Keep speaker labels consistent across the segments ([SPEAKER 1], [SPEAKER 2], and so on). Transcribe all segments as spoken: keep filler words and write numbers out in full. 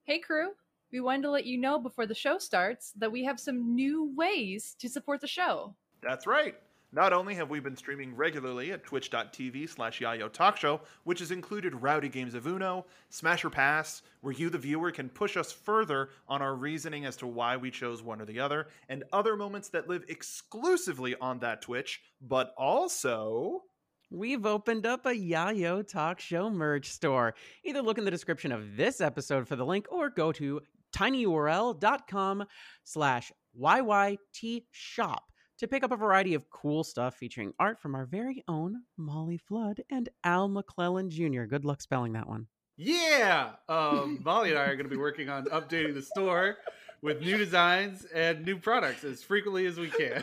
[SPEAKER 1] Hey crew, we wanted to let you know before the show starts that we have some new ways to support the show.
[SPEAKER 2] That's right. Not only have we been streaming regularly at twitch.tv slash Yayo Talk Show, which has included rowdy games of Uno, Smash or Pass, where you, the viewer, can push us further on our reasoning as to why we chose one or the other, and other moments that live exclusively on that Twitch, but also...
[SPEAKER 3] We've opened up a Yayo Talk Show merch store. Either look in the description of this episode for the link or go to tinyurl.com slash yytshop to pick up a variety of cool stuff featuring art from our very own Molly Flood and Al McClellan Junior Good luck spelling that one.
[SPEAKER 4] Yeah! Um, Molly and I are going to be working on updating the store with new designs and new products as frequently as we can.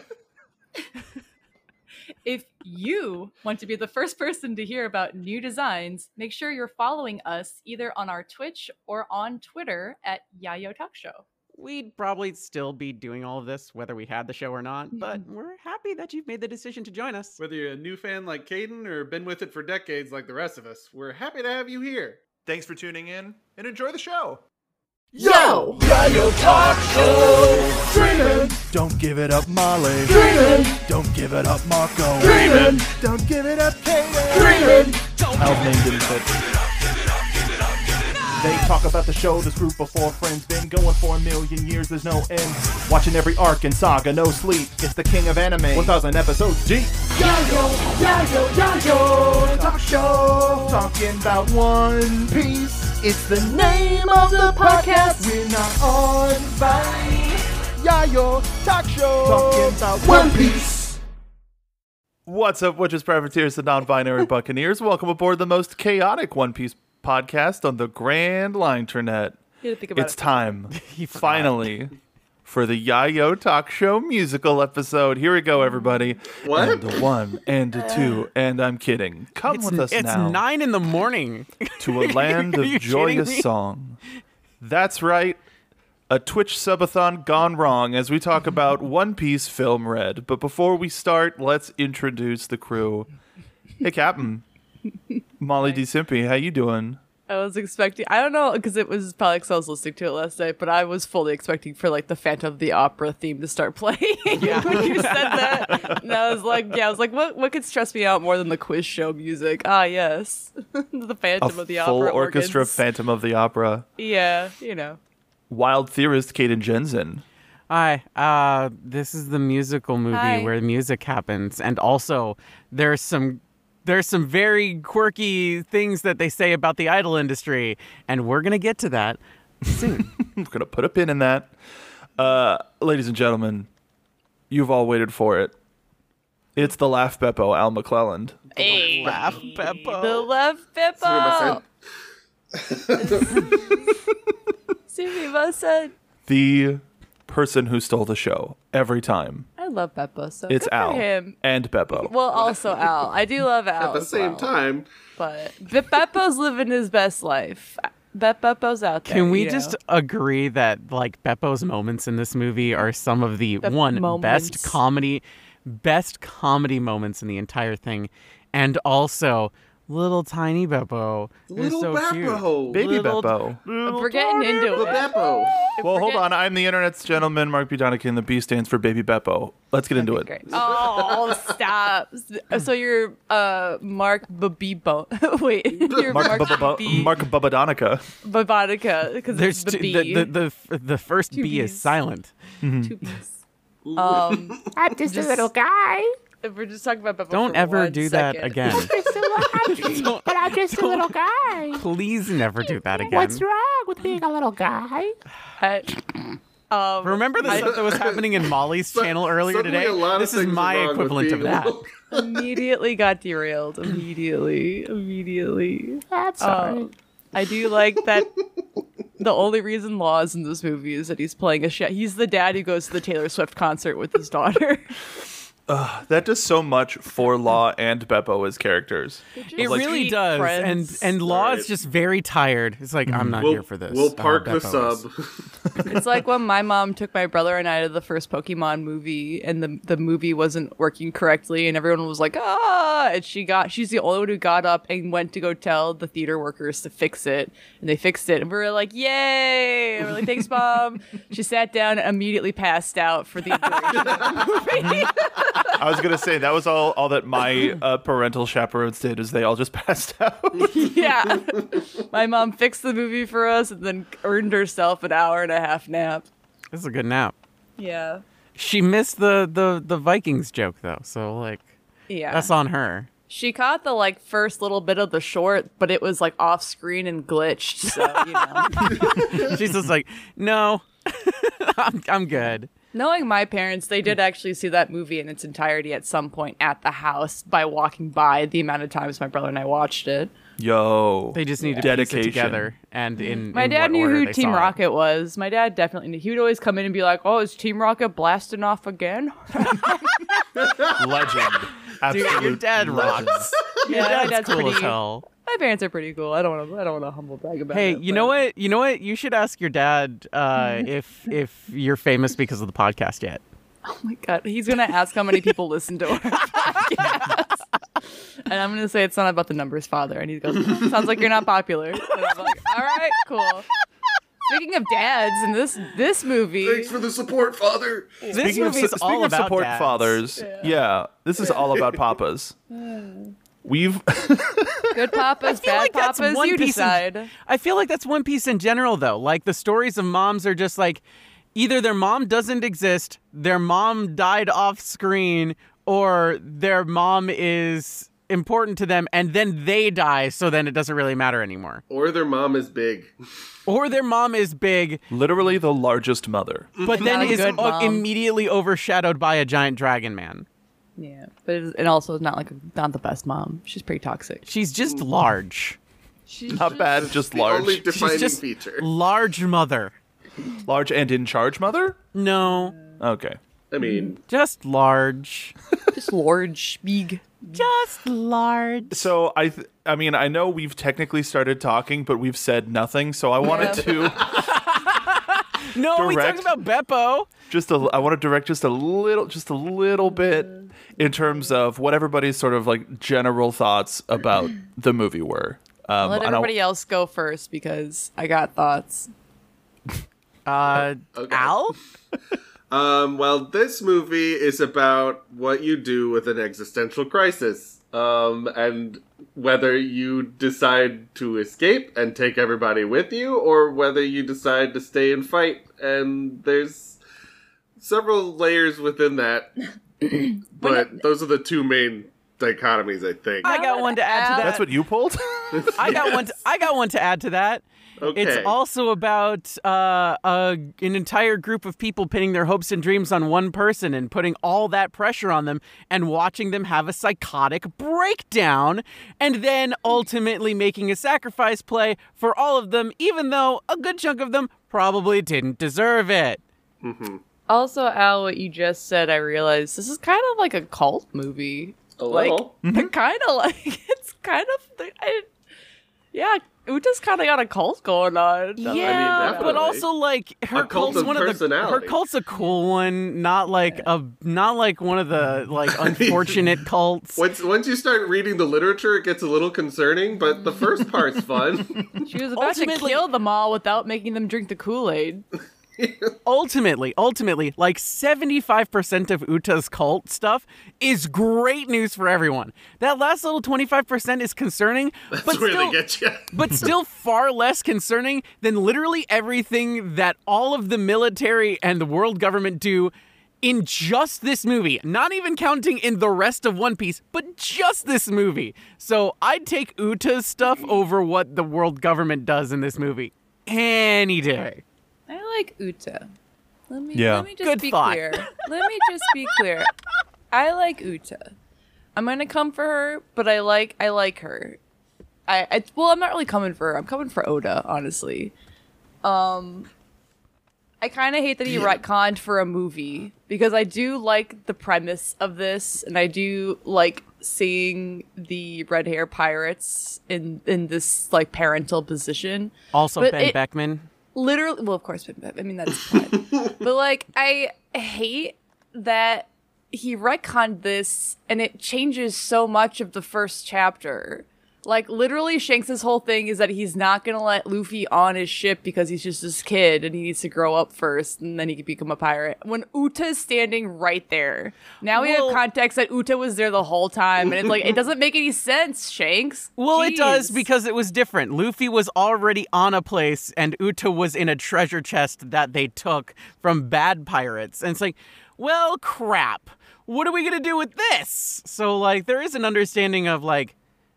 [SPEAKER 1] If you want to be the first person to hear about new designs, make sure you're following us either on our Twitch or on Twitter at Yayo Talk Show.
[SPEAKER 3] We'd probably still be doing all of this whether we had the show or not, but
[SPEAKER 1] Mm-hmm.
[SPEAKER 3] we're happy that you've made the decision to join us.
[SPEAKER 4] Whether you're a new fan like Caden or been with it for decades like the rest of us, we're happy to have you here.
[SPEAKER 2] Thanks for tuning in, and enjoy the show!
[SPEAKER 5] Yo! Yayo Talk Show! Dreamin'!
[SPEAKER 2] Don't give it up, Molly!
[SPEAKER 5] Dreamin'!
[SPEAKER 2] Don't give it up, Marco!
[SPEAKER 5] Dreamin'!
[SPEAKER 2] Don't give it up, Kaden!
[SPEAKER 5] Dreamin'!
[SPEAKER 2] Al's name didn't fit. They talk about the show, this group of four friends been going for a million years, there's no end. Watching every arc and saga, no sleep. It's the king of anime, one thousand episodes deep.
[SPEAKER 5] Yayo! Yayo! Yayo! Talk Show!
[SPEAKER 2] Talking about One Piece.
[SPEAKER 5] It's the name of the podcast.
[SPEAKER 2] We're not on Vine. Yayo Talk Show. Talking about
[SPEAKER 5] One Piece.
[SPEAKER 2] What's up, Witches, Privateers, and non-binary Buccaneers? Welcome aboard the most chaotic One Piece podcast on the Grand Line Internet.
[SPEAKER 1] You had to think about
[SPEAKER 2] It's
[SPEAKER 1] it.
[SPEAKER 2] time, finally, for the Yayo Talk Show musical episode. Here we go, everybody.
[SPEAKER 4] What?
[SPEAKER 2] And a one, and a two, and I'm kidding. Come
[SPEAKER 3] It's,
[SPEAKER 2] with us
[SPEAKER 3] it's
[SPEAKER 2] now
[SPEAKER 3] nine in the morning.
[SPEAKER 2] to a land
[SPEAKER 3] Are
[SPEAKER 2] of
[SPEAKER 3] you
[SPEAKER 2] joyous
[SPEAKER 3] kidding me?
[SPEAKER 2] song. That's right. A Twitch subathon gone wrong as we talk about One Piece Film Red. But before we start, let's introduce the crew. Hey, Captain. Molly D. Simpy, how you doing?
[SPEAKER 1] I was expecting, I don't know, because it was probably because I was listening to it last night, but I was fully expecting for like the Phantom of the Opera theme to start playing
[SPEAKER 3] Yeah.
[SPEAKER 1] when you said that. And I was like, yeah, I was like, what what could stress me out more than the quiz show music? Ah, yes. The
[SPEAKER 2] A
[SPEAKER 1] Phantom of the
[SPEAKER 2] full
[SPEAKER 1] Opera.
[SPEAKER 2] orchestra
[SPEAKER 1] organs.
[SPEAKER 2] Phantom of the Opera.
[SPEAKER 1] Yeah, you know.
[SPEAKER 2] Wild theorist Kaden Jensen.
[SPEAKER 3] Hi, uh, this is the musical movie
[SPEAKER 1] Hi.
[SPEAKER 3] where music happens, and also there's some there's some very quirky things that they say about the idol industry, and we're gonna get to that soon.
[SPEAKER 2] I'm going to put a pin in that. Uh, ladies and gentlemen, you've all waited for it. It's the Laugh Beppo, Al McClellan.
[SPEAKER 1] Hey,
[SPEAKER 3] Laugh,
[SPEAKER 1] the
[SPEAKER 3] Beppo.
[SPEAKER 1] left Bippo. Sumimasen.
[SPEAKER 2] The person who stole the show every time.
[SPEAKER 1] I love Beppo, so
[SPEAKER 2] It's
[SPEAKER 1] good
[SPEAKER 2] Al
[SPEAKER 1] for him.
[SPEAKER 2] and Beppo.
[SPEAKER 1] Well, also Al. I do love Al
[SPEAKER 4] At the
[SPEAKER 1] as
[SPEAKER 4] same
[SPEAKER 1] well,
[SPEAKER 4] time,
[SPEAKER 1] but Be- Beppo's living his best life. Be- Beppo's out there.
[SPEAKER 3] Can we
[SPEAKER 1] you know?
[SPEAKER 3] just agree that like Beppo's moments in this movie are some of the
[SPEAKER 1] The
[SPEAKER 3] one
[SPEAKER 1] moments.
[SPEAKER 3] best comedy, best comedy moments in the entire thing, and also little tiny Beppo is
[SPEAKER 4] little
[SPEAKER 3] so cute.
[SPEAKER 4] Beppo.
[SPEAKER 2] Baby
[SPEAKER 3] little-
[SPEAKER 2] Beppo.
[SPEAKER 1] We're getting into
[SPEAKER 4] Little
[SPEAKER 1] it.
[SPEAKER 4] Beppo.
[SPEAKER 2] Well, hold
[SPEAKER 1] Forget-
[SPEAKER 2] on. I'm the internet's gentleman, Mark B. Donikin. The B stands for Baby Beppo. Let's get into it.
[SPEAKER 1] Great. Oh, stop. So you're uh, Mark Babibo. Wait, you're
[SPEAKER 2] Mark,
[SPEAKER 1] Mark,
[SPEAKER 2] Bubba-
[SPEAKER 1] B.
[SPEAKER 2] Mark Babadonica.
[SPEAKER 1] Babonica, because
[SPEAKER 3] There's
[SPEAKER 1] it's the
[SPEAKER 3] two,
[SPEAKER 1] B.
[SPEAKER 3] the, the the the first
[SPEAKER 1] Two
[SPEAKER 3] B is
[SPEAKER 1] Bs.
[SPEAKER 3] silent.
[SPEAKER 1] Two B's. Um,
[SPEAKER 6] I'm just,
[SPEAKER 1] Just-
[SPEAKER 6] a little guy.
[SPEAKER 1] if we're just talking about Beppo
[SPEAKER 3] Don't
[SPEAKER 1] for
[SPEAKER 3] ever
[SPEAKER 1] one
[SPEAKER 3] do
[SPEAKER 1] second.
[SPEAKER 3] that again.
[SPEAKER 6] Just a little, I'm just, but I'm just a little guy.
[SPEAKER 3] Please never do that again.
[SPEAKER 6] What's wrong with being a little guy?
[SPEAKER 1] I- um,
[SPEAKER 3] Remember the
[SPEAKER 1] I-
[SPEAKER 3] stuff that was happening in Molly's channel earlier
[SPEAKER 4] Suddenly
[SPEAKER 3] today?
[SPEAKER 4] a lot of
[SPEAKER 3] This is
[SPEAKER 4] things
[SPEAKER 3] my
[SPEAKER 4] are wrong with
[SPEAKER 3] equivalent of
[SPEAKER 4] being
[SPEAKER 3] that.
[SPEAKER 4] little.
[SPEAKER 1] immediately got derailed. Immediately. Immediately.
[SPEAKER 6] That's sorry.
[SPEAKER 1] Um, I do like that the only reason Law is in this movie is that he's playing a chef. He's the dad who goes to the Taylor Swift concert with his daughter.
[SPEAKER 2] Uh, that does so much for Law and Beppo as characters.
[SPEAKER 3] It
[SPEAKER 2] like,
[SPEAKER 3] really
[SPEAKER 1] street
[SPEAKER 3] does,
[SPEAKER 1] friends.
[SPEAKER 3] and and Law is
[SPEAKER 4] Right.
[SPEAKER 3] just very tired. It's like I'm not
[SPEAKER 4] We'll,
[SPEAKER 3] here for this.
[SPEAKER 4] we'll
[SPEAKER 3] Uh,
[SPEAKER 4] park the
[SPEAKER 3] Beppo is.
[SPEAKER 4] sub.
[SPEAKER 1] It's like when my mom took my brother and I to the first Pokemon movie, and the the movie wasn't working correctly, and everyone was like, ah! And she got, she's the only one who got up and went to go tell the theater workers to fix it, and they fixed it, and we were like, yay! And we're like, thanks, mom. She sat down and immediately passed out for the duration of the movie.
[SPEAKER 2] I was gonna say that was all all that my uh, parental chaperones did is they all just passed out.
[SPEAKER 1] Yeah, my mom fixed the movie for us, and then earned herself an hour and a half nap.
[SPEAKER 3] This is a good nap.
[SPEAKER 1] Yeah,
[SPEAKER 3] She missed the the the Vikings joke though, so like
[SPEAKER 1] yeah.
[SPEAKER 3] that's on her.
[SPEAKER 1] She caught the like first little bit of the short, but it was like off screen and glitched. So you know,
[SPEAKER 3] She's just like, no, I'm, I'm good.
[SPEAKER 1] knowing my parents, they did actually see that movie in its entirety at some point at the house by walking by. The amount of times my brother and I watched it.
[SPEAKER 2] Yo,
[SPEAKER 3] They just need to
[SPEAKER 2] dedication
[SPEAKER 3] piece it together. And in
[SPEAKER 1] My
[SPEAKER 3] in
[SPEAKER 1] dad
[SPEAKER 3] what
[SPEAKER 1] knew
[SPEAKER 3] order
[SPEAKER 1] who
[SPEAKER 3] they
[SPEAKER 1] Team
[SPEAKER 3] saw it.
[SPEAKER 1] Rocket was. My dad definitely knew. He would always come in and be like, "Oh, is Team Rocket blasting off again?"
[SPEAKER 2] legend.
[SPEAKER 3] Dude,
[SPEAKER 2] Absolute
[SPEAKER 3] your dad
[SPEAKER 2] legend.
[SPEAKER 3] rocks.
[SPEAKER 1] Yeah,
[SPEAKER 3] Your
[SPEAKER 1] my
[SPEAKER 3] dad's
[SPEAKER 1] dad's
[SPEAKER 3] cool
[SPEAKER 1] pretty.
[SPEAKER 3] as hell.
[SPEAKER 1] My parents are pretty cool. I don't want to. I don't want to humble brag about
[SPEAKER 3] Hey,
[SPEAKER 1] it.
[SPEAKER 3] you
[SPEAKER 1] but-
[SPEAKER 3] know what? You know what? You should ask your dad uh, if if you're famous because of the podcast yet.
[SPEAKER 1] Oh my god, he's gonna ask how many people listen to our podcast, and I'm gonna say it's not about the numbers, father. And he goes, "Sounds like you're not popular." And I'm like, "All right, cool." Speaking of dads, in this this movie,
[SPEAKER 4] Thanks for the support, father.
[SPEAKER 3] This
[SPEAKER 2] Speaking of,
[SPEAKER 3] movie is
[SPEAKER 2] su-
[SPEAKER 3] all
[SPEAKER 2] speaking of
[SPEAKER 3] about
[SPEAKER 2] support
[SPEAKER 3] dads.
[SPEAKER 2] fathers, yeah. this is all about papas. We've
[SPEAKER 1] good papas,
[SPEAKER 3] feel
[SPEAKER 1] bad
[SPEAKER 3] like that's
[SPEAKER 1] papas,
[SPEAKER 3] one
[SPEAKER 1] you
[SPEAKER 3] piece in-
[SPEAKER 1] decide.
[SPEAKER 3] I feel like that's One Piece in general, though. Like the stories of moms are just like either their mom doesn't exist, their mom died off screen, or their mom is important to them and then they die, so then it doesn't really matter anymore.
[SPEAKER 4] Or their mom is big.
[SPEAKER 3] Or their mom is big,
[SPEAKER 2] literally the largest mother.
[SPEAKER 3] but then
[SPEAKER 1] Not a
[SPEAKER 3] is
[SPEAKER 1] good
[SPEAKER 3] o-
[SPEAKER 1] mom.
[SPEAKER 3] immediately overshadowed by a giant dragon man.
[SPEAKER 1] Yeah, but it's, and also not like not the best mom. She's pretty toxic.
[SPEAKER 3] She's just large.
[SPEAKER 1] She's
[SPEAKER 2] Not bad, just
[SPEAKER 4] The
[SPEAKER 2] large.
[SPEAKER 4] only defining
[SPEAKER 3] just-
[SPEAKER 4] feature.
[SPEAKER 3] Large mother.
[SPEAKER 2] Large and in charge mother?
[SPEAKER 3] No,
[SPEAKER 2] Okay.
[SPEAKER 4] I mean,
[SPEAKER 3] just large.
[SPEAKER 1] just large, big.
[SPEAKER 3] Just large.
[SPEAKER 2] So I th- I mean, I know we've technically started talking, but we've said nothing, so I wanted to
[SPEAKER 3] No, we
[SPEAKER 2] Direct.
[SPEAKER 3] talked about Beppo.
[SPEAKER 2] just a I want to direct just a little just a little bit in terms of what everybody's sort of like general thoughts about the movie were.
[SPEAKER 1] I'll
[SPEAKER 2] Um
[SPEAKER 1] let
[SPEAKER 2] and I'll-
[SPEAKER 1] everybody else go first because I got thoughts.
[SPEAKER 3] Uh,
[SPEAKER 4] Okay.
[SPEAKER 3] Al?
[SPEAKER 4] Um, well, this movie is about what you do with an existential crisis, um, and whether you decide to escape and take everybody with you, or whether you decide to stay and fight. And there's several layers within that, but those are the two main dichotomies, I think.
[SPEAKER 3] I got one to add to that.
[SPEAKER 2] That's what you pulled?
[SPEAKER 3] I got one. To, I got one to add to that.
[SPEAKER 4] Okay.
[SPEAKER 3] It's also about uh, uh, an entire group of people pinning their hopes and dreams on one person and putting all that pressure on them and watching them have a psychotic breakdown and then ultimately making a sacrifice play for all of them, even though a good chunk of them probably didn't deserve it.
[SPEAKER 4] Mhm.
[SPEAKER 1] Also, Al, what you just said, I realized this is kind of like a cult movie.
[SPEAKER 4] A
[SPEAKER 1] Like,
[SPEAKER 4] little.
[SPEAKER 1] kind of like it's kind of, I, yeah. Uta's kind of got a cult going on.
[SPEAKER 3] Yeah, but
[SPEAKER 4] definitely.
[SPEAKER 3] also like her
[SPEAKER 4] A cult
[SPEAKER 3] cult's
[SPEAKER 4] of
[SPEAKER 3] one of the her
[SPEAKER 4] personality.
[SPEAKER 3] cult's a cool one, not like a not like one of the like unfortunate cults.
[SPEAKER 4] Once once you start reading the literature, it gets a little concerning, but the first part's fun.
[SPEAKER 1] She was about to
[SPEAKER 3] Ultimately-
[SPEAKER 1] kill them all without making them drink the Kool-Aid.
[SPEAKER 3] Ultimately, ultimately, like seventy-five percent of Uta's cult stuff is great news for everyone. That last little twenty-five percent is concerning,
[SPEAKER 4] That's
[SPEAKER 3] but
[SPEAKER 4] where
[SPEAKER 3] still,
[SPEAKER 4] they get you.
[SPEAKER 3] but still far less concerning than literally everything that all of the military and the world government do in just this movie. Not even counting in the rest of One Piece, but just this movie. So I'd take Uta's stuff over what the world government does in this movie any day.
[SPEAKER 1] I like Uta. Let me
[SPEAKER 2] Yeah.
[SPEAKER 1] let me just
[SPEAKER 3] Good
[SPEAKER 1] be
[SPEAKER 3] thought.
[SPEAKER 1] clear. Let me just be clear. I like Uta. I'm gonna come for her, but I like I like her. I, I well, I'm not really coming for her. I'm coming for Oda, honestly. Um, I kind of hate that he retconned for a movie because I do like the premise of this, and I do like seeing the red hair pirates in in this like parental position.
[SPEAKER 3] Also,
[SPEAKER 1] But
[SPEAKER 3] Ben
[SPEAKER 1] it-
[SPEAKER 3] Beckman.
[SPEAKER 1] Literally, well, of course, Ben- I mean that's fine. But like, I hate that he retconned this, and it changes so much of the first chapter. Like, literally, Shanks' whole thing is that he's not gonna let Luffy on his ship because he's just this kid and he needs to grow up first and then he can become a pirate. When Uta's standing right there. Now we
[SPEAKER 3] Well-
[SPEAKER 1] have context that Uta was there the whole time, and it's like, it doesn't make any sense, Shanks.
[SPEAKER 3] Well, it does
[SPEAKER 1] Jeez.
[SPEAKER 3] because it was different. Luffy was already on a place, and Uta was in a treasure chest that they took from bad pirates. And it's like, well, crap. What are we going to do with this? So, like, there is an understanding of, like,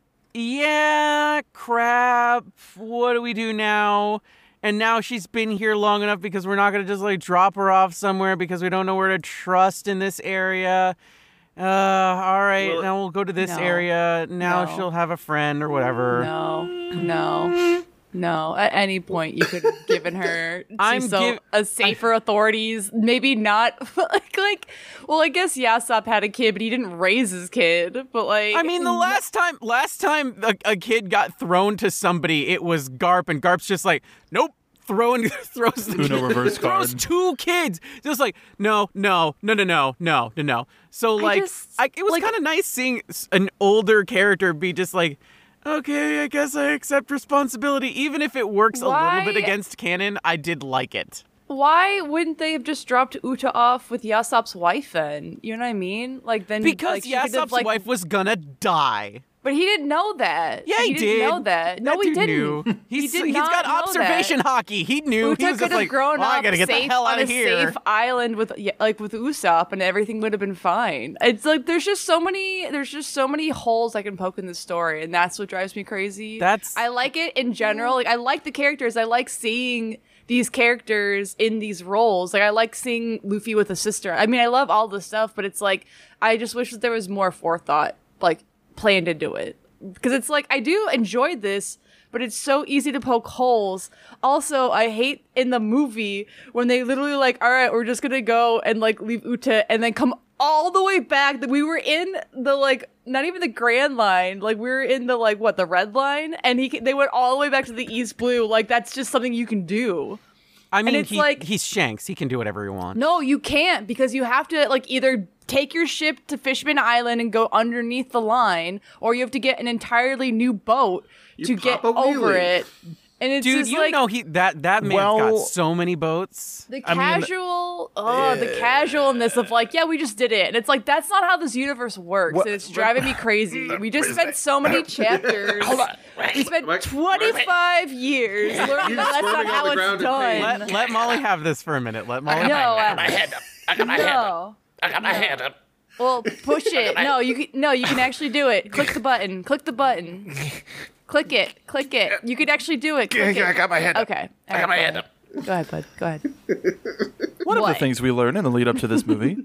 [SPEAKER 3] yeah, crap. What do we do now? And now she's been here long enough because we're not going to just, like, drop her off somewhere because we don't know where to trust in this area. Uh, all right,
[SPEAKER 4] Well,
[SPEAKER 3] now we'll go to this
[SPEAKER 1] no.
[SPEAKER 3] area. Now
[SPEAKER 1] No.
[SPEAKER 3] she'll have a friend or whatever.
[SPEAKER 1] No, no, no. At any point, you could have given her to
[SPEAKER 3] I'm
[SPEAKER 1] so
[SPEAKER 3] giv-
[SPEAKER 1] a safer authorities. Maybe not. like, like, well, I guess Yasop had a kid, but he didn't raise his kid. But like,
[SPEAKER 3] I mean, the last time, last time a, a kid got thrown to somebody, it was Garp, and Garp's just like, nope, throwing throws the
[SPEAKER 2] Uno reverse
[SPEAKER 3] throws
[SPEAKER 2] card.
[SPEAKER 3] two kids, just like, no, no, no, no, no, no, no, no. So like,
[SPEAKER 1] just-
[SPEAKER 3] I, it was
[SPEAKER 1] like-
[SPEAKER 3] kind of nice seeing s- an older character be just like, okay, I guess I accept responsibility, even if it works a little bit
[SPEAKER 1] Why-
[SPEAKER 3] against canon. I did like it.
[SPEAKER 1] why wouldn't they have just dropped Uta off with Yasop's wife then? You know what I mean? Like then
[SPEAKER 3] Because
[SPEAKER 1] like, she could have,
[SPEAKER 3] Yasop's
[SPEAKER 1] like,
[SPEAKER 3] wife was gonna die.
[SPEAKER 1] but he didn't know that.
[SPEAKER 3] Yeah, he,
[SPEAKER 1] didn't
[SPEAKER 3] did.
[SPEAKER 1] know that. No,
[SPEAKER 3] That
[SPEAKER 1] he
[SPEAKER 3] dude
[SPEAKER 1] didn't.
[SPEAKER 3] Knew. He's
[SPEAKER 1] he did
[SPEAKER 3] he's
[SPEAKER 1] not
[SPEAKER 3] got
[SPEAKER 1] know
[SPEAKER 3] observation
[SPEAKER 1] that.
[SPEAKER 3] hockey. He knew.
[SPEAKER 1] Uta
[SPEAKER 3] he was
[SPEAKER 1] could
[SPEAKER 3] just
[SPEAKER 1] have
[SPEAKER 3] like,
[SPEAKER 1] grown
[SPEAKER 3] "Oh,
[SPEAKER 1] up
[SPEAKER 3] I gotta get
[SPEAKER 1] safe
[SPEAKER 3] the hell
[SPEAKER 1] on
[SPEAKER 3] out
[SPEAKER 1] a
[SPEAKER 3] of here.
[SPEAKER 1] safe island with yeah, like with Usopp, and everything would have been fine. It's like there's just so many there's just so many holes I can poke in this story, and that's what drives me crazy.
[SPEAKER 3] That's-
[SPEAKER 1] I like it in general. Like I like the characters. I like seeing these characters in these roles. Like I like seeing Luffy with a sister. I mean, I love all this stuff, but it's like I just wish that there was more forethought like planned into it. Because it's like I do enjoy this, but it's so easy to poke holes. Also, I hate in the movie when they literally like, all right, we're just gonna go and like leave Uta and then come all the way back. That we were in the like not even the Grand Line, like we were in the like what the Red Line, and he they went all the way back to the East Blue. Like that's just something you can do.
[SPEAKER 3] I mean,
[SPEAKER 1] it's
[SPEAKER 3] he,
[SPEAKER 1] like-
[SPEAKER 3] he's Shanks. He can do whatever he wants.
[SPEAKER 1] No, you can't because you have to like either take your ship to Fishman Island and go underneath the line, or you have to get an entirely new boat
[SPEAKER 4] You
[SPEAKER 1] to get
[SPEAKER 4] pop a
[SPEAKER 1] over
[SPEAKER 4] wheelie.
[SPEAKER 1] it. And it's
[SPEAKER 3] Dude,
[SPEAKER 1] just
[SPEAKER 3] you
[SPEAKER 1] like
[SPEAKER 3] know he that that man's
[SPEAKER 2] Well-
[SPEAKER 3] got so many boats.
[SPEAKER 1] the
[SPEAKER 2] I mean,
[SPEAKER 1] casual, oh, the casualness of like, yeah, we just did it, and it's like that's not how this universe works.
[SPEAKER 2] What-
[SPEAKER 1] and it's driving me crazy. We just spent so many chapters. We spent
[SPEAKER 4] Wait.
[SPEAKER 1] twenty-five years learning that that's not
[SPEAKER 4] squirming on
[SPEAKER 1] how
[SPEAKER 4] the
[SPEAKER 1] it's
[SPEAKER 4] ground in
[SPEAKER 1] done.
[SPEAKER 4] pain.
[SPEAKER 3] Let, let Molly have this for a minute. Let Molly.
[SPEAKER 1] no,
[SPEAKER 3] have
[SPEAKER 1] I,
[SPEAKER 7] Hand up. I got my hand up.
[SPEAKER 1] no.
[SPEAKER 7] I got my hand up.
[SPEAKER 1] Well, push it. No, you can, no, you can actually do it. Click the button. Click the button. Click it. Click it. You can actually do it. Click
[SPEAKER 7] I
[SPEAKER 1] it.
[SPEAKER 7] got my hand up.
[SPEAKER 1] Okay.
[SPEAKER 7] I got my hand up.
[SPEAKER 1] Go ahead, bud. Go ahead.
[SPEAKER 2] One of
[SPEAKER 1] What?
[SPEAKER 2] the things we learn in the lead up to this movie.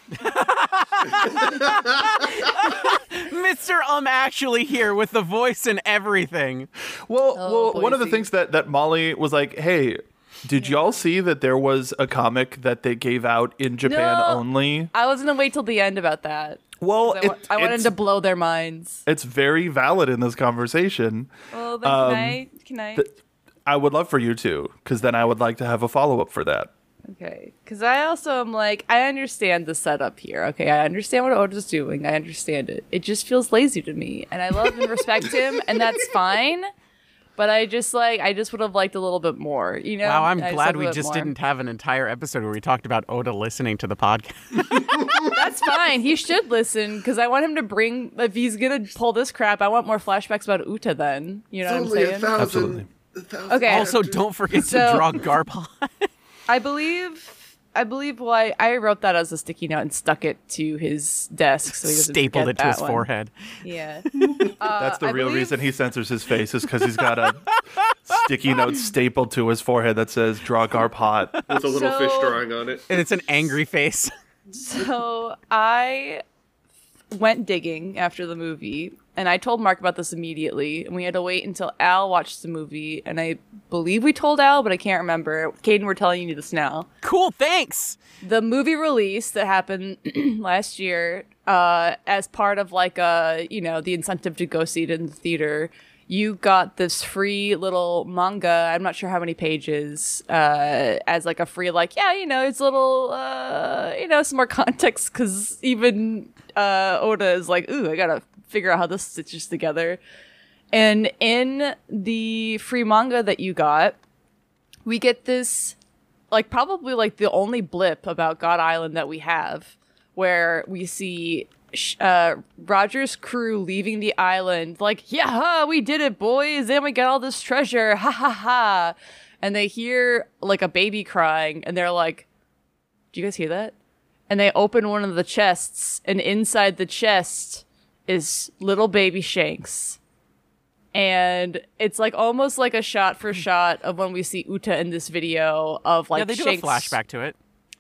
[SPEAKER 3] Mister Um actually here with the voice and everything.
[SPEAKER 2] Well,
[SPEAKER 1] Oh,
[SPEAKER 2] well, one of the
[SPEAKER 1] Boise.
[SPEAKER 2] things that that Molly was like, "Hey, did y'all see that there was a comic that they gave out in Japan
[SPEAKER 1] No.
[SPEAKER 2] only?"
[SPEAKER 1] I was gonna wait till the end about that.
[SPEAKER 2] Well,
[SPEAKER 1] 'Cause I, wa-
[SPEAKER 2] it-
[SPEAKER 1] I wanted
[SPEAKER 2] it's,
[SPEAKER 1] to blow their minds.
[SPEAKER 2] it's very valid in this conversation.
[SPEAKER 1] Well, then
[SPEAKER 2] um,
[SPEAKER 1] can I? Can I?
[SPEAKER 2] th- I would love for you to, because then I would like to have a follow up for that.
[SPEAKER 1] Okay, because I also am like, I understand the setup here. Okay, I understand what Oda's doing. I understand it. It just feels lazy to me, and I love and respect him, and that's fine. But I just like, I just would have liked a little bit more. You know?
[SPEAKER 3] Wow, I'm
[SPEAKER 1] I
[SPEAKER 3] glad
[SPEAKER 1] had a
[SPEAKER 3] we
[SPEAKER 1] bit
[SPEAKER 3] just
[SPEAKER 1] more.
[SPEAKER 3] didn't have an entire episode where we talked about Oda listening to the podcast.
[SPEAKER 1] That's fine. He should listen because I want him to bring. If he's gonna pull this crap, I want more flashbacks about Uta. Then you know
[SPEAKER 4] It's
[SPEAKER 1] what I'm
[SPEAKER 4] only a
[SPEAKER 1] saying?
[SPEAKER 4] thousand.
[SPEAKER 2] Absolutely.
[SPEAKER 4] a thousand
[SPEAKER 1] Okay.
[SPEAKER 3] Also,
[SPEAKER 4] characters.
[SPEAKER 3] don't forget
[SPEAKER 1] So-
[SPEAKER 3] to draw Garpon.
[SPEAKER 1] I believe. I believe why I wrote that as a sticky note and stuck it to his desk so he doesn't
[SPEAKER 3] Stapled
[SPEAKER 1] forget
[SPEAKER 3] it to
[SPEAKER 1] that
[SPEAKER 3] his
[SPEAKER 1] one.
[SPEAKER 3] forehead.
[SPEAKER 1] Yeah.
[SPEAKER 2] That's the
[SPEAKER 1] I
[SPEAKER 2] real
[SPEAKER 1] believe-
[SPEAKER 2] reason he censors his face is because he's got a sticky note stapled to his forehead that says "Draw Garp hot."
[SPEAKER 4] with a little fish
[SPEAKER 1] So-
[SPEAKER 4] drawing on it.
[SPEAKER 3] And it's an angry face.
[SPEAKER 1] So I went digging after the movie, and I told Mark about this immediately, and we had to wait until Al watched the movie, and I believe we told Al, but I can't remember. Caden, we're telling you this now.
[SPEAKER 3] Cool, thanks.
[SPEAKER 1] The movie release that happened last year, uh, as part of like a, you know, the incentive to go see it in the theater, you got this free little manga, I'm not sure how many pages, uh, as like a free, like, yeah, you know, it's a little, uh, you know, some more context, because even uh, Oda is like, ooh, I gotta figure out how this stitches together. And in the free manga that you got, we get this, like, probably like the only blip about God Island that we have, where we see uh, Roger's crew leaving the island, like, yeah, we did it, boys, and we got all this treasure, ha ha ha. And they hear like a baby crying, and they're like, do you guys hear that? And they open one of the chests, and inside the chest is little baby Shanks. And it's like almost like a shot for shot of when we see Uta in this video of like
[SPEAKER 3] yeah, they do
[SPEAKER 1] Shanks.
[SPEAKER 3] a flashback to it.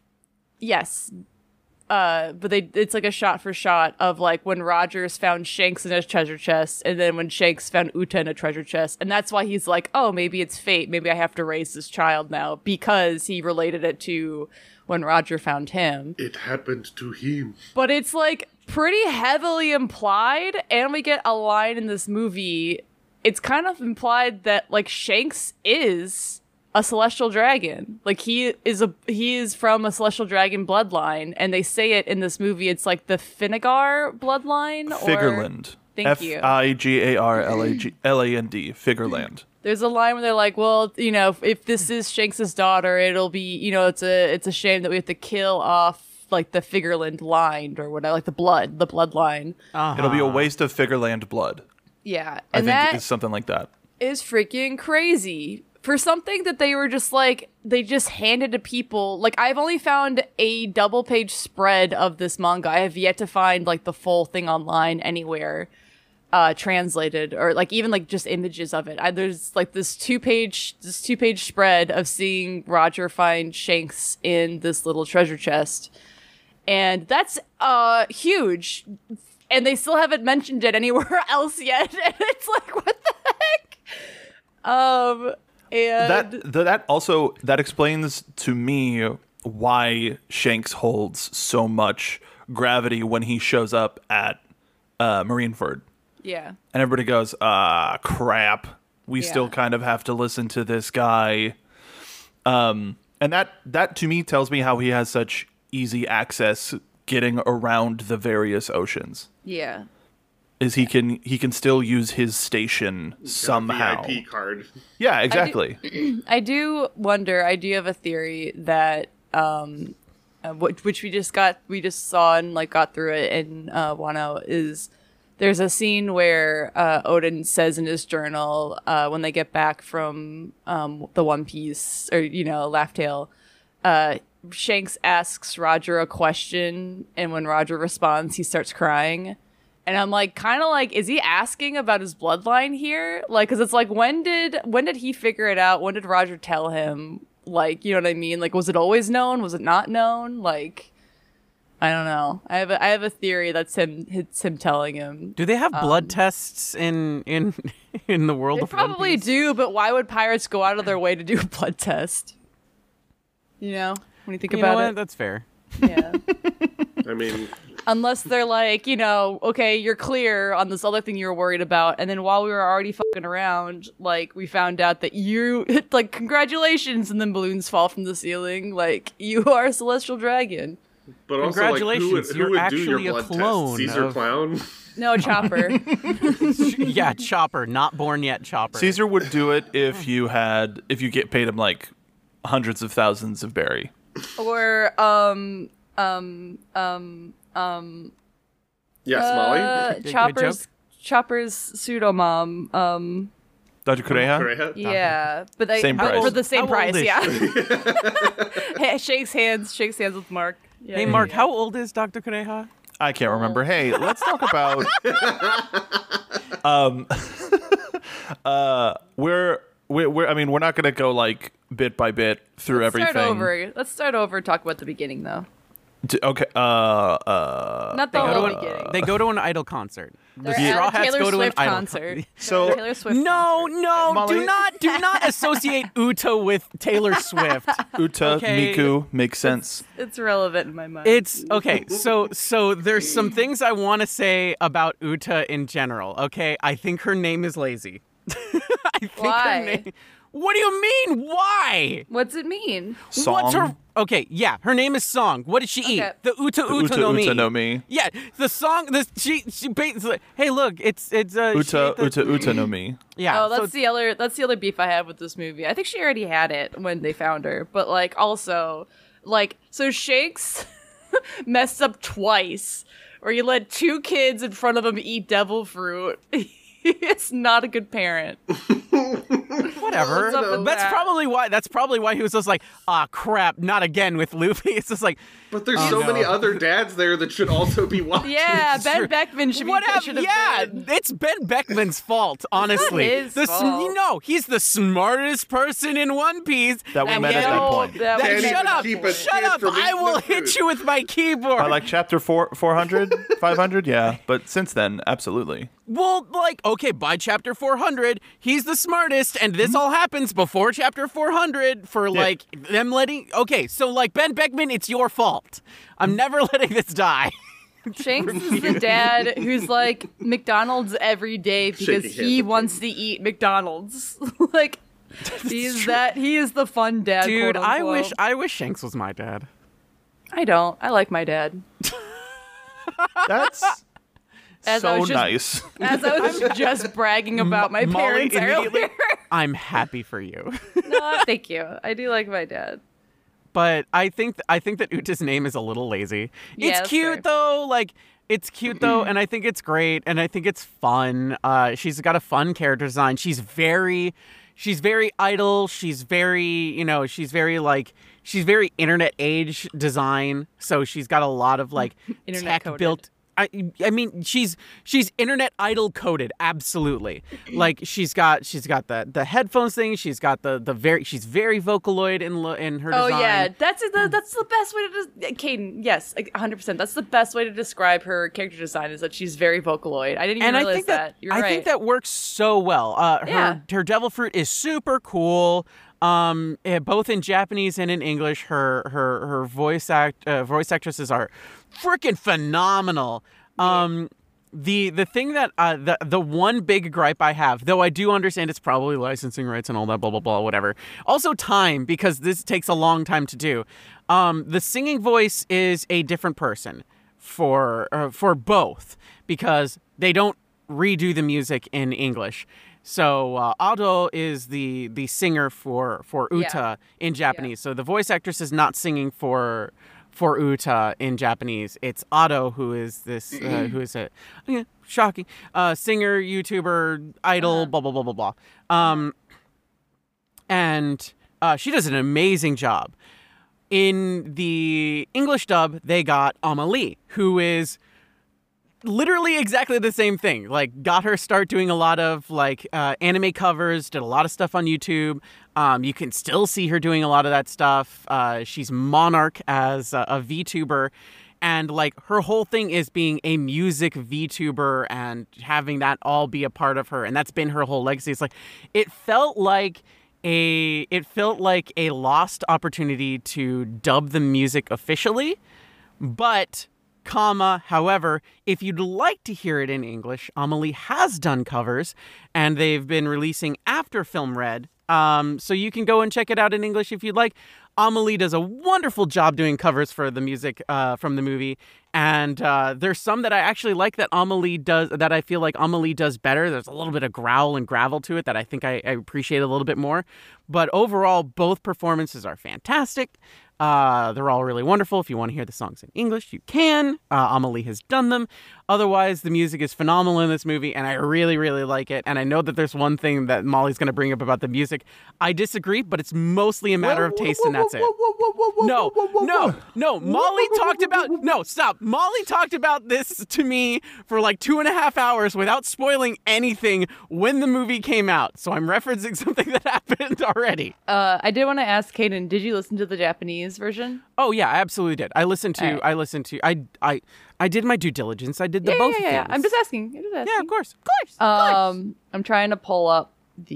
[SPEAKER 1] Yes. Uh, but they it's like a shot for shot of like when Rogers found Shanks in his treasure chest, and then when Shanks found Uta in a treasure chest. And that's why he's like, oh, maybe it's fate. Maybe I have to raise this child now, because he related it to when Roger found him.
[SPEAKER 4] It happened to him.
[SPEAKER 1] But it's like pretty heavily implied, and we get a line in this movie. It's kind of implied that like Shanks is a celestial dragon. Like he is a he is from a celestial dragon bloodline, and they say it in this movie. It's like the Finnegar bloodline.
[SPEAKER 2] Figureland.
[SPEAKER 1] Thank you.
[SPEAKER 2] F I G A R L A G L A N D. Figureland.
[SPEAKER 1] There's a line where they're like, well, you know, if, if this is Shanks's daughter, it'll be, you know, it's a it's a shame that we have to kill off like the Figureland line or whatever, like the blood, the bloodline.
[SPEAKER 3] Uh-huh.
[SPEAKER 2] It'll be a waste of Figureland blood.
[SPEAKER 1] Yeah,
[SPEAKER 2] I
[SPEAKER 1] and
[SPEAKER 2] think
[SPEAKER 1] that
[SPEAKER 2] it's something like that.
[SPEAKER 1] is freaking crazy. For something that they were just like, they just handed to people. Like, I've only found a double page spread of this manga. I have yet to find like the full thing online anywhere, uh, translated, or like even like just images of it. I, there's like this two page, this two page spread of seeing Roger find Shanks in this little treasure chest. And that's, uh, huge. And they still haven't mentioned it anywhere else yet. And it's like, what the heck? Um, and
[SPEAKER 2] That th- that also that explains to me why Shanks holds so much gravity when he shows up at uh, Marineford.
[SPEAKER 1] yeah,
[SPEAKER 2] And everybody goes, ah, crap. We
[SPEAKER 1] Yeah.
[SPEAKER 2] still kind of have to listen to this guy. Um, and that that to me tells me how he has such easy access getting around the various oceans.
[SPEAKER 1] yeah.
[SPEAKER 2] Is he can he can still use his station somehow.
[SPEAKER 4] V I P card.
[SPEAKER 2] Yeah, exactly.
[SPEAKER 1] I do wonder. I do have a theory that, um, uh, which, which we just got, we just saw and like got through it in uh, Wano. Is there's a scene where uh, Odin says in his journal uh, when they get back from um, the One Piece, or you know, Laugh Tale, uh, Shanks asks Roger a question, and when Roger responds, he starts crying. And I'm like, kind of like, is he asking about his bloodline here? Like, because it's like, when did when did he figure it out? When did Roger tell him? Like, you know what I mean? Like, was it always known? Was it not known? Like, I don't know. I have a, I have a theory that's him. It's him telling him.
[SPEAKER 3] Do they have blood tests in in in the world
[SPEAKER 1] They
[SPEAKER 3] of One
[SPEAKER 1] probably
[SPEAKER 3] Piece?
[SPEAKER 1] do, but why would pirates go out of their way to do a blood test? You know, when you think
[SPEAKER 3] You know
[SPEAKER 1] about
[SPEAKER 3] what?
[SPEAKER 1] it.
[SPEAKER 3] That's fair.
[SPEAKER 1] Yeah.
[SPEAKER 4] I mean,
[SPEAKER 1] Unless they're like, you know, okay, you're clear on this other thing you were worried about, and then while we were already fucking around, like, we found out that you, like, congratulations, and then balloons fall from the ceiling, like, you are a celestial dragon.
[SPEAKER 4] but also, like, who would,
[SPEAKER 3] Congratulations,
[SPEAKER 4] who
[SPEAKER 3] you're
[SPEAKER 4] would do
[SPEAKER 3] actually
[SPEAKER 4] your
[SPEAKER 3] a
[SPEAKER 4] blood
[SPEAKER 3] clone
[SPEAKER 4] test? Caesar
[SPEAKER 3] of-
[SPEAKER 4] Clown?
[SPEAKER 1] No, Chopper.
[SPEAKER 3] Yeah, Chopper, not born yet. Chopper.
[SPEAKER 2] Caesar would do it if you had if you get paid him like hundreds of thousands of berry.
[SPEAKER 1] or, um, um, um, um,
[SPEAKER 4] Yes,
[SPEAKER 1] uh,
[SPEAKER 4] Molly?
[SPEAKER 3] good
[SPEAKER 1] Chopper's,
[SPEAKER 3] joke.
[SPEAKER 1] Chopper's pseudo-mom, um,
[SPEAKER 2] Doctor Kureha?
[SPEAKER 4] Kureha?
[SPEAKER 1] yeah, but they,
[SPEAKER 2] Same price.
[SPEAKER 1] for the same
[SPEAKER 3] How old
[SPEAKER 1] price,
[SPEAKER 3] is
[SPEAKER 1] yeah. Hey, shakes hands, shakes hands with Mark. Yeah,
[SPEAKER 3] Hey,
[SPEAKER 1] yeah,
[SPEAKER 3] Mark,
[SPEAKER 1] yeah.
[SPEAKER 3] how old is Doctor Kureha?
[SPEAKER 2] I can't remember. Hey, let's talk about um uh we're we're, we're I mean, we're not going to go like bit by bit through
[SPEAKER 1] Let's
[SPEAKER 2] everything.
[SPEAKER 1] Start over. Let's start over and talk about the beginning, though.
[SPEAKER 2] D- okay. Uh. Uh.
[SPEAKER 1] Not the
[SPEAKER 3] They go,
[SPEAKER 1] whole
[SPEAKER 3] to an,
[SPEAKER 1] beginning.
[SPEAKER 3] they go to an Idol concert. The
[SPEAKER 1] They're
[SPEAKER 3] Straw
[SPEAKER 1] at a
[SPEAKER 3] Hats
[SPEAKER 1] Taylor
[SPEAKER 3] go to
[SPEAKER 1] Swift
[SPEAKER 3] an Idol
[SPEAKER 1] concert.
[SPEAKER 3] concert.
[SPEAKER 2] So
[SPEAKER 1] Taylor Swift.
[SPEAKER 3] No,
[SPEAKER 1] concert.
[SPEAKER 3] no,
[SPEAKER 2] Molly-
[SPEAKER 3] do not, do not associate Uta with Taylor Swift.
[SPEAKER 2] Uta,
[SPEAKER 3] Okay.
[SPEAKER 2] Miku makes sense.
[SPEAKER 1] It's relevant in my mind.
[SPEAKER 3] It's okay. So, so there's some things I want to say about Uta in general. Okay, I think her name is lazy. I think
[SPEAKER 1] Why?
[SPEAKER 3] Her name, what do you mean? Why?
[SPEAKER 1] What's it mean?
[SPEAKER 2] Song.
[SPEAKER 3] What's her? Okay, yeah, her name is Song. What did she eat?
[SPEAKER 1] Okay.
[SPEAKER 3] The Uta Uta,
[SPEAKER 2] Uta
[SPEAKER 3] no Mi.
[SPEAKER 2] Uta no Mi.
[SPEAKER 3] Yeah, the song. The she she. ba- Hey, look, it's it's uh, she
[SPEAKER 2] Uta
[SPEAKER 3] ate the-
[SPEAKER 2] Uta Uta no Mi.
[SPEAKER 3] Yeah.
[SPEAKER 1] Oh,
[SPEAKER 3] so
[SPEAKER 1] that's the other that's the other beef I have with this movie. I think she already had it when they found her, but like also like so Shanks messed up twice, where you let two kids in front of him eat devil fruit. It's not a good parent.
[SPEAKER 3] whatever.
[SPEAKER 1] What's up with
[SPEAKER 3] That's
[SPEAKER 1] that?
[SPEAKER 3] probably why. That's probably why he was just like, ah, crap, not again with Luffy. It's just like,
[SPEAKER 4] But there's
[SPEAKER 3] Oh,
[SPEAKER 4] so
[SPEAKER 3] no.
[SPEAKER 4] many other dads there that should also be watching.
[SPEAKER 1] Yeah,
[SPEAKER 3] It's
[SPEAKER 1] Ben
[SPEAKER 3] true.
[SPEAKER 1] Beckman should be
[SPEAKER 3] whatever.
[SPEAKER 1] should have
[SPEAKER 3] Yeah,
[SPEAKER 1] been.
[SPEAKER 3] it's Ben Beckman's fault. Honestly,
[SPEAKER 1] his
[SPEAKER 3] the
[SPEAKER 1] fault.
[SPEAKER 3] you know he's the smartest person in One Piece.
[SPEAKER 2] That we
[SPEAKER 1] And
[SPEAKER 2] met
[SPEAKER 1] we
[SPEAKER 2] at that
[SPEAKER 1] know
[SPEAKER 2] point.
[SPEAKER 1] that we
[SPEAKER 3] That-
[SPEAKER 4] Can't
[SPEAKER 1] met
[SPEAKER 3] shut
[SPEAKER 4] even
[SPEAKER 1] at
[SPEAKER 3] up!
[SPEAKER 1] that
[SPEAKER 4] keep
[SPEAKER 1] point.
[SPEAKER 4] a
[SPEAKER 3] Shut
[SPEAKER 4] kid
[SPEAKER 3] up!
[SPEAKER 4] from
[SPEAKER 3] I
[SPEAKER 4] eating
[SPEAKER 3] will
[SPEAKER 4] the
[SPEAKER 3] hit
[SPEAKER 4] fruit.
[SPEAKER 3] you with my keyboard.
[SPEAKER 2] By like chapter four, 400, five hundred, yeah. But since then, absolutely.
[SPEAKER 3] Well, like, okay, by chapter four hundred, he's the smartest, and
[SPEAKER 2] Hmm?
[SPEAKER 3] this all happens before chapter four hundred for, like, them letting... Okay, so, like, Ben Beckman, it's your fault. I'm never letting this die.
[SPEAKER 1] Shanks is the dad who's like McDonald's every day because
[SPEAKER 4] Shaking hands
[SPEAKER 1] he
[SPEAKER 4] with
[SPEAKER 1] wants to eat McDonald's. Like he's that he is the fun dad.
[SPEAKER 3] Dude,
[SPEAKER 1] quote,
[SPEAKER 3] I
[SPEAKER 1] unquote.
[SPEAKER 3] wish I wish Shanks was my dad.
[SPEAKER 1] I don't. I like my dad.
[SPEAKER 2] That's
[SPEAKER 1] As I
[SPEAKER 2] so
[SPEAKER 1] was just-
[SPEAKER 2] nice.
[SPEAKER 1] As I was just bragging about my
[SPEAKER 3] Molly
[SPEAKER 1] parents
[SPEAKER 3] immediately-
[SPEAKER 1] earlier.
[SPEAKER 3] I'm happy for you.
[SPEAKER 1] No, thank you. I do like my dad.
[SPEAKER 3] But I think th- I think that Uta's name is a little lazy.
[SPEAKER 1] Yeah,
[SPEAKER 3] it's
[SPEAKER 1] that's
[SPEAKER 3] cute
[SPEAKER 1] fair.
[SPEAKER 3] though, like it's cute though, and I think it's great, and I think it's fun. Uh, she's got a fun character design. She's very, she's very idle. She's very, you know, she's very like she's very internet age design. So she's got a lot of like
[SPEAKER 1] Internet
[SPEAKER 3] tech
[SPEAKER 1] coded.
[SPEAKER 3] built. I, I mean she's she's internet idol coded, absolutely. Like she's got she's got the the headphones thing. She's got the the very she's very Vocaloid in lo- in her
[SPEAKER 1] Oh
[SPEAKER 3] design.
[SPEAKER 1] yeah, that's the that's the best way to des- Caden. Yes, one hundred percent. That's the best way to describe her character design is that she's very Vocaloid. I didn't even
[SPEAKER 3] and I
[SPEAKER 1] realize
[SPEAKER 3] think
[SPEAKER 1] that.
[SPEAKER 3] that,
[SPEAKER 1] You're
[SPEAKER 3] I
[SPEAKER 1] right.
[SPEAKER 3] think that works so well. Uh, her
[SPEAKER 1] Yeah.
[SPEAKER 3] her devil fruit is super cool. Um, eh, both in Japanese and in English, her her her voice act uh, voice actresses are freaking phenomenal. Um, the the thing that uh, the the one big gripe I have, though I do understand it's probably licensing rights and all that blah blah blah whatever. Also time, because this takes a long time to do. Um, the singing voice is a different person for uh, for both because they don't redo the music in English. So uh, Ado is the the singer for for Uta in Japanese. So the voice actress is not singing for for Uta in Japanese. It's Ado who is this uh, who is a yeah, shocking uh, singer, YouTuber, idol, blah blah blah blah blah. Um, and uh, she does an amazing job. In the English dub, they got Amelie, who is literally exactly the same thing. Like, got her start doing a lot of like uh, anime covers, did a lot of stuff on YouTube. Um, you can still see her doing a lot of that stuff. Uh, she's Monarch as a, a VTuber. And like her whole thing is being a music VTuber and having that all be a part of her. And that's been her whole legacy. It's like, it felt like a, it felt like a lost opportunity to dub the music officially, but comma, however, if you'd like to hear it in English, Amelie has done covers, and they've been releasing after Film Red. Um, so you can go and check it out in English if you'd like. Amelie does a wonderful job doing covers for the music uh, from the movie, and uh, there's some that I actually like that Amelie does, that I feel like Amelie does better. There's a little bit of growl and gravel to it that I think I, I appreciate a little bit more. But overall, both performances are fantastic. Uh, they're all really wonderful. If you want to hear the songs in English, you can. Uh, Amelie has done them. Otherwise, the music is phenomenal in this movie, and I really, really like it. And I know that there's one thing that Molly's going to bring up about the music. I disagree, but it's mostly a matter of taste, and that's That's it. No, no, no. Molly talked about no. Stop. Molly talked about this to me for like two and a half hours without spoiling anything when the movie came out. So I'm referencing something that happened already.
[SPEAKER 1] Uh, I did want to ask Kaden, did you listen to the Japanese version?
[SPEAKER 3] Oh yeah, I absolutely did. I listened to.
[SPEAKER 1] Right.
[SPEAKER 3] I listened to. I I I did my due diligence. I did the
[SPEAKER 1] Yeah,
[SPEAKER 3] both
[SPEAKER 1] yeah, yeah, yeah.
[SPEAKER 3] things.
[SPEAKER 1] I'm just asking. I'm just asking.
[SPEAKER 3] Yeah, of course, of course. Of course.
[SPEAKER 1] Um, I'm trying to pull up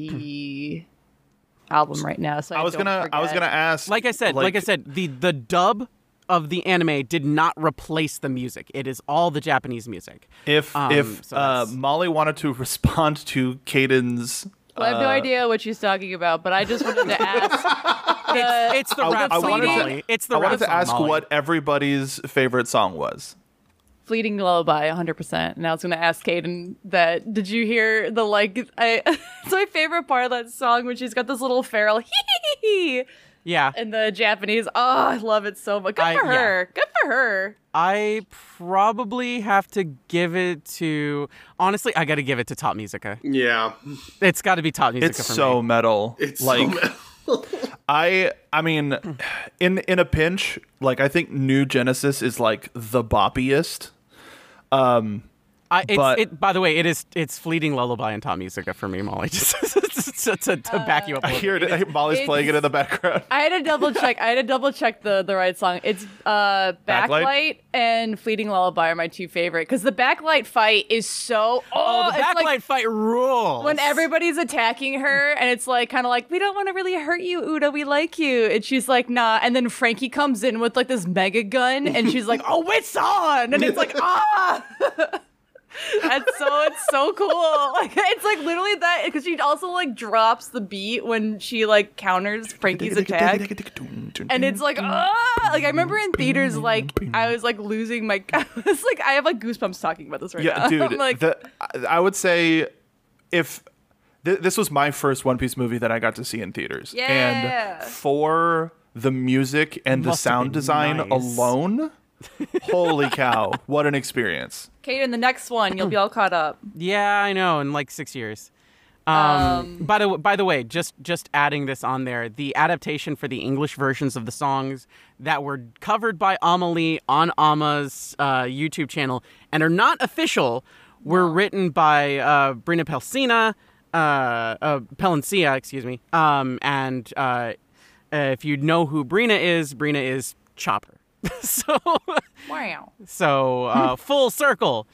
[SPEAKER 1] the album right now. So I,
[SPEAKER 2] I was
[SPEAKER 1] don't
[SPEAKER 2] gonna I was
[SPEAKER 1] forget.
[SPEAKER 2] gonna ask.
[SPEAKER 3] Like I said, like, I said, the the dub of the anime did not replace the music. It is all the Japanese music.
[SPEAKER 2] if
[SPEAKER 3] Um,
[SPEAKER 2] if
[SPEAKER 3] so
[SPEAKER 2] uh,
[SPEAKER 3] that's-
[SPEAKER 2] Molly wanted to respond to Caden's.
[SPEAKER 1] Well, I have no
[SPEAKER 2] uh,
[SPEAKER 1] idea what she's talking about, but I just wanted to ask. the-
[SPEAKER 3] It's the
[SPEAKER 2] I-
[SPEAKER 3] rap
[SPEAKER 2] I
[SPEAKER 3] song,
[SPEAKER 2] wanted to-
[SPEAKER 3] Molly. It's the
[SPEAKER 2] I
[SPEAKER 3] rap
[SPEAKER 2] wanted to
[SPEAKER 3] song,
[SPEAKER 2] ask
[SPEAKER 3] Molly.
[SPEAKER 2] what everybody's favorite song was.
[SPEAKER 1] Fleeting Lullaby, one hundred percent. And I was going to ask Kaden that, did you hear the, like, I, it's my favorite part of that song when she's got this little feral hee hee hee
[SPEAKER 3] Yeah.
[SPEAKER 1] in the Japanese. Oh, I love it so much. Good
[SPEAKER 3] I-
[SPEAKER 1] for
[SPEAKER 3] yeah.
[SPEAKER 1] her. Good for her.
[SPEAKER 3] I probably have to give it to. Honestly, I got to give it to Top Musica.
[SPEAKER 4] Yeah.
[SPEAKER 3] It's got to be Top Musica
[SPEAKER 2] It's
[SPEAKER 3] for
[SPEAKER 2] so
[SPEAKER 3] me.
[SPEAKER 2] metal.
[SPEAKER 4] It's
[SPEAKER 2] like
[SPEAKER 4] so
[SPEAKER 2] I I mean, in in a pinch, like I think New Genesis is like the boppiest. Um,
[SPEAKER 3] I, it's,
[SPEAKER 2] but-
[SPEAKER 3] it, by the way, it is. It's Fleeting Lullaby and Top Musica for me, Molly. Just to, to, to back you up. a
[SPEAKER 2] I
[SPEAKER 3] little
[SPEAKER 2] hear
[SPEAKER 3] bit.
[SPEAKER 2] it. Molly's
[SPEAKER 1] it's-
[SPEAKER 2] playing it in the background.
[SPEAKER 1] I had to double check. I had to double check the, the right song. It's uh,
[SPEAKER 2] Backlight?
[SPEAKER 1] Backlight and Fleeting Lullaby are my two favorite because the Backlight fight is so. Oh,
[SPEAKER 3] Oh, the
[SPEAKER 1] it's
[SPEAKER 3] backlight
[SPEAKER 1] like
[SPEAKER 3] fight rules.
[SPEAKER 1] when everybody's attacking her and it's like kind of like, we don't want to really hurt you, Uda. We like you. And she's like, nah. And then Frankie comes in with like this mega gun and she's like, oh, it's on. And it's like, ah. That's so it's so cool. Like it's like literally that because she also like drops the beat when she like counters Frankie's attack. And it's like, ah! Like I remember in theaters, like I was like losing my. I was like, I have like goosebumps talking about this right
[SPEAKER 2] Yeah,
[SPEAKER 1] now.
[SPEAKER 2] dude.
[SPEAKER 1] I'm like,
[SPEAKER 2] the, I would say if th- this was my first One Piece movie that I got to see in theaters,
[SPEAKER 1] Yeah.
[SPEAKER 2] and for the music and the
[SPEAKER 3] Must have
[SPEAKER 2] sound
[SPEAKER 3] been
[SPEAKER 2] design
[SPEAKER 3] nice.
[SPEAKER 2] alone, holy cow, what an experience!
[SPEAKER 1] Kaden, the next one, you'll be all caught up.
[SPEAKER 3] Yeah, I know. In like six years. Um,
[SPEAKER 1] Um,
[SPEAKER 3] by the by the way, just just adding this on there, the adaptation for the English versions of the songs that were covered by Amelie on Ama's uh, YouTube channel and are not official were written by uh, Brina Pelsina, uh, uh, Palencia, excuse me. Um, and uh, uh, if you know who Brina is, Brina is Chopper. so
[SPEAKER 1] Wow.
[SPEAKER 3] so uh, full circle.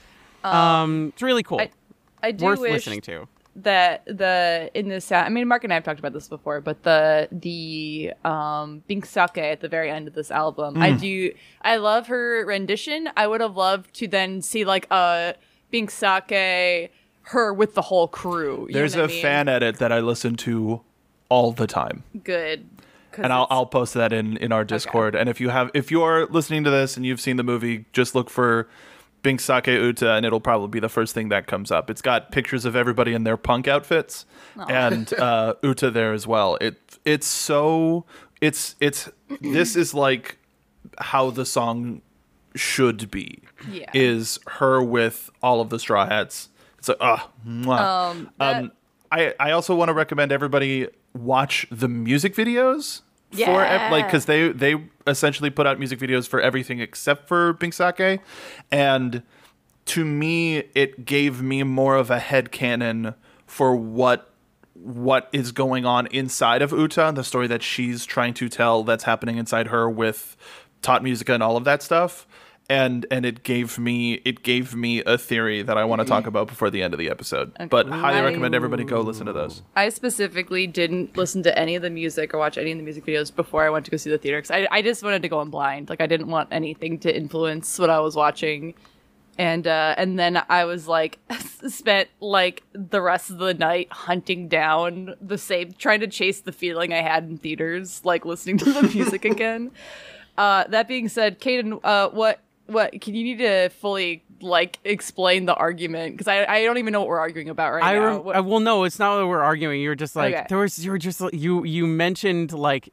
[SPEAKER 3] Um, it's really cool.
[SPEAKER 1] I, I do
[SPEAKER 3] Worth
[SPEAKER 1] wish
[SPEAKER 3] listening to.
[SPEAKER 1] that the in the sound. I mean, Mark and I have talked about this before, but the the um Bink Sake at the very end of this album, I do. I love her rendition. I would have loved to then see like a Bink Sake her with the whole crew. You
[SPEAKER 2] There's
[SPEAKER 1] know
[SPEAKER 2] a
[SPEAKER 1] what I mean?
[SPEAKER 2] fan edit that I listen to all the time.
[SPEAKER 1] Good. 'Cause
[SPEAKER 2] And I'll
[SPEAKER 1] it's-
[SPEAKER 2] I'll post that in, in our Discord. And if you have if you're listening to this and you've seen the movie, just look for Bink Sake Uta and it'll probably be the first thing that comes up. It's got pictures of everybody in their punk outfits and uh, Uta there as well. It it's so it's it's this is like how the song should be.
[SPEAKER 1] Yeah.
[SPEAKER 2] Is her with all of the Straw Hats. It's like ah. mwah.
[SPEAKER 1] Um, that-
[SPEAKER 2] Um, I, I also want to recommend everybody watch the music videos for
[SPEAKER 1] Yeah.
[SPEAKER 2] ev- like because they they essentially put out music videos for everything except for Bink Sake, and to me it gave me more of a headcanon for what what is going on inside of Uta and the story that she's trying to tell that's happening inside her with Tot Musica and all of that stuff. And and it gave me it gave me a theory that I want to talk about before the end of the episode. But highly
[SPEAKER 1] I-
[SPEAKER 2] recommend everybody go listen to those.
[SPEAKER 1] I specifically didn't listen to any of the music or watch any of the music videos before I went to go see the theater because I, I just wanted to go in blind. Like I didn't want anything to influence what I was watching. And uh, and then I was like, spent like the rest of the night hunting down the same, trying to chase the feeling I had in theaters, like listening to the music again. Uh, that being said, Kaden, uh, what what can you need to fully like explain the argument because I I don't even know what we're arguing about right
[SPEAKER 3] I
[SPEAKER 1] now.
[SPEAKER 3] rem-
[SPEAKER 1] What-
[SPEAKER 3] uh, well, no, it's not that we're arguing. You were just like
[SPEAKER 1] Okay.
[SPEAKER 3] there was. You were just like- you. You mentioned like,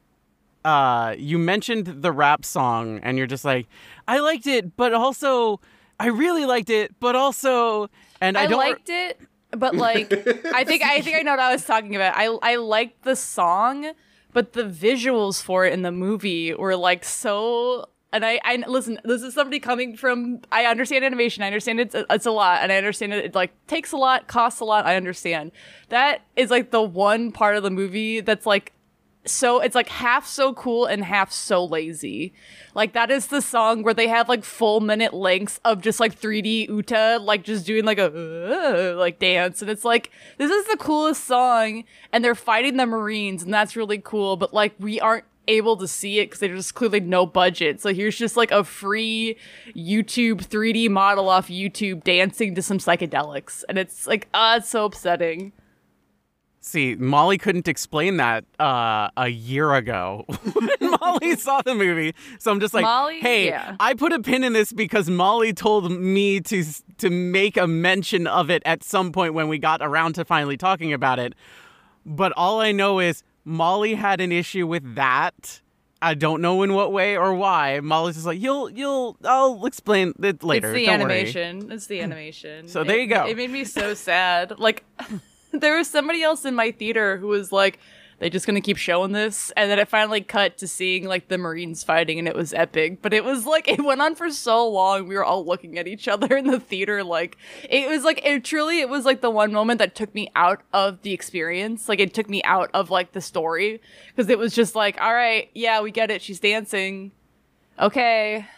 [SPEAKER 3] uh, you mentioned the rap song, and you're just like, I liked it, but also I really liked it, but also, and I,
[SPEAKER 1] I
[SPEAKER 3] don't.
[SPEAKER 1] liked it, but like I think I think I know what I was talking about. I I liked the song, but the visuals for it in the movie were like so. And I, I listen. This is somebody coming from. I understand animation. I understand it's it's a lot, and I understand it, it like takes a lot, costs a lot. I understand that is like the one part of the movie that's like so. It's like half so cool and half so lazy. Like that is the song where they have like full minute lengths of just like three D Uta like just doing like a uh, like dance, and it's like this is the coolest song, and they're fighting the Marines, and that's really cool. But like we aren't able to see it because there's just clearly no budget. So here's just like a free YouTube three D model off YouTube dancing to some psychedelics, and it's like ah, it's so upsetting.
[SPEAKER 3] See, Molly couldn't explain that uh, a year ago when Molly saw the movie. So I'm just like,
[SPEAKER 1] Molly?
[SPEAKER 3] hey,
[SPEAKER 1] Yeah.
[SPEAKER 3] I put a pin in this because Molly told me to to make a mention of it at some point when we got around to finally talking about it. But all I know is Molly had an issue with that. I don't know in what way or why. Molly's just like, you'll, you'll, I'll explain it later.
[SPEAKER 1] It's the
[SPEAKER 3] Don't
[SPEAKER 1] animation. It's the animation.
[SPEAKER 3] So there
[SPEAKER 1] It-
[SPEAKER 3] you go.
[SPEAKER 1] It made me so sad. Like, there was somebody else in my theater who was like, they just gonna keep showing this, and then it finally cut to seeing like the Marines fighting, and it was epic. But it was like it went on for so long. We were all looking at each other in the theater, like it was like it truly. It was like the one moment that took me out of the experience. Like it took me out of like the story because it was just like, all right, yeah, we get it. She's dancing. Okay.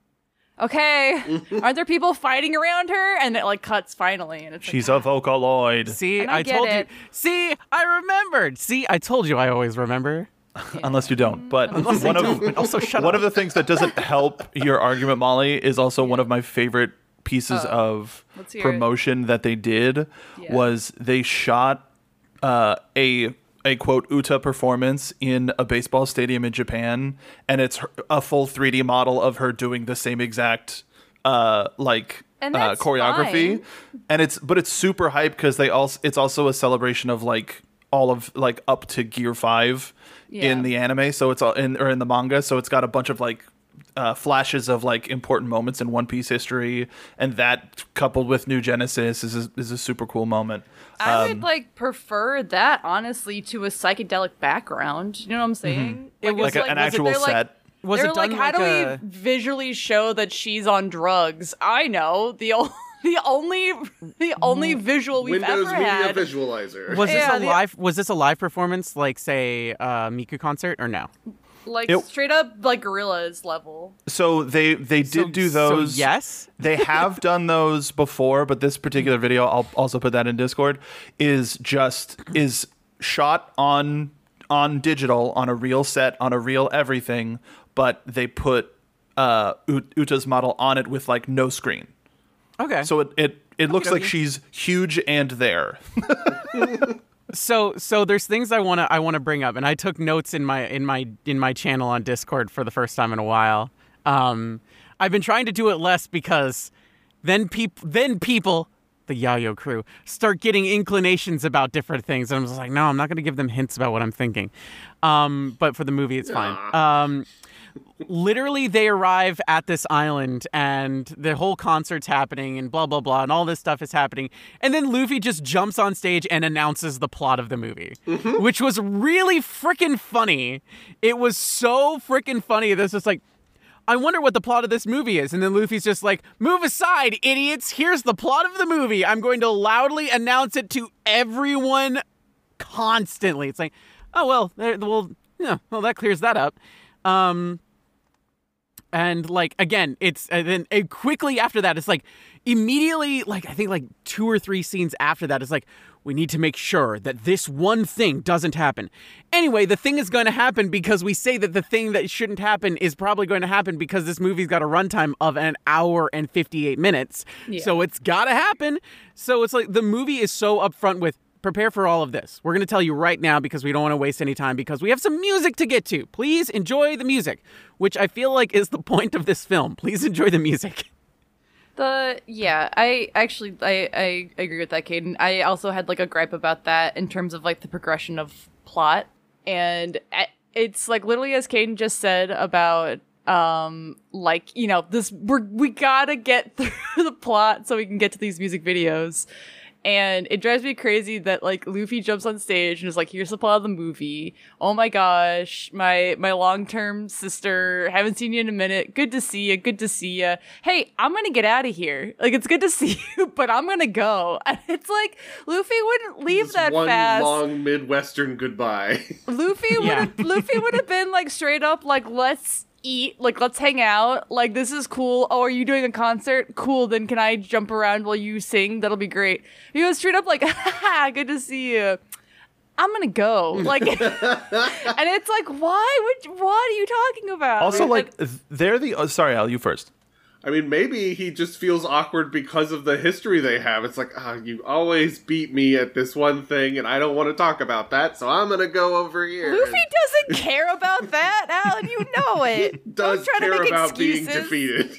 [SPEAKER 1] Okay, aren't there people fighting around her? And it like cuts finally, and it's like,
[SPEAKER 2] She's a Vocaloid.
[SPEAKER 3] See,
[SPEAKER 1] And I
[SPEAKER 3] I,
[SPEAKER 1] get
[SPEAKER 3] told
[SPEAKER 1] it.
[SPEAKER 3] you. See, I remembered. See, I told you I always remember.
[SPEAKER 2] Unless you don't. But
[SPEAKER 3] Unless
[SPEAKER 2] one
[SPEAKER 3] I
[SPEAKER 2] of
[SPEAKER 3] don't, but also shut
[SPEAKER 2] one
[SPEAKER 3] up.
[SPEAKER 2] of the things that doesn't help your argument, Molly, is also one of my favorite pieces
[SPEAKER 1] Oh.
[SPEAKER 2] of
[SPEAKER 1] Let's hear it.
[SPEAKER 2] promotion that they did
[SPEAKER 1] Yeah.
[SPEAKER 2] was they shot uh, a a quote Uta performance in a baseball stadium in Japan, and it's her, a full three D model of her doing the same exact uh like
[SPEAKER 1] And
[SPEAKER 2] uh,
[SPEAKER 1] that's
[SPEAKER 2] choreography,
[SPEAKER 1] fine.
[SPEAKER 2] and it's but it's super hype because they also it's also a celebration of like all of like up to Gear Five
[SPEAKER 1] Yeah.
[SPEAKER 2] in the anime, so it's all in or in the manga, so it's got a bunch of like uh, flashes of like important moments in One Piece history, and that coupled with New Genesis is a, is a super cool moment.
[SPEAKER 1] I
[SPEAKER 2] Um,
[SPEAKER 1] would like prefer that honestly to a psychedelic background. You know what I'm saying?
[SPEAKER 3] It was
[SPEAKER 2] like, a, an
[SPEAKER 1] was it-
[SPEAKER 2] actual
[SPEAKER 1] they're like-
[SPEAKER 2] set.
[SPEAKER 3] Was
[SPEAKER 1] they're
[SPEAKER 3] it
[SPEAKER 1] like,
[SPEAKER 3] done
[SPEAKER 1] how
[SPEAKER 3] like
[SPEAKER 1] do
[SPEAKER 3] a...
[SPEAKER 1] we visually show that she's on drugs? I know the o- the only the only visual we've
[SPEAKER 4] Windows
[SPEAKER 1] ever
[SPEAKER 4] Media
[SPEAKER 1] had.
[SPEAKER 4] Visualizer.
[SPEAKER 3] Was this
[SPEAKER 1] Yeah,
[SPEAKER 3] a
[SPEAKER 1] the-
[SPEAKER 3] live? Was this a live performance, like say uh, Miku concert, or no?
[SPEAKER 1] Like
[SPEAKER 2] It-
[SPEAKER 1] straight up like Gorillaz level.
[SPEAKER 2] So they they did
[SPEAKER 3] So-
[SPEAKER 2] do
[SPEAKER 3] so
[SPEAKER 2] those.
[SPEAKER 3] yes.
[SPEAKER 2] They have done those before, but this particular video, I'll also put that in Discord, is just is shot on on digital on a real set on a real everything, but they put uh U- Uta's model on it with like no screen.
[SPEAKER 3] Okay.
[SPEAKER 2] So it it, it looks like
[SPEAKER 3] okay.
[SPEAKER 2] she's huge and there.
[SPEAKER 3] So so there's things I want to I want to bring up, and I took notes in my in my in my channel on Discord for the first time in a while. Um, I've been trying to do it less because then people then people the Yayo crew start getting inclinations about different things, and I'm just like, no, I'm not going to give them hints about what I'm thinking. Um, but for the movie, it's fine. Um, literally they arrive at this island and the whole concert's happening and blah blah blah and all this stuff is happening, and then Luffy just jumps on stage and announces the plot of the movie, which was really freaking funny. It was so freaking funny. This is like, I wonder what the plot of this movie is. And then Luffy's just like, move aside, idiots. Here's the plot of the movie. I'm going to loudly announce it to everyone constantly. It's like, oh, well, there, well, yeah, well, that clears that up. Um, and like, again, it's, and then and quickly after that, it's like immediately, like, I think like two or three scenes after that is like, we need to make sure that this one thing doesn't happen. Anyway, the thing is going to happen because we say that the thing that shouldn't happen is probably going to happen because this movie's got a runtime of an hour and fifty-eight minutes.
[SPEAKER 1] Yeah.
[SPEAKER 3] So it's got to happen. So it's like the movie is so upfront with, prepare for all of this. We're going to tell you right now because we don't want to waste any time because we have some music to get to. Please enjoy the music, which I feel like is the point of this film. Please enjoy the music.
[SPEAKER 1] The yeah, I actually I, I agree with that, Caden. I also had like a gripe about that in terms of like the progression of plot, and I- it's like literally as Caden just said about um like you know this we're we gotta get through the plot so we can get to these music videos, And it drives me crazy that like Luffy jumps on stage and is like, here's the plot of the movie. Oh my gosh, my my long-term sister, haven't seen you in a minute. Good to see you, good to see you. Hey, I'm gonna get out of here. Like, it's good to see you, but I'm gonna go. And it's like, Luffy wouldn't leave
[SPEAKER 4] This
[SPEAKER 1] that
[SPEAKER 4] one
[SPEAKER 1] fast.
[SPEAKER 4] long Midwestern goodbye.
[SPEAKER 1] Luffy would
[SPEAKER 3] Yeah.
[SPEAKER 1] have Luffy would have been like straight up like, let's eat, like let's hang out, like this is cool. Oh, are you doing a concert? Cool, then can I jump around while you sing? That'll be great. He goes straight up like, haha, good to see you. I'm gonna go. Like, and it's like, why would what are you talking about?
[SPEAKER 8] Also,
[SPEAKER 1] And-
[SPEAKER 8] like, they're the. Oh, sorry, Al, you first.
[SPEAKER 4] I mean, maybe he just feels awkward because of the history they have. It's like, ah, you always beat me at this one thing, and I don't want to talk about that, so I'm gonna go over here.
[SPEAKER 1] Luffy doesn't care about that, Alan. You know it.
[SPEAKER 4] does
[SPEAKER 1] Don't try
[SPEAKER 4] care
[SPEAKER 1] to make
[SPEAKER 4] about
[SPEAKER 1] excuses.
[SPEAKER 4] being defeated.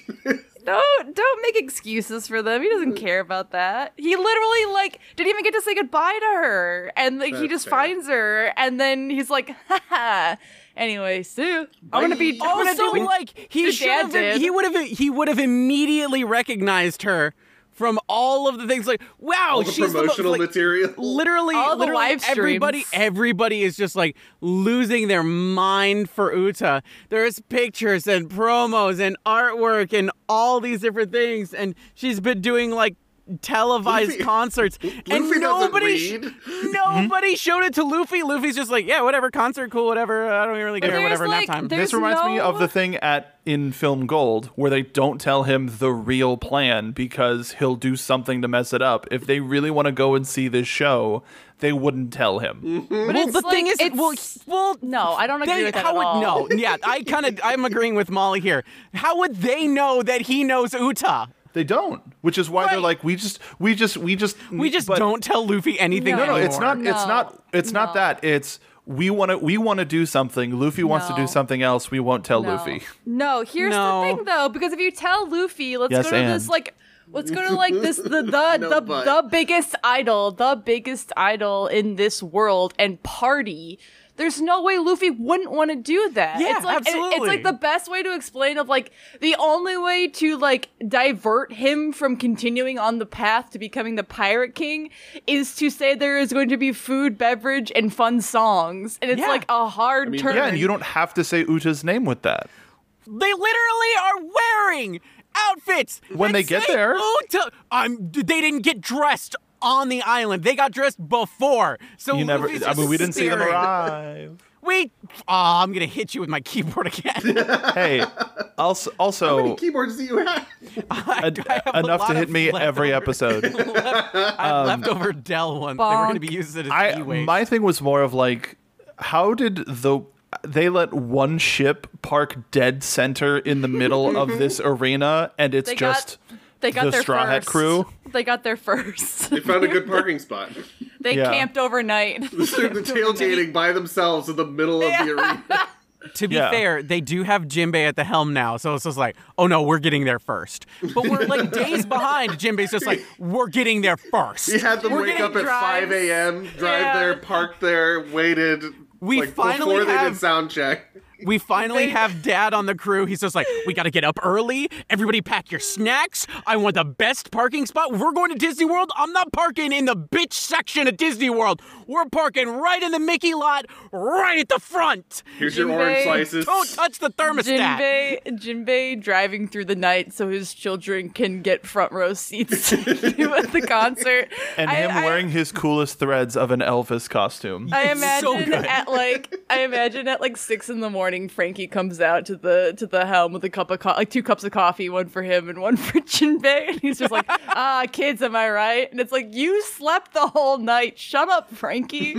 [SPEAKER 1] Don't don't make excuses for them. He doesn't care about that. He literally like didn't even get to say goodbye to her, and like he
[SPEAKER 4] That's
[SPEAKER 1] just
[SPEAKER 4] fair.
[SPEAKER 1] finds her, and then he's like, haha. Anyway, Sue, I'm gonna be. I'm gonna
[SPEAKER 3] Also,
[SPEAKER 1] do
[SPEAKER 3] like he
[SPEAKER 1] the
[SPEAKER 3] should
[SPEAKER 1] dad
[SPEAKER 3] have,
[SPEAKER 1] did.
[SPEAKER 3] he would have, he would have immediately recognized her from all of the things. Like, wow,
[SPEAKER 4] All the
[SPEAKER 3] she's
[SPEAKER 4] promotional
[SPEAKER 3] the, mo- like,
[SPEAKER 4] material.
[SPEAKER 3] Literally,
[SPEAKER 1] All the
[SPEAKER 3] literally
[SPEAKER 1] live
[SPEAKER 3] everybody,
[SPEAKER 1] streams.
[SPEAKER 3] everybody is just like losing their mind for Uta. There's pictures and promos and artwork and all these different things, and she's been doing like televised
[SPEAKER 4] Luffy-
[SPEAKER 3] concerts,
[SPEAKER 4] Luffy
[SPEAKER 3] and
[SPEAKER 4] doesn't
[SPEAKER 3] nobody, sh-
[SPEAKER 4] read.
[SPEAKER 3] nobody showed it to Luffy. Luffy's just like, yeah, whatever, concert, cool, whatever. I don't really
[SPEAKER 1] But
[SPEAKER 3] care,
[SPEAKER 1] there's,
[SPEAKER 3] whatever.
[SPEAKER 1] like,
[SPEAKER 3] nap time.
[SPEAKER 1] there-
[SPEAKER 8] This
[SPEAKER 1] There's
[SPEAKER 8] reminds me
[SPEAKER 1] no-
[SPEAKER 8] of the thing at in Film Gold where they don't tell him the real plan because he'll do something to mess it up. If they really want to go and see this show, they wouldn't tell him.
[SPEAKER 1] But
[SPEAKER 3] well,
[SPEAKER 1] it's
[SPEAKER 3] the
[SPEAKER 1] like,
[SPEAKER 3] thing is,
[SPEAKER 1] it's,
[SPEAKER 3] well, well,
[SPEAKER 1] no, I don't agree
[SPEAKER 3] they,
[SPEAKER 1] with that
[SPEAKER 3] how
[SPEAKER 1] at
[SPEAKER 3] would
[SPEAKER 1] all.
[SPEAKER 3] no? Yeah, I kind of, I'm agreeing with Molly here. How would they know that he knows Uta?
[SPEAKER 8] They don't, which is why they're
[SPEAKER 3] Right.
[SPEAKER 8] like, we just, we just, we just,
[SPEAKER 3] We just
[SPEAKER 8] but-
[SPEAKER 3] don't tell Luffy anything
[SPEAKER 8] No, no,
[SPEAKER 3] anymore.
[SPEAKER 8] it's not. It's
[SPEAKER 1] No,
[SPEAKER 8] not. It's not
[SPEAKER 1] no.
[SPEAKER 8] that. It's we want to. We want to do something. Luffy wants to
[SPEAKER 1] No.
[SPEAKER 8] do something else. We won't tell
[SPEAKER 1] No.
[SPEAKER 8] Luffy.
[SPEAKER 1] No, here's
[SPEAKER 3] No.
[SPEAKER 1] the thing though, because if you tell Luffy, let's
[SPEAKER 8] Yes,
[SPEAKER 1] go to
[SPEAKER 8] and.
[SPEAKER 1] this like let's go to like this the the
[SPEAKER 4] No,
[SPEAKER 1] the,
[SPEAKER 4] but.
[SPEAKER 1] the biggest idol, the biggest idol in this world and party. There's no way Luffy wouldn't want to do that.
[SPEAKER 3] Yeah,
[SPEAKER 1] it's like it- it's
[SPEAKER 3] absolutely.
[SPEAKER 1] like the best way to explain of like the only way to like divert him from continuing on the path to becoming the Pirate King is to say there is going to be food, beverage, and fun songs. And it's
[SPEAKER 3] Yeah.
[SPEAKER 1] like a hard
[SPEAKER 4] mean,
[SPEAKER 1] turn.
[SPEAKER 8] Yeah, and you don't have to say Uta's name with that.
[SPEAKER 3] They literally are wearing outfits
[SPEAKER 8] When
[SPEAKER 3] that
[SPEAKER 8] they get
[SPEAKER 3] say
[SPEAKER 8] there.
[SPEAKER 3] Uta. I'm. They didn't get dressed on the island. They got dressed before. So
[SPEAKER 8] You never.
[SPEAKER 3] Luffy's
[SPEAKER 8] I mean, we didn't see them
[SPEAKER 3] staring.
[SPEAKER 8] arrive.
[SPEAKER 3] We. Oh, I'm gonna hit you with my keyboard again.
[SPEAKER 8] Hey, also,
[SPEAKER 4] How
[SPEAKER 8] also
[SPEAKER 4] many keyboards do you have?
[SPEAKER 3] I, I have a
[SPEAKER 8] enough
[SPEAKER 3] lot
[SPEAKER 8] to hit
[SPEAKER 3] of
[SPEAKER 8] me every
[SPEAKER 3] leftover-
[SPEAKER 8] episode.
[SPEAKER 3] left, I have leftover Dell ones. They were going to be used as
[SPEAKER 8] I
[SPEAKER 3] e-waste.
[SPEAKER 8] my thing was more of like, how did the they let one ship park dead center in the middle of this arena, and it's
[SPEAKER 1] They got-
[SPEAKER 8] just
[SPEAKER 1] They got
[SPEAKER 8] the
[SPEAKER 1] there
[SPEAKER 8] Straw Hat
[SPEAKER 1] first.
[SPEAKER 8] crew?
[SPEAKER 1] They got there first.
[SPEAKER 4] They found a good parking spot.
[SPEAKER 1] They
[SPEAKER 8] Yeah.
[SPEAKER 1] camped overnight.
[SPEAKER 4] They're tailgating by themselves in the middle of the arena.
[SPEAKER 3] To be
[SPEAKER 8] Yeah.
[SPEAKER 3] fair, they do have Jinbei at the helm now, so it's just like, oh no, we're getting there first. But we're like days behind. Jinbei's just like, we're getting there first.
[SPEAKER 4] He had them
[SPEAKER 1] We're
[SPEAKER 4] wake
[SPEAKER 1] getting
[SPEAKER 4] up at
[SPEAKER 1] drives.
[SPEAKER 4] five a.m., drive
[SPEAKER 1] Yeah.
[SPEAKER 4] there, park there, waited.
[SPEAKER 3] We
[SPEAKER 4] like,
[SPEAKER 3] finally
[SPEAKER 4] before they
[SPEAKER 3] have-
[SPEAKER 4] did sound check.
[SPEAKER 3] We finally
[SPEAKER 1] They-
[SPEAKER 3] have Dad on the crew. He's just like, we got to get up early. Everybody pack your snacks. I want the best parking spot. We're going to Disney World. I'm not parking in the bitch section at Disney World. We're parking right in the Mickey lot, right at the front.
[SPEAKER 4] Here's your
[SPEAKER 1] Jinbei-
[SPEAKER 4] orange slices.
[SPEAKER 3] Don't touch the thermostat.
[SPEAKER 1] Jinbei, Jinbei driving through the night so his children can get front row seats to the concert.
[SPEAKER 8] and
[SPEAKER 1] I-
[SPEAKER 8] him
[SPEAKER 1] I-
[SPEAKER 8] wearing his coolest threads of an Elvis costume.
[SPEAKER 1] I
[SPEAKER 3] So
[SPEAKER 1] imagine
[SPEAKER 3] good.
[SPEAKER 1] at like I imagine at like six in the morning, Frankie comes out to the to the helm with a cup of co- like two cups of coffee, one for him and one for Jinbei, and he's just like, "Ah, kids, am I right?" And it's like, "You slept the whole night. Shut up, Frankie."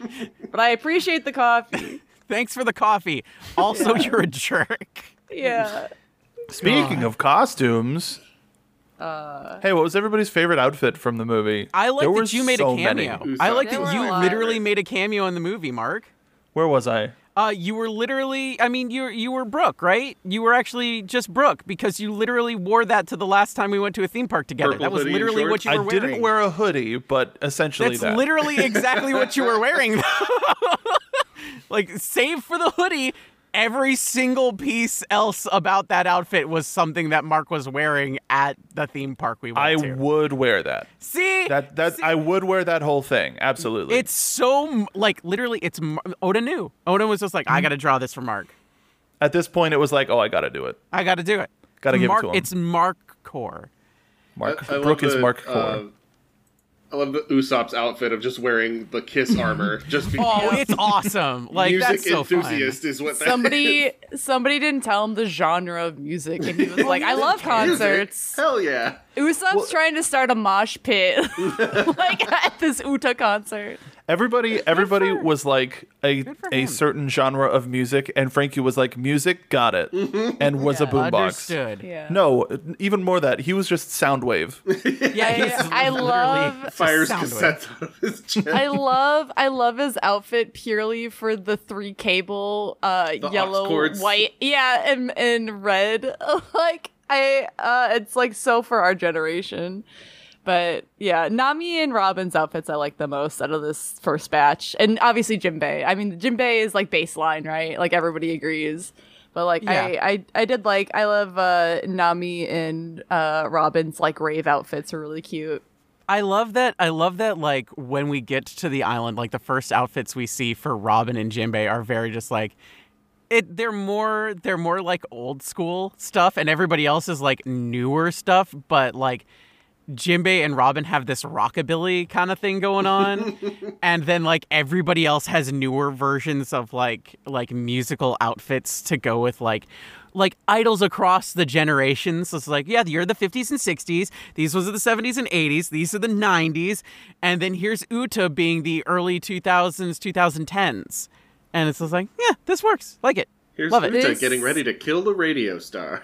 [SPEAKER 1] But I appreciate the coffee.
[SPEAKER 3] Thanks for the coffee. Also, you're a jerk.
[SPEAKER 1] Yeah.
[SPEAKER 8] Speaking of costumes,
[SPEAKER 1] Uh,
[SPEAKER 8] hey, what was everybody's favorite outfit from the movie?
[SPEAKER 3] I like
[SPEAKER 8] There
[SPEAKER 3] that
[SPEAKER 8] were
[SPEAKER 3] you made
[SPEAKER 8] so
[SPEAKER 3] a cameo.
[SPEAKER 8] many.
[SPEAKER 3] I like
[SPEAKER 1] There
[SPEAKER 3] that
[SPEAKER 1] were
[SPEAKER 3] you
[SPEAKER 1] a lot.
[SPEAKER 3] literally made a cameo in the movie, Mark.
[SPEAKER 8] Where was I?
[SPEAKER 3] Uh, you were literally, I mean, you you were Brooke, right? You were actually just Brooke because you literally wore that to the last time we went to a theme park together.
[SPEAKER 4] Purple
[SPEAKER 3] that was
[SPEAKER 4] hoodie and
[SPEAKER 3] literally what
[SPEAKER 4] shorts?
[SPEAKER 3] you
[SPEAKER 8] I
[SPEAKER 3] were wearing.
[SPEAKER 8] didn't wear a hoodie, but essentially
[SPEAKER 3] That's
[SPEAKER 8] that.
[SPEAKER 3] literally exactly what you were wearing. Like, save for the hoodie, every single piece else about that outfit was something that Mark was wearing at the theme park we went
[SPEAKER 8] I
[SPEAKER 3] to.
[SPEAKER 8] would wear that.
[SPEAKER 3] See?
[SPEAKER 8] That that
[SPEAKER 3] See?
[SPEAKER 8] I would wear that whole thing. Absolutely.
[SPEAKER 3] It's so, like, literally, it's, Oda knew. Oda was just like, I got to draw this for Mark.
[SPEAKER 8] At this point, it was like, oh, I got to do it.
[SPEAKER 3] I got to do it.
[SPEAKER 8] Got to give
[SPEAKER 3] Mark,
[SPEAKER 8] it to him.
[SPEAKER 3] It's Mark Core.
[SPEAKER 8] Mark
[SPEAKER 4] I- I love
[SPEAKER 8] Brooke is
[SPEAKER 4] the,
[SPEAKER 8] Mark Core.
[SPEAKER 4] uh, I love the Usopp's outfit of just wearing the Kiss armor. Just because
[SPEAKER 3] Oh, it's awesome. Like,
[SPEAKER 4] music
[SPEAKER 3] that's so
[SPEAKER 4] enthusiast
[SPEAKER 3] fun.
[SPEAKER 4] is what that
[SPEAKER 1] Somebody
[SPEAKER 4] is.
[SPEAKER 1] somebody didn't tell him the genre of music, and he was like, "I love
[SPEAKER 4] Music.
[SPEAKER 1] concerts."
[SPEAKER 4] Hell yeah.
[SPEAKER 1] Usopp's trying to start a mosh pit, like at this Uta concert.
[SPEAKER 8] Everybody, everybody
[SPEAKER 3] for-
[SPEAKER 8] was like a
[SPEAKER 3] for
[SPEAKER 8] a
[SPEAKER 3] him.
[SPEAKER 8] certain genre of music, and Frankie was like, "Music, got it," and was a
[SPEAKER 1] Yeah.
[SPEAKER 8] boombox.
[SPEAKER 3] Understood.
[SPEAKER 1] Yeah.
[SPEAKER 8] No, even more that he was just Soundwave.
[SPEAKER 3] Yeah, he's
[SPEAKER 1] I, I
[SPEAKER 3] literally
[SPEAKER 1] love
[SPEAKER 3] just
[SPEAKER 4] Fires
[SPEAKER 3] sound
[SPEAKER 4] cassettes out of his chest.
[SPEAKER 1] I love I love his outfit purely for the three cable uh
[SPEAKER 4] aux
[SPEAKER 1] yellow,
[SPEAKER 4] cords.
[SPEAKER 1] white, yeah, and and red. Like I uh it's like so for our generation. But yeah, Nami and Robin's outfits I like the most out of this first batch. And obviously Jinbei. I mean Jinbei is like baseline, right? Like everybody agrees. But like
[SPEAKER 3] Yeah.
[SPEAKER 1] I, I I did like I love uh Nami and uh Robin's like rave outfits are really cute.
[SPEAKER 3] I love that. I love that. Like when we get to the island, like the first outfits we see for Robin and Jinbei are very just like it. They're more. They're more like old school stuff, and everybody else is like newer stuff. But like Jinbei and Robin have this rockabilly kind of thing going on, and then like everybody else has newer versions of like like musical outfits to go with like. Like idols across the generations. So it's like, yeah, you're the fifties and sixties. These was the seventies and eighties. These are the nineties. And then here's Uta being the early two thousands, twenty tens. And it's just like, yeah, this works. Like it.
[SPEAKER 4] Here's
[SPEAKER 3] Love it.
[SPEAKER 4] Uta
[SPEAKER 1] This-
[SPEAKER 4] getting ready to kill the radio star.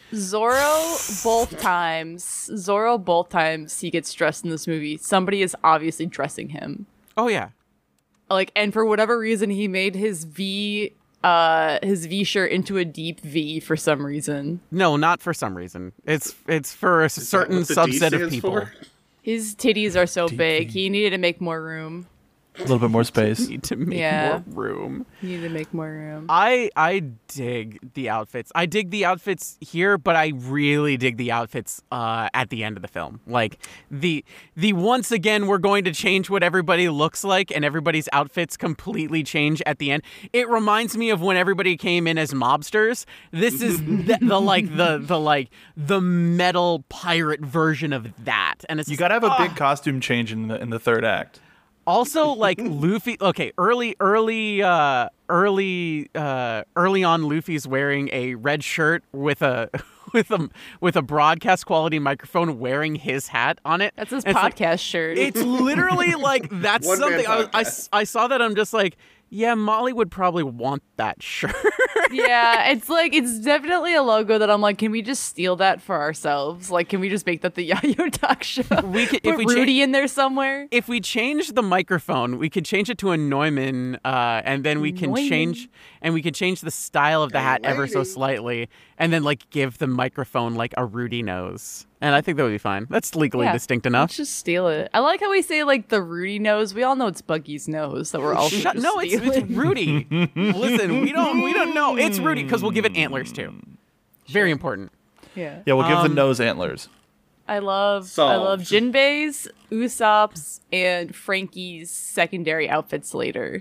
[SPEAKER 1] Zoro, both times, Zoro, both times he gets dressed in this movie, somebody is obviously dressing him.
[SPEAKER 3] Oh, yeah.
[SPEAKER 1] Like, and for whatever reason, he made his V, uh, his V shirt into a deep V for some reason.
[SPEAKER 3] No, not for some reason. It's it's for a
[SPEAKER 4] Is that
[SPEAKER 3] certain
[SPEAKER 4] what the D
[SPEAKER 3] subset of
[SPEAKER 4] stands
[SPEAKER 3] people.
[SPEAKER 4] for?
[SPEAKER 1] His titties are so big, he needed to make more room.
[SPEAKER 8] A little bit more space.
[SPEAKER 3] Need to make
[SPEAKER 1] Yeah.
[SPEAKER 3] more room.
[SPEAKER 1] He needed to make more room.
[SPEAKER 3] I I dig the outfits. I dig the outfits here, but I really dig the outfits uh, at the end of the film. Like the the once again we're going to change what everybody looks like, and everybody's outfits completely change at the end. It reminds me of when everybody came in as mobsters. This is the, the like the the like the metal pirate version of that, and it's
[SPEAKER 8] You
[SPEAKER 3] just-
[SPEAKER 8] gotta have a
[SPEAKER 3] ah.
[SPEAKER 8] big costume change in the in the third act.
[SPEAKER 3] Also, like Luffy. Okay, early, early, uh, early, uh, early on, Luffy's wearing a red shirt with a with a with a broadcast quality microphone, wearing his hat on it.
[SPEAKER 1] That's his
[SPEAKER 3] And it's like-
[SPEAKER 1] podcast shirt.
[SPEAKER 3] It's literally like that's
[SPEAKER 4] One man
[SPEAKER 3] something. I, was, I
[SPEAKER 4] podcast.
[SPEAKER 3] s- I saw that. I'm just like, yeah, Molly would probably want that shirt.
[SPEAKER 1] Yeah, it's like it's definitely a logo that I'm like, can we just steal that for ourselves? Like, can we just make that the Yayo Talk Show?
[SPEAKER 3] We could-
[SPEAKER 1] Put
[SPEAKER 3] if we
[SPEAKER 1] Rudy
[SPEAKER 3] cha-
[SPEAKER 1] in there somewhere.
[SPEAKER 3] If we change the microphone, we could change it to a Neumann, uh, and then we can
[SPEAKER 1] Neumann.
[SPEAKER 3] change and we could change the style of the hat ever so
[SPEAKER 4] lady.
[SPEAKER 3] slightly, and then like give the microphone like a Rudy nose. And I think that would be fine. That's legally
[SPEAKER 1] Yeah,
[SPEAKER 3] distinct enough.
[SPEAKER 1] Let's just steal it. I like how we say like the Rudy nose. We all know it's Buggy's nose that we're all
[SPEAKER 3] Shut,
[SPEAKER 1] just
[SPEAKER 3] no, it's, it's
[SPEAKER 1] stealing.
[SPEAKER 3] Rudy. Listen, we don't we don't know. It's Rudy because we'll give it antlers too. Very important.
[SPEAKER 1] Yeah.
[SPEAKER 8] Yeah, we'll give the
[SPEAKER 3] Um,
[SPEAKER 8] nose antlers.
[SPEAKER 1] I love I
[SPEAKER 4] Solved.
[SPEAKER 1] love Jinbei's, Usopp's, and Frankie's secondary outfits later.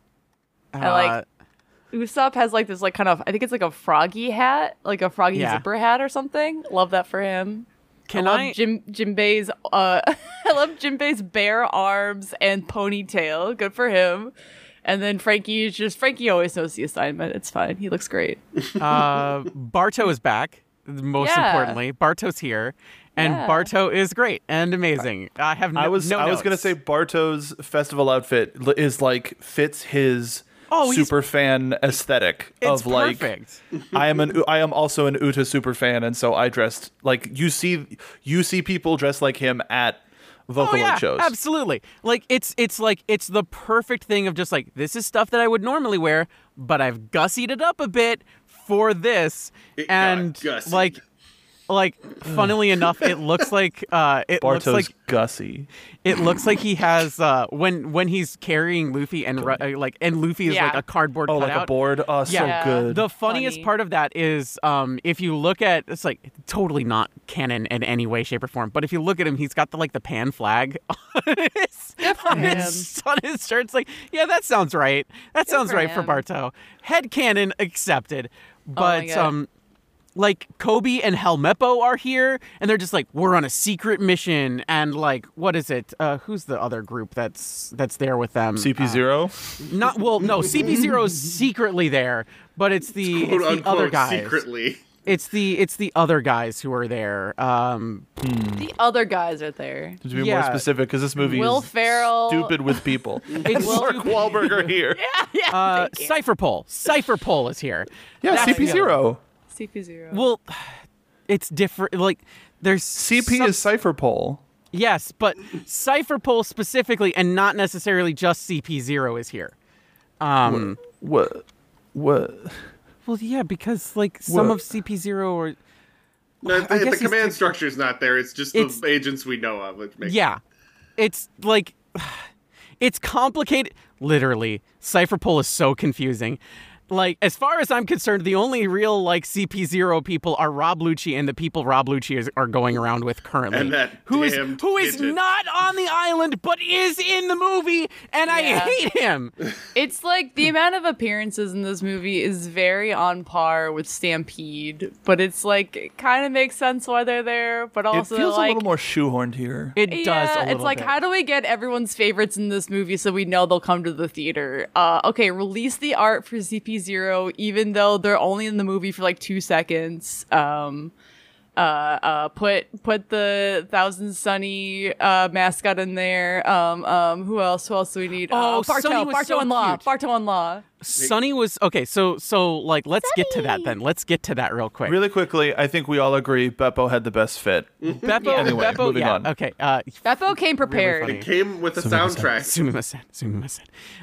[SPEAKER 1] I like
[SPEAKER 3] Uh,
[SPEAKER 1] Usopp has like this like kind of I think it's like a froggy hat, like a froggy
[SPEAKER 3] Yeah.
[SPEAKER 1] zipper hat or something. Love that for him.
[SPEAKER 3] Can
[SPEAKER 1] I love
[SPEAKER 3] I?
[SPEAKER 1] Jim Jinbei's uh I love Jinbei's bare arms and ponytail. Good for him. And then Frankie is just Frankie always knows the assignment. It's fine. He looks great.
[SPEAKER 3] Uh, Barto is back. Most
[SPEAKER 1] Yeah.
[SPEAKER 3] importantly, Barto's here, and
[SPEAKER 1] Yeah.
[SPEAKER 3] Barto is great and amazing. I have no.
[SPEAKER 8] I was
[SPEAKER 3] no
[SPEAKER 8] I was gonna
[SPEAKER 3] notes.
[SPEAKER 8] say Barto's festival outfit li- is like fits his
[SPEAKER 3] Oh, he's-
[SPEAKER 8] super fan aesthetic
[SPEAKER 3] It's
[SPEAKER 8] of like
[SPEAKER 3] perfect.
[SPEAKER 8] I am an I am also an Uta super fan, and so I dressed like you see you see people dressed like him at
[SPEAKER 3] Oh
[SPEAKER 8] Vocaloid
[SPEAKER 3] yeah,
[SPEAKER 8] shows.
[SPEAKER 3] absolutely. Like it's it's like it's the perfect thing of just like this is stuff that I would normally wear, but I've gussied it up a bit for this,
[SPEAKER 4] It got
[SPEAKER 3] and
[SPEAKER 4] gussied.
[SPEAKER 3] like like, funnily enough, it looks like uh, it
[SPEAKER 8] Barto's
[SPEAKER 3] looks like
[SPEAKER 8] Gussie.
[SPEAKER 3] it looks like he has uh, when when he's carrying Luffy and Ru- uh, like and Luffy is
[SPEAKER 1] Yeah.
[SPEAKER 3] like a cardboard
[SPEAKER 8] Oh,
[SPEAKER 3] cutout.
[SPEAKER 8] like a board. Oh, so
[SPEAKER 3] Yeah.
[SPEAKER 8] good.
[SPEAKER 3] The funniest
[SPEAKER 1] Funny.
[SPEAKER 3] part of that is um, if you look at it's like totally not canon in any way, shape, or form. But if you look at him, he's got the like the pan flag on his, on
[SPEAKER 1] him.
[SPEAKER 3] his, on his shirt. It's like, yeah, that sounds right. That sounds
[SPEAKER 1] for
[SPEAKER 3] right for
[SPEAKER 1] him.
[SPEAKER 3] Barto. Head canon accepted.
[SPEAKER 1] my
[SPEAKER 3] But
[SPEAKER 1] God.
[SPEAKER 3] um, like Kobe and Helmeppo are here, and they're just like, we're on a secret mission, and like, what is it? Uh, who's the other group that's that's there with them?
[SPEAKER 8] C P
[SPEAKER 3] Uh,
[SPEAKER 8] zero.
[SPEAKER 3] not well, no. C P zero is secretly there, but it's the
[SPEAKER 4] Quote
[SPEAKER 3] it's the
[SPEAKER 4] unquote
[SPEAKER 3] other guys.
[SPEAKER 4] secretly.
[SPEAKER 3] It's the it's the other guys who are there. Um,
[SPEAKER 1] The other guys are there.
[SPEAKER 8] To be
[SPEAKER 3] Yeah.
[SPEAKER 8] more specific, because this movie
[SPEAKER 1] Will
[SPEAKER 8] is
[SPEAKER 1] Ferrell.
[SPEAKER 8] stupid with people.
[SPEAKER 3] it's
[SPEAKER 8] Mark Wahlberg are here.
[SPEAKER 1] Yeah, yeah.
[SPEAKER 3] uh,
[SPEAKER 1] thank you.
[SPEAKER 3] Cypher Pole. Cypher Pole is here.
[SPEAKER 8] Yeah,
[SPEAKER 3] That's
[SPEAKER 8] C P
[SPEAKER 3] the other-
[SPEAKER 8] zero.
[SPEAKER 1] C P zero.
[SPEAKER 3] Well, it's different. Like there's
[SPEAKER 8] C P
[SPEAKER 3] some-
[SPEAKER 8] is Cypher Pole.
[SPEAKER 3] yes, but Cypher Pole specifically, and not necessarily just C P zero is here. Um,
[SPEAKER 8] What? What?
[SPEAKER 3] well, yeah, because like some
[SPEAKER 8] What?
[SPEAKER 3] of C P zero or
[SPEAKER 4] No,
[SPEAKER 3] I
[SPEAKER 4] the,
[SPEAKER 3] guess
[SPEAKER 4] the
[SPEAKER 3] he's
[SPEAKER 4] command
[SPEAKER 3] t-
[SPEAKER 4] structure's not there. It's just
[SPEAKER 3] It's-
[SPEAKER 4] the agents we know of. Which makes
[SPEAKER 3] yeah, it's like it's complicated. Literally, Cypher Pole is so confusing. Like, as far as I'm concerned, the only real like C P zero people are Rob Lucci and the people Rob Lucci is, are going around with currently.
[SPEAKER 4] And that
[SPEAKER 3] who is
[SPEAKER 4] damned
[SPEAKER 3] who is
[SPEAKER 4] midget.
[SPEAKER 3] not on the island but is in the movie, and I
[SPEAKER 1] Yeah.
[SPEAKER 3] hate him.
[SPEAKER 1] It's like the amount of appearances in this movie is very on par with Stampede, but it's like it kind of makes sense why they're there, but
[SPEAKER 8] It
[SPEAKER 1] also
[SPEAKER 8] feels
[SPEAKER 1] like
[SPEAKER 8] a little more shoehorned here.
[SPEAKER 3] It
[SPEAKER 1] yeah,
[SPEAKER 3] does. A little
[SPEAKER 1] it's like
[SPEAKER 3] bit.
[SPEAKER 1] how do we get everyone's favorites in this movie so we know they'll come to the theater? Uh, okay, release the art for C P zero, even though they're only in the movie for like two seconds. Um, uh, uh, put put the Thousand Sunny uh, mascot in there. Um, um, who else? Who else do we need?
[SPEAKER 3] Oh,
[SPEAKER 1] uh, Barto,
[SPEAKER 3] Sunny was
[SPEAKER 1] Barto
[SPEAKER 3] so
[SPEAKER 1] and Law,
[SPEAKER 3] cute.
[SPEAKER 1] Barto and Law.
[SPEAKER 3] Sonny was okay. So so like let's get to that then. Let's get to that real quick.
[SPEAKER 8] Really quickly, I think we all agree Beppo had the best fit.
[SPEAKER 3] Beppo,
[SPEAKER 8] Anyway,
[SPEAKER 3] Beppo,
[SPEAKER 8] moving
[SPEAKER 3] yeah,
[SPEAKER 8] on.
[SPEAKER 3] Okay. Uh,
[SPEAKER 1] Beppo came prepared.
[SPEAKER 3] funny.
[SPEAKER 4] It came with a soundtrack.
[SPEAKER 3] Sumimasen, sumimasen.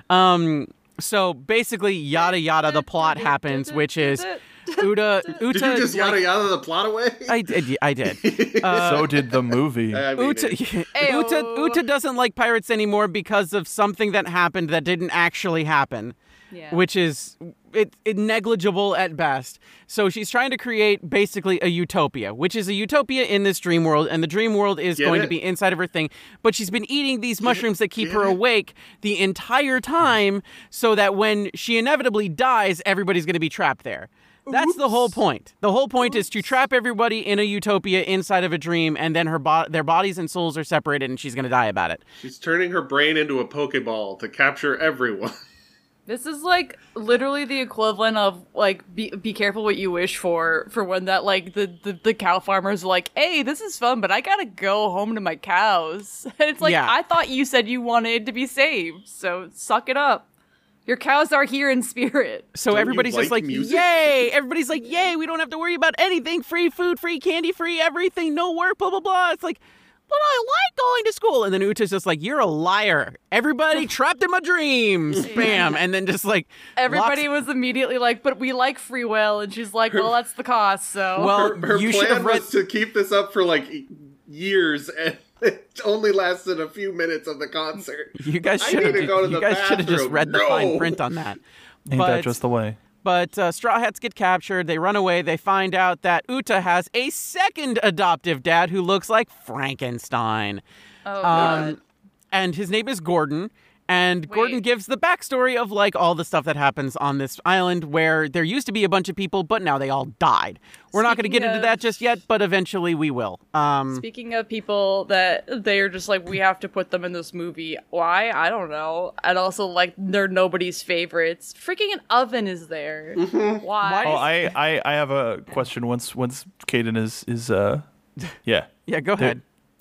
[SPEAKER 3] Um, so basically, yada yada, the plot happens, which is Uta. Uta.
[SPEAKER 4] Did you just
[SPEAKER 3] like-
[SPEAKER 4] yada yada the plot away?
[SPEAKER 3] I did. I did. Uh,
[SPEAKER 8] so did the movie.
[SPEAKER 4] I mean,
[SPEAKER 3] Uta,
[SPEAKER 4] it-
[SPEAKER 3] Uta, Uta doesn't like pirates anymore because of something that happened that didn't actually happen,
[SPEAKER 1] Yeah.
[SPEAKER 3] which is it, it negligible at best. So she's trying to create basically a utopia, which is a utopia in this dream world, and the dream world is
[SPEAKER 4] Get
[SPEAKER 3] going
[SPEAKER 4] it?
[SPEAKER 3] to be inside of her thing. But she's been eating these mushrooms that keep
[SPEAKER 4] Get
[SPEAKER 3] her
[SPEAKER 4] it?
[SPEAKER 3] awake the entire time, so that when she inevitably dies, everybody's going to be trapped there. That's the whole point. The whole point is to trap everybody in a utopia inside of a dream, and then her bo- their bodies and souls are separated, and she's going to die about it.
[SPEAKER 4] She's turning her brain into a Pokeball to capture everyone.
[SPEAKER 1] This is like literally the equivalent of like be be careful what you wish for for when that like the, the, the cow farmers are like, hey, this is fun, but I gotta go home to my cows. And it's like,
[SPEAKER 3] Yeah.
[SPEAKER 1] I thought you said you wanted to be saved, so suck it up. Your cows are here in spirit.
[SPEAKER 3] So
[SPEAKER 4] Don't you
[SPEAKER 3] everybody's just
[SPEAKER 4] like
[SPEAKER 3] like,
[SPEAKER 4] music?
[SPEAKER 3] yay! Everybody's like, yay! We don't have to worry about anything. Free food, free candy, free everything. No work. Blah blah blah. It's like, but I like going to school. And then Uta's just like, you're a liar. Everybody trapped in my dreams. Bam. And then just like
[SPEAKER 1] Everybody
[SPEAKER 3] locks-
[SPEAKER 1] was immediately like, but we like free will, and she's like, well, that's the cost, so
[SPEAKER 3] Well,
[SPEAKER 4] Her, her
[SPEAKER 3] you should
[SPEAKER 4] plan
[SPEAKER 3] have read.
[SPEAKER 4] was to keep this up for like years, and it only lasted a few minutes of the concert.
[SPEAKER 3] You guys
[SPEAKER 4] I
[SPEAKER 3] should
[SPEAKER 4] need
[SPEAKER 3] have.
[SPEAKER 4] to go to
[SPEAKER 3] You
[SPEAKER 4] the
[SPEAKER 3] guys should have just
[SPEAKER 4] bathroom.
[SPEAKER 3] read the
[SPEAKER 4] No.
[SPEAKER 3] fine print on that.
[SPEAKER 8] Ain't
[SPEAKER 3] but
[SPEAKER 8] that just the way?
[SPEAKER 3] but uh, Straw Hats get captured. They run away. They find out that Uta has a second adoptive dad who looks like Frankenstein.
[SPEAKER 1] oh
[SPEAKER 3] Um,
[SPEAKER 1] god.
[SPEAKER 3] and his name is Gordon. And Gordon
[SPEAKER 1] Wait.
[SPEAKER 3] gives the backstory of like all the stuff that happens on this island where there used to be a bunch of people, but now they all died. We're not going to
[SPEAKER 1] Speaking
[SPEAKER 3] get into
[SPEAKER 1] of-
[SPEAKER 3] that just yet, but eventually we will. Um,
[SPEAKER 1] Speaking of people that they're just like, we have to put them in this movie. Why? I don't know. And also, like, they're nobody's favorites. Freaking an oven is there. Why?
[SPEAKER 3] Why
[SPEAKER 8] Oh, I, I, I have a question. Once once Caden is is uh, yeah.
[SPEAKER 3] yeah, go ahead.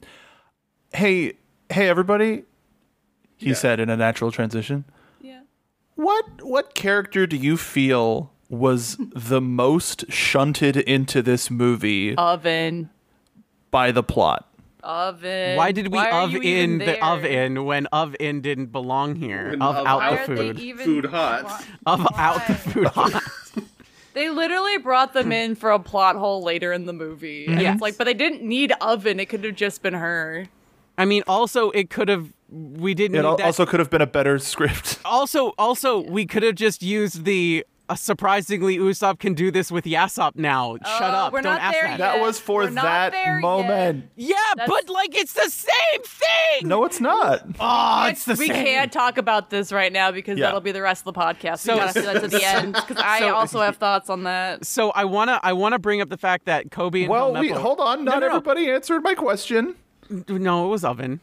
[SPEAKER 8] Hey hey everybody. He
[SPEAKER 4] Yeah.
[SPEAKER 8] said in a natural transition.
[SPEAKER 1] Yeah.
[SPEAKER 8] What what character do you feel was the most shunted into this movie
[SPEAKER 1] Oven.
[SPEAKER 8] by the plot?
[SPEAKER 1] Oven.
[SPEAKER 3] Why did we
[SPEAKER 1] Why are
[SPEAKER 3] of
[SPEAKER 1] you
[SPEAKER 3] in
[SPEAKER 1] even
[SPEAKER 3] the
[SPEAKER 1] there?
[SPEAKER 3] of in when of in didn't belong here?
[SPEAKER 4] When
[SPEAKER 3] Of
[SPEAKER 4] of
[SPEAKER 3] out
[SPEAKER 1] Why
[SPEAKER 3] the
[SPEAKER 1] are
[SPEAKER 3] food.
[SPEAKER 1] they even
[SPEAKER 4] Food hot.
[SPEAKER 1] Why-
[SPEAKER 3] Of out the
[SPEAKER 1] why?
[SPEAKER 3] food hot.
[SPEAKER 1] They literally brought them in for a plot hole later in the movie. And
[SPEAKER 3] Yes.
[SPEAKER 1] it's like, but they didn't need Oven. It could have just been her.
[SPEAKER 3] I mean, also, it could have, we didn't
[SPEAKER 8] It
[SPEAKER 3] need
[SPEAKER 8] al-
[SPEAKER 3] that.
[SPEAKER 8] also could have been a better script.
[SPEAKER 3] Also, also, we could have just used the, uh, surprisingly, Usopp can do this with Yasop now. Shut
[SPEAKER 1] Oh,
[SPEAKER 3] up.
[SPEAKER 1] we're
[SPEAKER 3] Don't
[SPEAKER 1] not
[SPEAKER 3] ask
[SPEAKER 1] there
[SPEAKER 3] that.
[SPEAKER 1] yet.
[SPEAKER 8] That was for
[SPEAKER 1] We're not
[SPEAKER 8] that
[SPEAKER 1] there
[SPEAKER 8] moment.
[SPEAKER 3] Yeah,
[SPEAKER 1] That's-
[SPEAKER 3] but, like, it's the same thing!
[SPEAKER 8] No, it's not.
[SPEAKER 3] Oh, it's the
[SPEAKER 1] we
[SPEAKER 3] same.
[SPEAKER 1] can't talk about this right now because
[SPEAKER 8] Yeah.
[SPEAKER 1] that'll be the rest of the podcast.
[SPEAKER 3] So-
[SPEAKER 1] So we gotta see that to the end because I
[SPEAKER 3] so-
[SPEAKER 1] also have thoughts on that.
[SPEAKER 3] So I wanna, I wanna bring up the fact that Kobe and
[SPEAKER 8] Well,
[SPEAKER 3] Helmeppo-
[SPEAKER 8] wait, hold on.
[SPEAKER 3] No,
[SPEAKER 8] Not
[SPEAKER 3] no, no.
[SPEAKER 8] everybody answered my question.
[SPEAKER 3] No, it was Oven.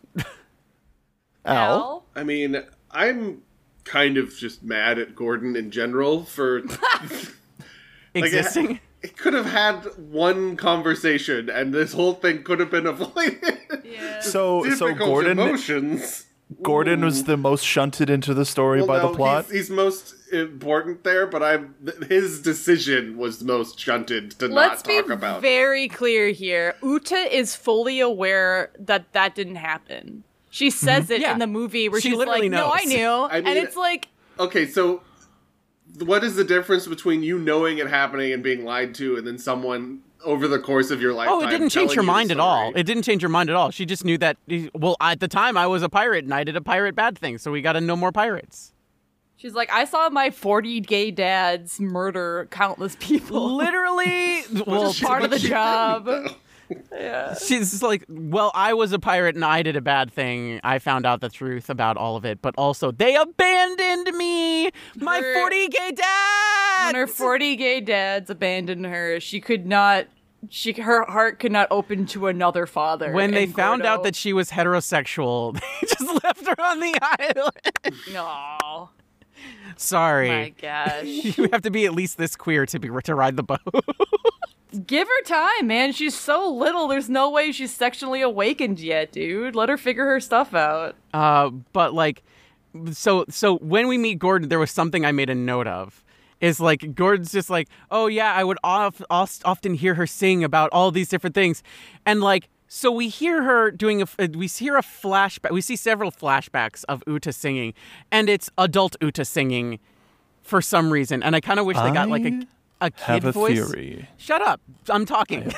[SPEAKER 8] Al?
[SPEAKER 4] I mean, I'm kind of just mad at Gordon in general for
[SPEAKER 3] Existing.
[SPEAKER 4] Like, it, it could have had one conversation, and this whole thing could have been avoided.
[SPEAKER 1] Yeah.
[SPEAKER 8] So, so
[SPEAKER 4] Difficult
[SPEAKER 8] Gordon,
[SPEAKER 4] emotions.
[SPEAKER 8] Gordon was the most shunted into the story
[SPEAKER 4] Well,
[SPEAKER 8] by
[SPEAKER 4] no,
[SPEAKER 8] the plot.
[SPEAKER 4] He's, he's most important there, but I'm th- his decision was most shunted to
[SPEAKER 1] Let's
[SPEAKER 4] not
[SPEAKER 1] be
[SPEAKER 4] talk about.
[SPEAKER 1] very clear here. Uta is fully aware that that didn't happen. She says it
[SPEAKER 3] Yeah.
[SPEAKER 1] in the movie where
[SPEAKER 3] She
[SPEAKER 1] she's
[SPEAKER 3] literally
[SPEAKER 1] like, "No, I
[SPEAKER 3] knows."
[SPEAKER 1] knew,"
[SPEAKER 4] I
[SPEAKER 1] and
[SPEAKER 4] mean-
[SPEAKER 1] it's like,
[SPEAKER 4] Okay, so what is the difference between you knowing it happening and being lied to, and then someone over the course of your lifetime?
[SPEAKER 3] Oh, it didn't change
[SPEAKER 4] telling
[SPEAKER 3] her
[SPEAKER 4] you the
[SPEAKER 3] mind at all.
[SPEAKER 4] story?
[SPEAKER 3] It didn't change her mind at all. She just knew that, well, at the time I was a pirate and I did a pirate bad thing, so we gotta know more pirates.
[SPEAKER 1] she's like, "I saw my forty gay dads murder countless people."
[SPEAKER 3] Literally, well,
[SPEAKER 1] part of the job.
[SPEAKER 3] she's just like, well, I was a pirate and I did a bad thing. I found out the truth about all of it, but also they abandoned me. My
[SPEAKER 1] Her-
[SPEAKER 3] forty gay dads.
[SPEAKER 1] When her forty gay dads abandoned her, she could not. She her heart could not open to another father.
[SPEAKER 3] When they
[SPEAKER 1] And
[SPEAKER 3] found out
[SPEAKER 1] Gordo-
[SPEAKER 3] that she was heterosexual, they just left her on the island.
[SPEAKER 1] no,
[SPEAKER 3] Sorry.
[SPEAKER 1] my gosh.
[SPEAKER 3] You have to be at least this queer to be to ride the boat.
[SPEAKER 1] Give her time, man. She's so little. There's no way she's sexually awakened yet, dude. Let her figure her stuff out.
[SPEAKER 3] Uh, but like, so so when we meet Gordon, there was something I made a note of. Is like Gordon's just like, oh yeah, I would off, off, often hear her sing about all these different things, and like, so we hear her doing a, we hear a flashback. We see several flashbacks of Uta singing, and it's adult Uta singing for some reason, and I kind of wish they got like a a kid
[SPEAKER 8] Have a
[SPEAKER 3] voice.
[SPEAKER 8] theory.
[SPEAKER 3] Shut up! I'm talking.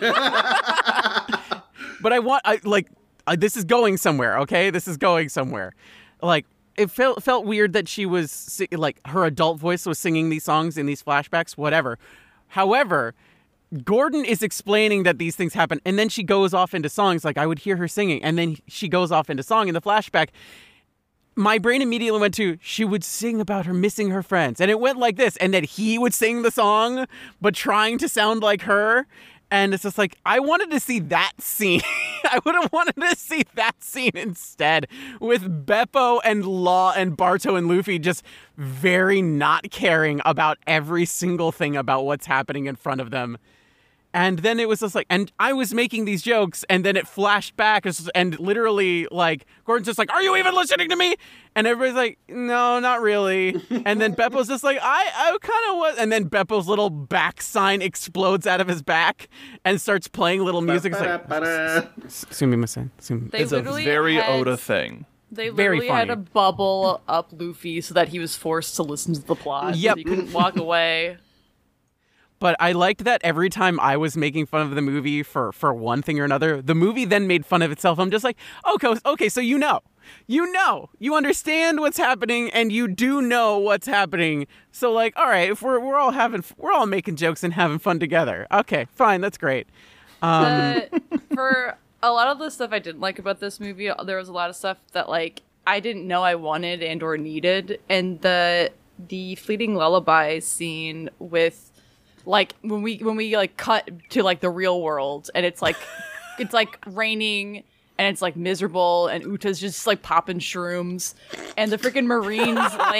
[SPEAKER 3] But I want, I like, uh, this is going somewhere. Okay, this is going somewhere. Like, it felt felt weird that she was si- like her adult voice was singing these songs in these flashbacks. Whatever. However, Gordon is explaining that these things happen, and then she goes off into songs. Like I would hear her singing, and then she goes off into song in the flashback. My brain immediately went to she would sing about her missing her friends, and it went like this, and then he would sing the song, but trying to sound like her. And it's just like, I wanted to see that scene. I would have wanted to see that scene instead, with Beppo and Law and Barto and Luffy just very not caring about every single thing about what's happening in front of them. And then it was just like, and I was making these jokes, and then it flashed back, and literally, like, Gordon's just like, are you even listening to me? And everybody's like, no, not really. And then Beppo's just like, I, I kind of was. And then Beppo's little back sign explodes out of his back and starts playing little music. It's like,
[SPEAKER 4] Ba-da-ba-da.
[SPEAKER 3] Sumimasen. Sumi-
[SPEAKER 1] They
[SPEAKER 8] It's a
[SPEAKER 1] literally
[SPEAKER 8] very
[SPEAKER 1] had,
[SPEAKER 8] Oda thing.
[SPEAKER 1] They
[SPEAKER 3] Very
[SPEAKER 1] literally had
[SPEAKER 3] funny.
[SPEAKER 1] to bubble up Luffy so that he was forced to listen to the plot.
[SPEAKER 3] Yep.
[SPEAKER 1] So he couldn't walk away.
[SPEAKER 3] But I liked that every time I was making fun of the movie for, for one thing or another, the movie then made fun of itself. I'm just like, okay, okay, so you know. You know. You understand what's happening, and you do know what's happening. So, like, all right, if we're, we're all having, we're all making jokes and having fun together. Okay, fine, that's great. Um,
[SPEAKER 1] Uh, for a lot of the stuff I didn't like about this movie, there was a lot of stuff that, like, I didn't know I wanted and or needed. And the the fleeting lullaby scene with, like, when we when we like cut to like the real world, and it's like it's like raining and it's like miserable, and Uta's just like popping shrooms, and the freaking Marines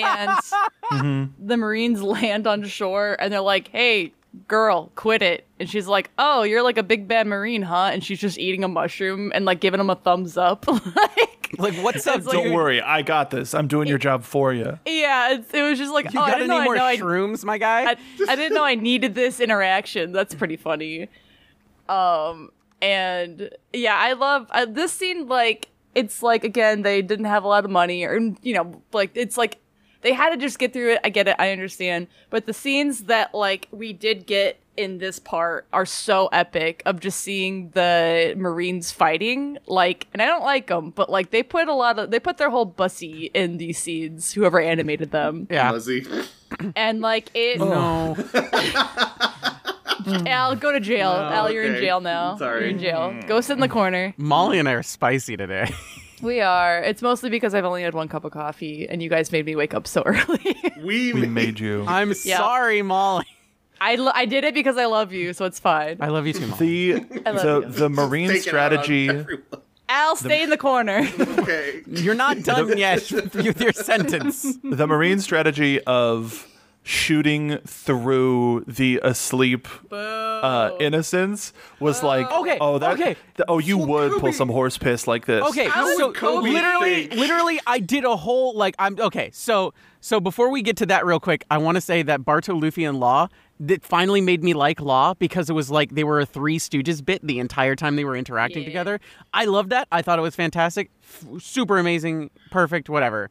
[SPEAKER 1] land. The Marines land on shore, and they're like, "Hey, girl, quit it." And she's like, "Oh, you're like a big bad Marine, huh?" And she's just eating a mushroom and like giving him a thumbs up. like,
[SPEAKER 3] like, what's up?
[SPEAKER 1] It's like-
[SPEAKER 8] Don't worry, I got this. I'm doing your job for you.
[SPEAKER 1] yeah, it's, it was just like,
[SPEAKER 3] You
[SPEAKER 1] oh, I
[SPEAKER 3] got
[SPEAKER 1] didn't
[SPEAKER 3] any
[SPEAKER 1] know,
[SPEAKER 3] more
[SPEAKER 1] I know I,
[SPEAKER 3] shrooms, my guy?
[SPEAKER 1] I, I didn't know I needed this interaction. That's pretty funny. Um, and yeah, I love uh, this scene. Like, it's like, again, they didn't have a lot of money, or, you know, like, it's like they had to just get through it. I get it. I understand. But the scenes that like we did get in this part are so epic of just seeing the Marines fighting. Like, and I don't like them, but like they put a lot of, they put their whole bussy in these scenes, whoever animated them.
[SPEAKER 3] Yeah.
[SPEAKER 4] Muzzy.
[SPEAKER 1] And like it,
[SPEAKER 3] No.
[SPEAKER 1] Al, go to jail.
[SPEAKER 3] No,
[SPEAKER 1] Al, you're in
[SPEAKER 4] okay.
[SPEAKER 1] jail now.
[SPEAKER 4] Sorry.
[SPEAKER 1] You're in jail. Go sit in the corner.
[SPEAKER 3] Molly and I are spicy today.
[SPEAKER 1] We are. It's mostly because I've only had one cup of coffee, and you guys made me wake up so early.
[SPEAKER 4] We,
[SPEAKER 8] We made you.
[SPEAKER 3] I'm
[SPEAKER 1] Yeah.
[SPEAKER 3] sorry, Molly.
[SPEAKER 1] I, lo- I did it because I love you, so it's fine.
[SPEAKER 3] I love you too, Molly.
[SPEAKER 8] The
[SPEAKER 1] I love
[SPEAKER 8] the,
[SPEAKER 1] you.
[SPEAKER 8] the Marine
[SPEAKER 4] Take it out on
[SPEAKER 8] strategy.
[SPEAKER 4] everyone.
[SPEAKER 1] Al, stay in the corner.
[SPEAKER 4] Okay.
[SPEAKER 3] You're not done yet with your sentence.
[SPEAKER 8] The Marine strategy of shooting through the asleep uh, innocents was like,
[SPEAKER 3] Okay,
[SPEAKER 8] oh, that,
[SPEAKER 3] okay.
[SPEAKER 8] th- oh, you
[SPEAKER 4] Well,
[SPEAKER 8] would pull
[SPEAKER 4] Kobe-
[SPEAKER 8] some horse piss like this.
[SPEAKER 3] Okay,
[SPEAKER 4] How
[SPEAKER 3] so
[SPEAKER 4] would Kobe
[SPEAKER 3] literally,
[SPEAKER 4] think?
[SPEAKER 3] literally, I did a whole like I'm okay. So, so before we get to that, real quick, I want to say that Barto, Luffy, and Law that finally made me like Law because it was like they were a Three Stooges bit the entire time they were interacting
[SPEAKER 1] Yeah.
[SPEAKER 3] together. I loved that. I thought it was fantastic, F- super amazing, perfect, whatever.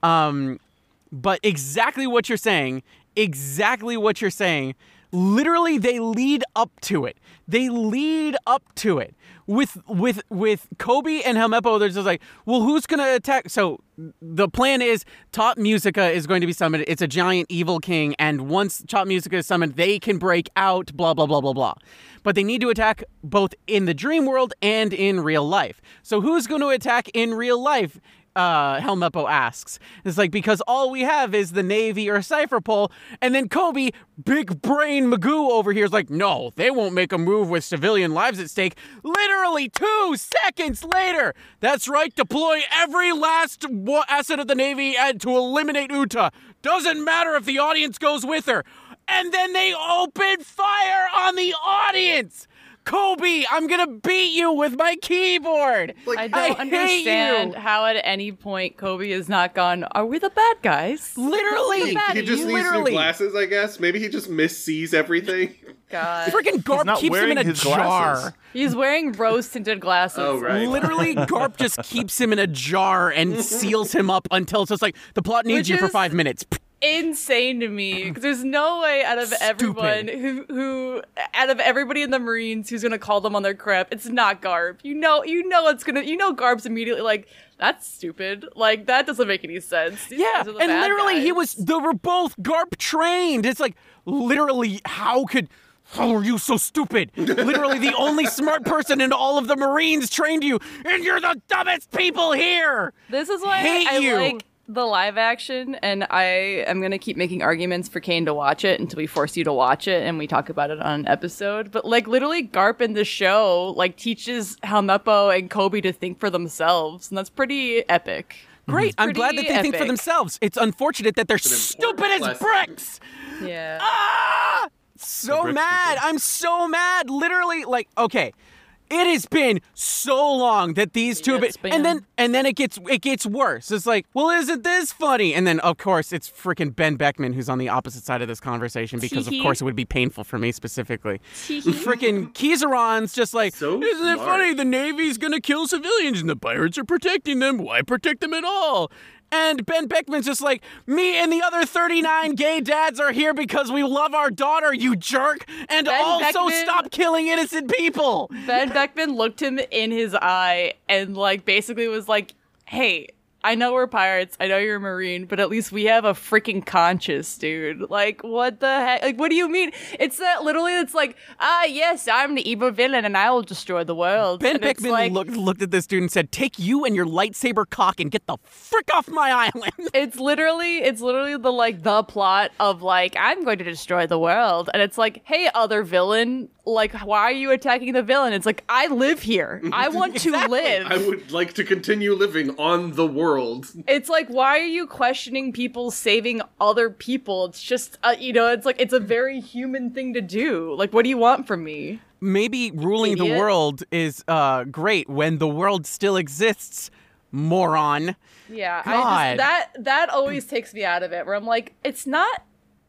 [SPEAKER 3] Um, but exactly what you're saying, exactly what you're saying. Literally, they lead up to it. They lead up to it. With with with Kobe and Helmeppo, they're just like, well, who's gonna attack? So the plan is Top Musica is going to be summoned. It's a giant evil king, and once Top Musica is summoned, they can break out. Blah blah blah blah blah. But they need to attack both in the dream world and in real life. So who's going to attack in real life? Uh, Helmeppo asks. It's like, because all we have is the Navy or Cypher Pole, and then Kobe, big brain Magoo over here is like, no, they won't make a move with civilian lives at stake. Literally two seconds later, that's right, deploy every last wa- asset of the Navy and to eliminate Uta. Doesn't matter if the audience goes with her. And then they open fire on the audience. Kobe, I'm gonna beat you with my keyboard.
[SPEAKER 4] Like,
[SPEAKER 1] I
[SPEAKER 3] I
[SPEAKER 1] don't
[SPEAKER 3] hate
[SPEAKER 1] understand
[SPEAKER 3] you.
[SPEAKER 1] how at any point Kobe has not gone, are we the bad guys?
[SPEAKER 3] Literally,
[SPEAKER 4] He just needs new
[SPEAKER 3] literally.
[SPEAKER 4] glasses, I guess. Maybe he just missees everything.
[SPEAKER 1] God.
[SPEAKER 3] Freaking Garp
[SPEAKER 8] not
[SPEAKER 3] keeps him in
[SPEAKER 8] wearing
[SPEAKER 3] a
[SPEAKER 8] his
[SPEAKER 3] jar.
[SPEAKER 8] glasses.
[SPEAKER 1] He's wearing rose-tinted glasses.
[SPEAKER 4] Oh, right.
[SPEAKER 3] Literally, Garp just keeps him in a jar and seals him up until it's just like, the plot needs
[SPEAKER 1] Which
[SPEAKER 3] you for
[SPEAKER 1] is-
[SPEAKER 3] five minutes.
[SPEAKER 1] Insane to me, because there's no way out of
[SPEAKER 3] Stupid.
[SPEAKER 1] everyone who who out of everybody in the Marines who's gonna call them on their crap, it's not Garp. You know, you know it's gonna. You know, Garp's immediately like, that's stupid. Like that doesn't make any sense. These
[SPEAKER 3] Yeah,
[SPEAKER 1] guys are the
[SPEAKER 3] and
[SPEAKER 1] bad
[SPEAKER 3] literally, he
[SPEAKER 1] guys.
[SPEAKER 3] was, they were both Garp trained. It's like, literally, how could, how are you so stupid? Literally, the only smart person in all of the Marines trained you, and you're the dumbest people here.
[SPEAKER 1] This is why
[SPEAKER 3] Hate
[SPEAKER 1] I
[SPEAKER 3] you.
[SPEAKER 1] like the live action, and I am gonna keep making arguments for Kane to watch it until we force you to watch it and we talk about it on an episode. But like literally, Garp in the show like teaches Helmeppo and Kobe to think for themselves, and that's pretty epic.
[SPEAKER 3] Great, I'm glad that
[SPEAKER 1] Pretty
[SPEAKER 3] they think for
[SPEAKER 1] epic.
[SPEAKER 3] themselves. It's unfortunate that they're
[SPEAKER 4] an
[SPEAKER 3] stupid
[SPEAKER 4] important
[SPEAKER 3] as
[SPEAKER 4] lesson.
[SPEAKER 3] bricks.
[SPEAKER 1] Yeah.
[SPEAKER 3] Ah! So
[SPEAKER 8] brick
[SPEAKER 3] mad.
[SPEAKER 8] people.
[SPEAKER 3] I'm so mad. Literally, like, okay. It has been so long that these two have been,
[SPEAKER 1] It's been-
[SPEAKER 3] and then and then it gets it gets worse. It's like, well, isn't this funny? And then of course it's freaking Ben Beckman who's on the opposite side of this conversation because of
[SPEAKER 1] Tee-hee.
[SPEAKER 3] course it would be painful for me specifically. Freaking Kizaron's just like,
[SPEAKER 4] So
[SPEAKER 3] isn't it
[SPEAKER 4] smart.
[SPEAKER 3] funny? The Navy's gonna kill civilians and the pirates are protecting them. Why protect them at all? And Ben Beckman's just like, me and the other thirty-nine gay dads are here because we love our daughter, you jerk, and
[SPEAKER 1] Ben
[SPEAKER 3] also
[SPEAKER 1] Beckman-
[SPEAKER 3] stop killing innocent people.
[SPEAKER 1] Ben Beckman looked him in his eye and like basically was like, hey, I know we're pirates, I know you're a Marine, but at least we have a freaking conscience, dude. Like, what the heck? Like, what do you mean? It's that literally, it's like, ah, yes, I'm the evil villain and I will destroy the world.
[SPEAKER 3] Ben
[SPEAKER 1] And it's
[SPEAKER 3] Beckman
[SPEAKER 1] like,
[SPEAKER 3] looked looked at this dude and said, take you and your lightsaber cock and get the frick off my island.
[SPEAKER 1] It's literally, it's literally the like the plot of like, I'm going to destroy the world. And it's like, hey, other villain, like, why are you attacking the villain? It's like, I live here. I want to live.
[SPEAKER 4] I would like to continue living on the world.
[SPEAKER 1] It's like, why are you questioning people saving other people? It's just, uh, you know, it's like, it's a very human thing to do. Like, what do you want from me?
[SPEAKER 3] Maybe ruling the
[SPEAKER 1] Idiot.
[SPEAKER 3] world is uh, great when the world still exists, moron.
[SPEAKER 1] Yeah, I
[SPEAKER 3] God.
[SPEAKER 1] just, that, that always takes me out of it, where I'm like, it's not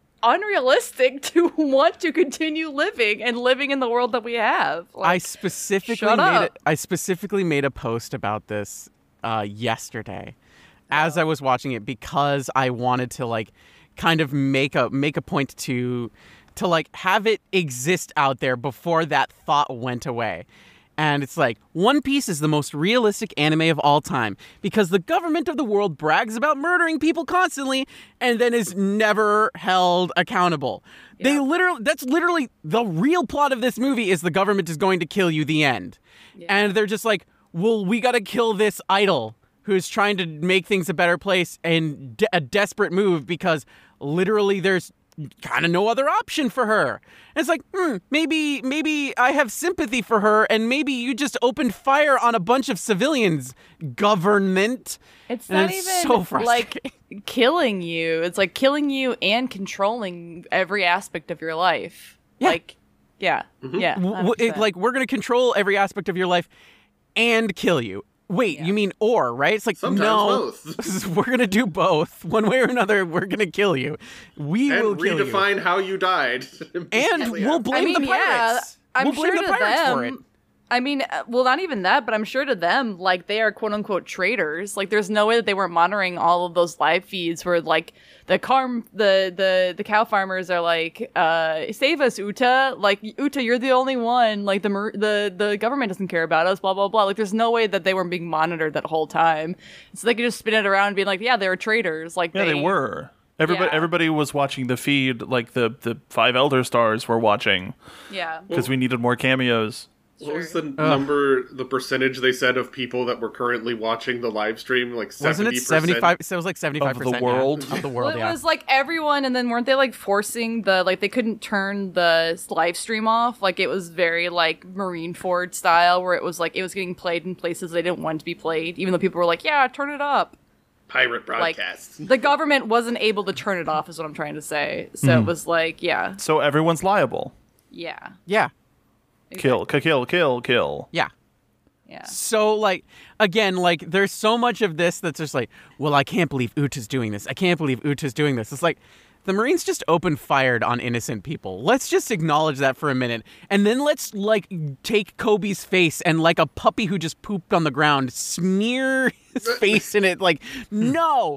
[SPEAKER 1] unrealistic to want to continue living and living in the world that we have.
[SPEAKER 3] I
[SPEAKER 1] Like,
[SPEAKER 3] specifically
[SPEAKER 1] shut
[SPEAKER 3] made
[SPEAKER 1] up.
[SPEAKER 3] it. I specifically made a post about this uh, yesterday, as I was watching it because I wanted to like kind of make a make a point to to like have it exist out there before that thought went away. And it's like, One Piece is the most realistic anime of all time because the government of the world brags about murdering people constantly and then is never held accountable. Yeah. They literally, that's literally the real plot of this movie is the government is going to kill you, the end. Yeah. And they're just like, well, we got to kill this idol who's trying to make things a better place and de- a desperate move because literally there's kind of no other option for her. And it's like, hmm, maybe maybe I have sympathy for her and maybe you just opened fire on a bunch of civilians, government.
[SPEAKER 1] It's
[SPEAKER 3] and
[SPEAKER 1] not
[SPEAKER 3] it's
[SPEAKER 1] even
[SPEAKER 3] so
[SPEAKER 1] like killing you. It's like killing you and controlling every aspect of your life.
[SPEAKER 3] Yeah.
[SPEAKER 1] Like, yeah, mm-hmm. yeah.
[SPEAKER 3] W- it, like, we're going to control every aspect of your life and kill you. Wait, yeah. you mean or, right? It's like,
[SPEAKER 4] Sometimes
[SPEAKER 3] no,
[SPEAKER 4] both.
[SPEAKER 3] We're going to do both. One way or another, we're going to kill you. We
[SPEAKER 4] and
[SPEAKER 3] will kill you.
[SPEAKER 4] And redefine how you died.
[SPEAKER 3] And we'll blame
[SPEAKER 1] I mean,
[SPEAKER 3] the pirates.
[SPEAKER 1] Yeah, I'm
[SPEAKER 3] we'll blame
[SPEAKER 1] sure
[SPEAKER 3] the
[SPEAKER 1] to
[SPEAKER 3] pirates
[SPEAKER 1] them,
[SPEAKER 3] for it.
[SPEAKER 1] I mean, well, not even that, but I'm sure to them, like, they are quote-unquote traitors. Like, there's no way that they weren't monitoring all of those live feeds where, like, the car, the, the, the cow farmers are like, uh, save us, Uta. Like, Uta, you're the only one. Like, the, the, the government doesn't care about us, blah, blah, blah. Like, there's no way that they weren't being monitored that whole time. So they could just spin it around and be like, yeah, they were traitors. Like,
[SPEAKER 8] yeah,
[SPEAKER 1] they,
[SPEAKER 8] they were. Everybody,
[SPEAKER 1] yeah.
[SPEAKER 8] everybody was watching the feed, like the, the five Elder Stars were watching.
[SPEAKER 1] Yeah.
[SPEAKER 8] Because we needed more cameos.
[SPEAKER 4] What was the number, the percentage they said of people that were currently watching the live stream? Like
[SPEAKER 3] Wasn't it seventy-five? So it was like seventy-five percent
[SPEAKER 8] of the world.
[SPEAKER 3] Yeah, of the world,
[SPEAKER 1] well, it
[SPEAKER 3] yeah.
[SPEAKER 1] was like everyone, and then weren't they like forcing the like they couldn't turn the live stream off? Like it was very like Marineford style, where it was like it was getting played in places they didn't want to be played, even though people were like, "Yeah, turn it up."
[SPEAKER 4] Pirate broadcasts.
[SPEAKER 1] Like, the government wasn't able to turn it off, is what I'm trying to say. So
[SPEAKER 8] Mm.
[SPEAKER 1] it was like, yeah,
[SPEAKER 8] So everyone's liable.
[SPEAKER 1] yeah,
[SPEAKER 3] Yeah.
[SPEAKER 8] Kill, k- kill, kill, kill.
[SPEAKER 3] Yeah.
[SPEAKER 1] yeah.
[SPEAKER 3] So, like, again, like, there's so much of this that's just like, well, I can't believe Uta's doing this. I can't believe Uta's doing this. It's like, the Marines just open fired on innocent people. Let's just acknowledge that for a minute. And then let's, like, take Kobe's face and, like a puppy who just pooped on the ground, smear his face in it. Like, no.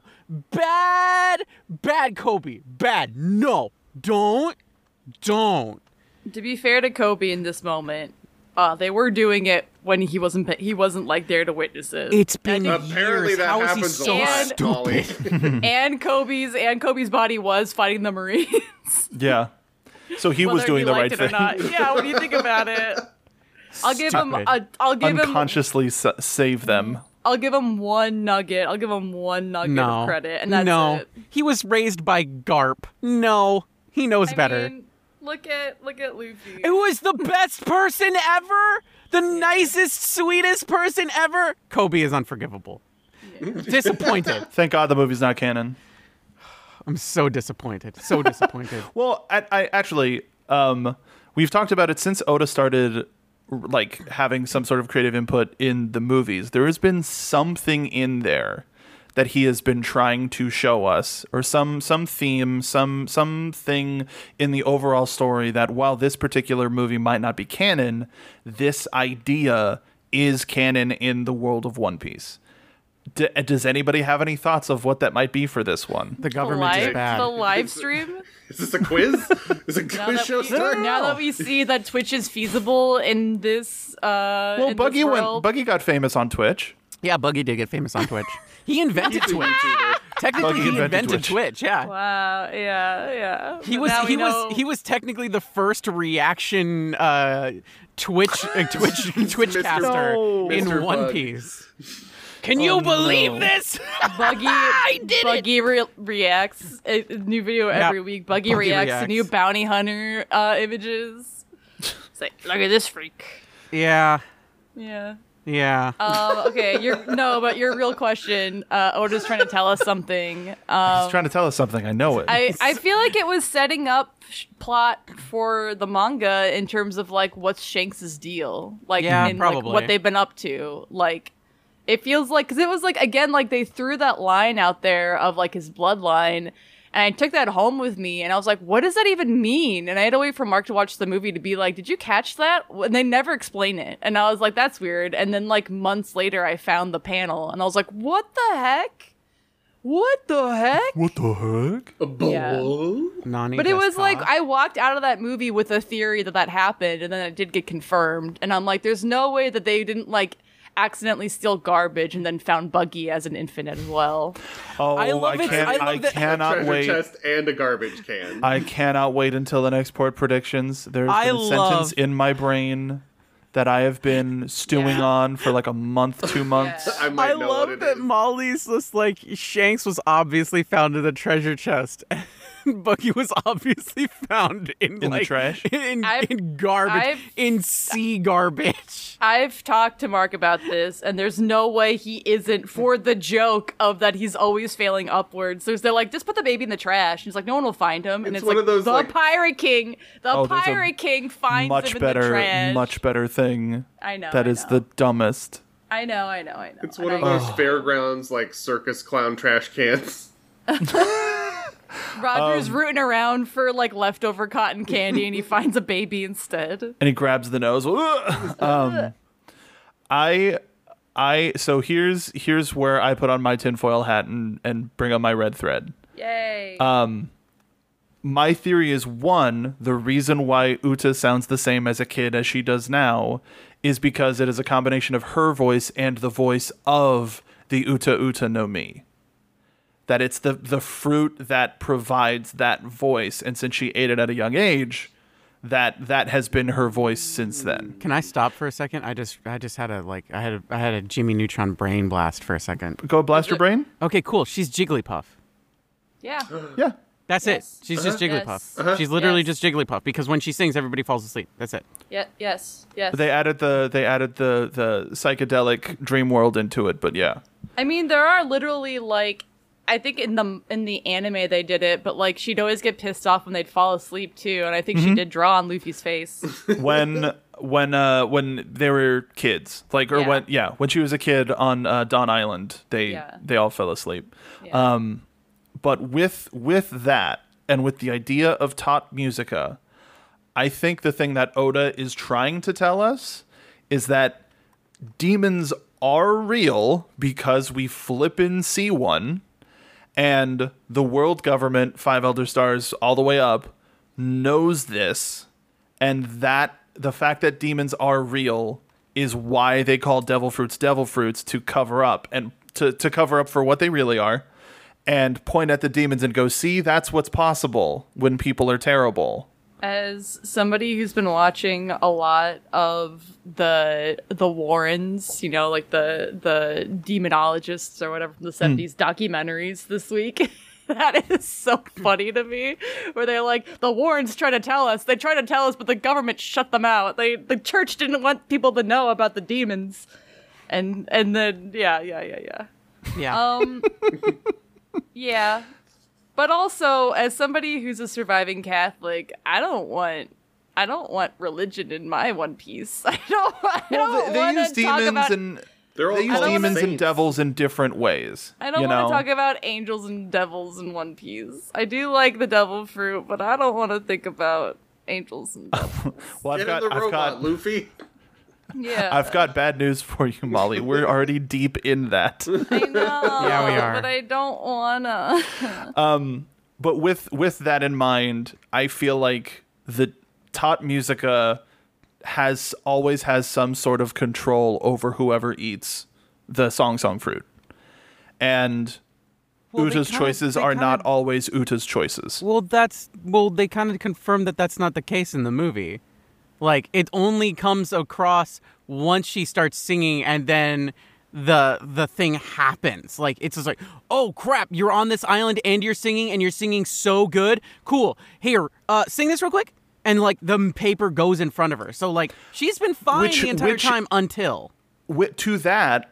[SPEAKER 3] Bad. Bad, Kobe. Bad. No. Don't. Don't.
[SPEAKER 1] To be fair to Kobe in this moment, uh, they were doing it when he wasn't pa- he wasn't like there to witness it.
[SPEAKER 3] It's been years.
[SPEAKER 4] Apparently that
[SPEAKER 3] How is he
[SPEAKER 4] happens
[SPEAKER 3] so
[SPEAKER 4] a lot,
[SPEAKER 3] stupid?
[SPEAKER 4] Molly.
[SPEAKER 1] and Kobe's and Kobe's body was fighting the Marines.
[SPEAKER 8] Yeah. So he was
[SPEAKER 1] Whether
[SPEAKER 8] doing
[SPEAKER 1] he
[SPEAKER 8] the
[SPEAKER 1] liked
[SPEAKER 8] right
[SPEAKER 1] it or
[SPEAKER 8] thing.
[SPEAKER 1] not. Yeah, what do you think about it? I'll give him.
[SPEAKER 8] Stupid.
[SPEAKER 1] A, I'll give him.
[SPEAKER 8] Unconsciously sa- save them.
[SPEAKER 1] I'll give him one nugget. I'll give him one nugget
[SPEAKER 3] No.
[SPEAKER 1] of credit, and that's
[SPEAKER 3] no.
[SPEAKER 1] it.
[SPEAKER 3] He was raised by Garp. No. He knows
[SPEAKER 1] I
[SPEAKER 3] better.
[SPEAKER 1] mean, look at look at Luffy.
[SPEAKER 3] It was the best person ever. The nicest, sweetest person ever. Kobe is unforgivable. Disappointed.
[SPEAKER 8] Thank God the movie's not canon.
[SPEAKER 3] I'm so disappointed. So disappointed.
[SPEAKER 8] Well, I, I actually, um, we've talked about it since Oda started, like, having some sort of creative input in the movies. There has been something in there that he has been trying to show us, or some some theme, some something in the overall story that while this particular movie might not be canon, this idea is canon in the world of One Piece. D- does anybody have any thoughts of what that might be for this one?
[SPEAKER 3] The
[SPEAKER 1] the
[SPEAKER 3] government
[SPEAKER 1] live,
[SPEAKER 3] is bad.
[SPEAKER 1] the live stream.
[SPEAKER 4] Is this a quiz? Is a
[SPEAKER 1] Now
[SPEAKER 4] quiz
[SPEAKER 1] that,
[SPEAKER 4] show
[SPEAKER 1] we,
[SPEAKER 4] starting?
[SPEAKER 1] now that we see that Twitch is feasible in this, uh,
[SPEAKER 8] Well,
[SPEAKER 1] in
[SPEAKER 8] Buggy
[SPEAKER 1] this
[SPEAKER 8] went.
[SPEAKER 1] world,
[SPEAKER 8] Buggy got famous on Twitch.
[SPEAKER 3] Yeah, Buggy did get famous on Twitch. He invented Twitch.
[SPEAKER 4] YouTuber.
[SPEAKER 3] Technically,
[SPEAKER 8] Buggy
[SPEAKER 3] he
[SPEAKER 8] invented
[SPEAKER 3] invented Twitch.
[SPEAKER 8] Twitch.
[SPEAKER 3] Yeah.
[SPEAKER 1] Wow. Yeah. Yeah.
[SPEAKER 3] He
[SPEAKER 1] But
[SPEAKER 3] was
[SPEAKER 1] now
[SPEAKER 3] he
[SPEAKER 1] we
[SPEAKER 3] was
[SPEAKER 1] know-
[SPEAKER 3] he was technically the first reaction uh, Twitch uh, Twitch Twitch
[SPEAKER 4] Mister
[SPEAKER 3] caster
[SPEAKER 8] No.
[SPEAKER 3] in
[SPEAKER 4] Mister
[SPEAKER 3] One
[SPEAKER 4] Bug.
[SPEAKER 3] Piece. Can you
[SPEAKER 8] Oh,
[SPEAKER 3] believe
[SPEAKER 8] no.
[SPEAKER 3] this?
[SPEAKER 1] Buggy.
[SPEAKER 3] I did
[SPEAKER 1] Buggy re- reacts a a new video every week. Buggy,
[SPEAKER 3] Buggy
[SPEAKER 1] reacts, to
[SPEAKER 3] reacts.
[SPEAKER 1] new bounty hunter uh, images. It's like, look at this freak.
[SPEAKER 3] Yeah.
[SPEAKER 1] Yeah.
[SPEAKER 3] Yeah.
[SPEAKER 1] Um, okay. Your no, but your real question. Uh, Oda's trying to tell us something. Um,
[SPEAKER 8] He's trying to tell us something. I know it.
[SPEAKER 1] I, I feel like it was setting up sh- plot for the manga in terms of like what's Shanks's deal, like
[SPEAKER 3] Yeah,
[SPEAKER 1] in like,
[SPEAKER 3] probably.
[SPEAKER 1] what they've been up to. Like it feels like because it was like again like they threw that line out there of like his bloodline, and I took that home with me, and I was like, what does that even mean? And I had to wait for Mark to watch the movie to be like, did you catch that? And they never explain it, and I was like, that's weird. And then like months later, I found the panel, and I was like, what the heck? what the heck?
[SPEAKER 8] What the heck?
[SPEAKER 4] A bowl?
[SPEAKER 1] Yeah.
[SPEAKER 3] Nani
[SPEAKER 1] But it was like,
[SPEAKER 3] Despa.
[SPEAKER 1] I walked out of that movie with a theory that that happened, and then it did get confirmed. And I'm like, there's no way that they didn't, like, accidentally steal garbage and then found Buggy as an infant as well.
[SPEAKER 8] Oh,
[SPEAKER 3] I
[SPEAKER 8] I,
[SPEAKER 3] love it.
[SPEAKER 8] can't.
[SPEAKER 3] I
[SPEAKER 8] I,
[SPEAKER 3] love that-
[SPEAKER 8] cannot
[SPEAKER 4] Treasure
[SPEAKER 8] wait.
[SPEAKER 4] chest and a garbage can.
[SPEAKER 8] I cannot wait until the next port predictions. There's
[SPEAKER 3] I
[SPEAKER 8] been a
[SPEAKER 3] love-
[SPEAKER 8] sentence in my brain that I have been stewing
[SPEAKER 1] Yeah.
[SPEAKER 8] on for like a month, two months.
[SPEAKER 4] I might
[SPEAKER 3] I
[SPEAKER 4] know
[SPEAKER 3] love
[SPEAKER 4] what it
[SPEAKER 3] that
[SPEAKER 4] is.
[SPEAKER 3] Molly's just like Shanks was obviously found in the treasure chest. Buggy was obviously found in,
[SPEAKER 8] In the
[SPEAKER 3] like,
[SPEAKER 8] trash?
[SPEAKER 3] in,
[SPEAKER 1] I've-
[SPEAKER 3] in garbage,
[SPEAKER 1] I've-
[SPEAKER 3] in sea garbage.
[SPEAKER 1] I've talked to Mark about this, and there's no way he isn't for the joke of that he's always failing upwards. There's they're like, just put the baby in the trash. And he's like, no one will find him. And
[SPEAKER 4] It's
[SPEAKER 1] it's,
[SPEAKER 4] one
[SPEAKER 1] like
[SPEAKER 4] of those,
[SPEAKER 1] the
[SPEAKER 4] like-
[SPEAKER 1] Pirate King, the
[SPEAKER 8] Oh, there's a
[SPEAKER 1] Pirate King finds
[SPEAKER 8] Much
[SPEAKER 1] him in
[SPEAKER 8] better,
[SPEAKER 1] the trash.
[SPEAKER 8] much better thing.
[SPEAKER 1] I know.
[SPEAKER 8] That
[SPEAKER 1] I
[SPEAKER 8] is
[SPEAKER 1] know.
[SPEAKER 8] the dumbest.
[SPEAKER 1] I know. I know. I know.
[SPEAKER 4] It's
[SPEAKER 1] And
[SPEAKER 4] one of
[SPEAKER 1] I-
[SPEAKER 4] those fairgrounds, like, circus clown trash cans.
[SPEAKER 1] Roger's
[SPEAKER 8] Um,
[SPEAKER 1] rooting around for like leftover cotton candy, and he finds a baby instead.
[SPEAKER 8] And he grabs the nose. um, I, I. So here's here's where I put on my tinfoil hat and and bring up my red thread.
[SPEAKER 1] Yay!
[SPEAKER 8] Um, my theory is one, the reason why Uta sounds the same as a kid as she does now is because it is a combination of her voice and the voice of the Uta Uta no Mi. That it's the the fruit that provides that voice, and since she ate it at a young age, that that has been her voice since then.
[SPEAKER 3] Can I stop for a second? I just I just had a like I had a, I had a Jimmy Neutron brain blast for a second.
[SPEAKER 8] Go blast your brain.
[SPEAKER 3] Okay, cool. She's Jigglypuff.
[SPEAKER 1] yeah.
[SPEAKER 8] Yeah.
[SPEAKER 3] That's
[SPEAKER 1] Yes.
[SPEAKER 3] it. She's just
[SPEAKER 1] Yes.
[SPEAKER 3] Jigglypuff.
[SPEAKER 1] Uh-huh.
[SPEAKER 3] She's literally
[SPEAKER 1] Yes.
[SPEAKER 3] just Jigglypuff because when she sings, everybody falls asleep. That's it.
[SPEAKER 1] Yeah. Yes. Yes.
[SPEAKER 8] They added the they added the the psychedelic dream world into it, but yeah.
[SPEAKER 1] I mean, there are literally like, I think in the in the anime they did it, but like she'd always get pissed off when they'd fall asleep too, and I think
[SPEAKER 8] Mm-hmm.
[SPEAKER 1] she did draw on Luffy's face.
[SPEAKER 8] when when uh when they were kids, like or
[SPEAKER 1] Yeah.
[SPEAKER 8] when yeah when she was a kid on uh, Dawn Island, they
[SPEAKER 1] Yeah.
[SPEAKER 8] they all fell asleep.
[SPEAKER 1] Yeah.
[SPEAKER 8] Um, but with with that and with the idea of Tot Musica, I think the thing that Oda is trying to tell us is that demons are real because we flippin' see one, and the world government, Five Elder Stars all the way up, knows this, and that the fact that demons are real is why they call devil fruits devil fruits, to cover up and to, to cover up for what they really are, and point at the demons and go, see, that's what's possible when people are terrible.
[SPEAKER 1] As somebody who's been watching a lot of the the Warrens, you know, like the the demonologists or whatever from the seventies documentaries this week. That is so funny to me, where they're like, the Warrens try to tell us, they try to tell us, but the government shut them out. They the church didn't want people to know about the demons, and and then yeah yeah yeah yeah.
[SPEAKER 3] Yeah.
[SPEAKER 1] Um, yeah. But also, as somebody who's a surviving Catholic, I don't want, I don't want religion in my One Piece. I don't. I
[SPEAKER 8] Well,
[SPEAKER 1] don't
[SPEAKER 8] they, they
[SPEAKER 1] want
[SPEAKER 8] use
[SPEAKER 1] to talk
[SPEAKER 8] demons
[SPEAKER 1] about.
[SPEAKER 8] and
[SPEAKER 4] They're all
[SPEAKER 8] they use
[SPEAKER 4] called
[SPEAKER 8] demons and
[SPEAKER 4] saints.
[SPEAKER 8] devils in different ways.
[SPEAKER 1] I don't
[SPEAKER 8] you
[SPEAKER 1] want
[SPEAKER 8] know?
[SPEAKER 1] to talk about angels and devils in One Piece. I do like the devil fruit, but I don't want to think about angels and devils.
[SPEAKER 8] Well, I've
[SPEAKER 4] Get
[SPEAKER 8] got,
[SPEAKER 4] in the
[SPEAKER 8] I've
[SPEAKER 4] robot,
[SPEAKER 8] got,
[SPEAKER 4] Luffy.
[SPEAKER 1] Yeah,
[SPEAKER 8] I've got bad news for you, Molly. We're already deep in that.
[SPEAKER 1] I know.
[SPEAKER 3] Yeah, we are.
[SPEAKER 1] But I don't wanna.
[SPEAKER 8] Um, but with with that in mind, I feel like the Tot Musica has always has some sort of control over whoever eats the Song Song fruit, and
[SPEAKER 3] Well, they
[SPEAKER 8] Uta's
[SPEAKER 3] kinda-
[SPEAKER 8] choices
[SPEAKER 3] they
[SPEAKER 8] are
[SPEAKER 3] kinda-
[SPEAKER 8] not always Uta's choices.
[SPEAKER 3] Well, that's well. They kind of confirmed that that's not the case in the movie. Like, it only comes across once she starts singing, and then the the thing happens. Like, it's just like, oh crap, you're on this island and you're singing, and you're singing so good. Cool. Here, uh, sing this real quick. And like the paper goes in front of her. So like she's been fine
[SPEAKER 8] Which-
[SPEAKER 3] the entire
[SPEAKER 8] which-
[SPEAKER 3] time until.
[SPEAKER 8] Wi- to that,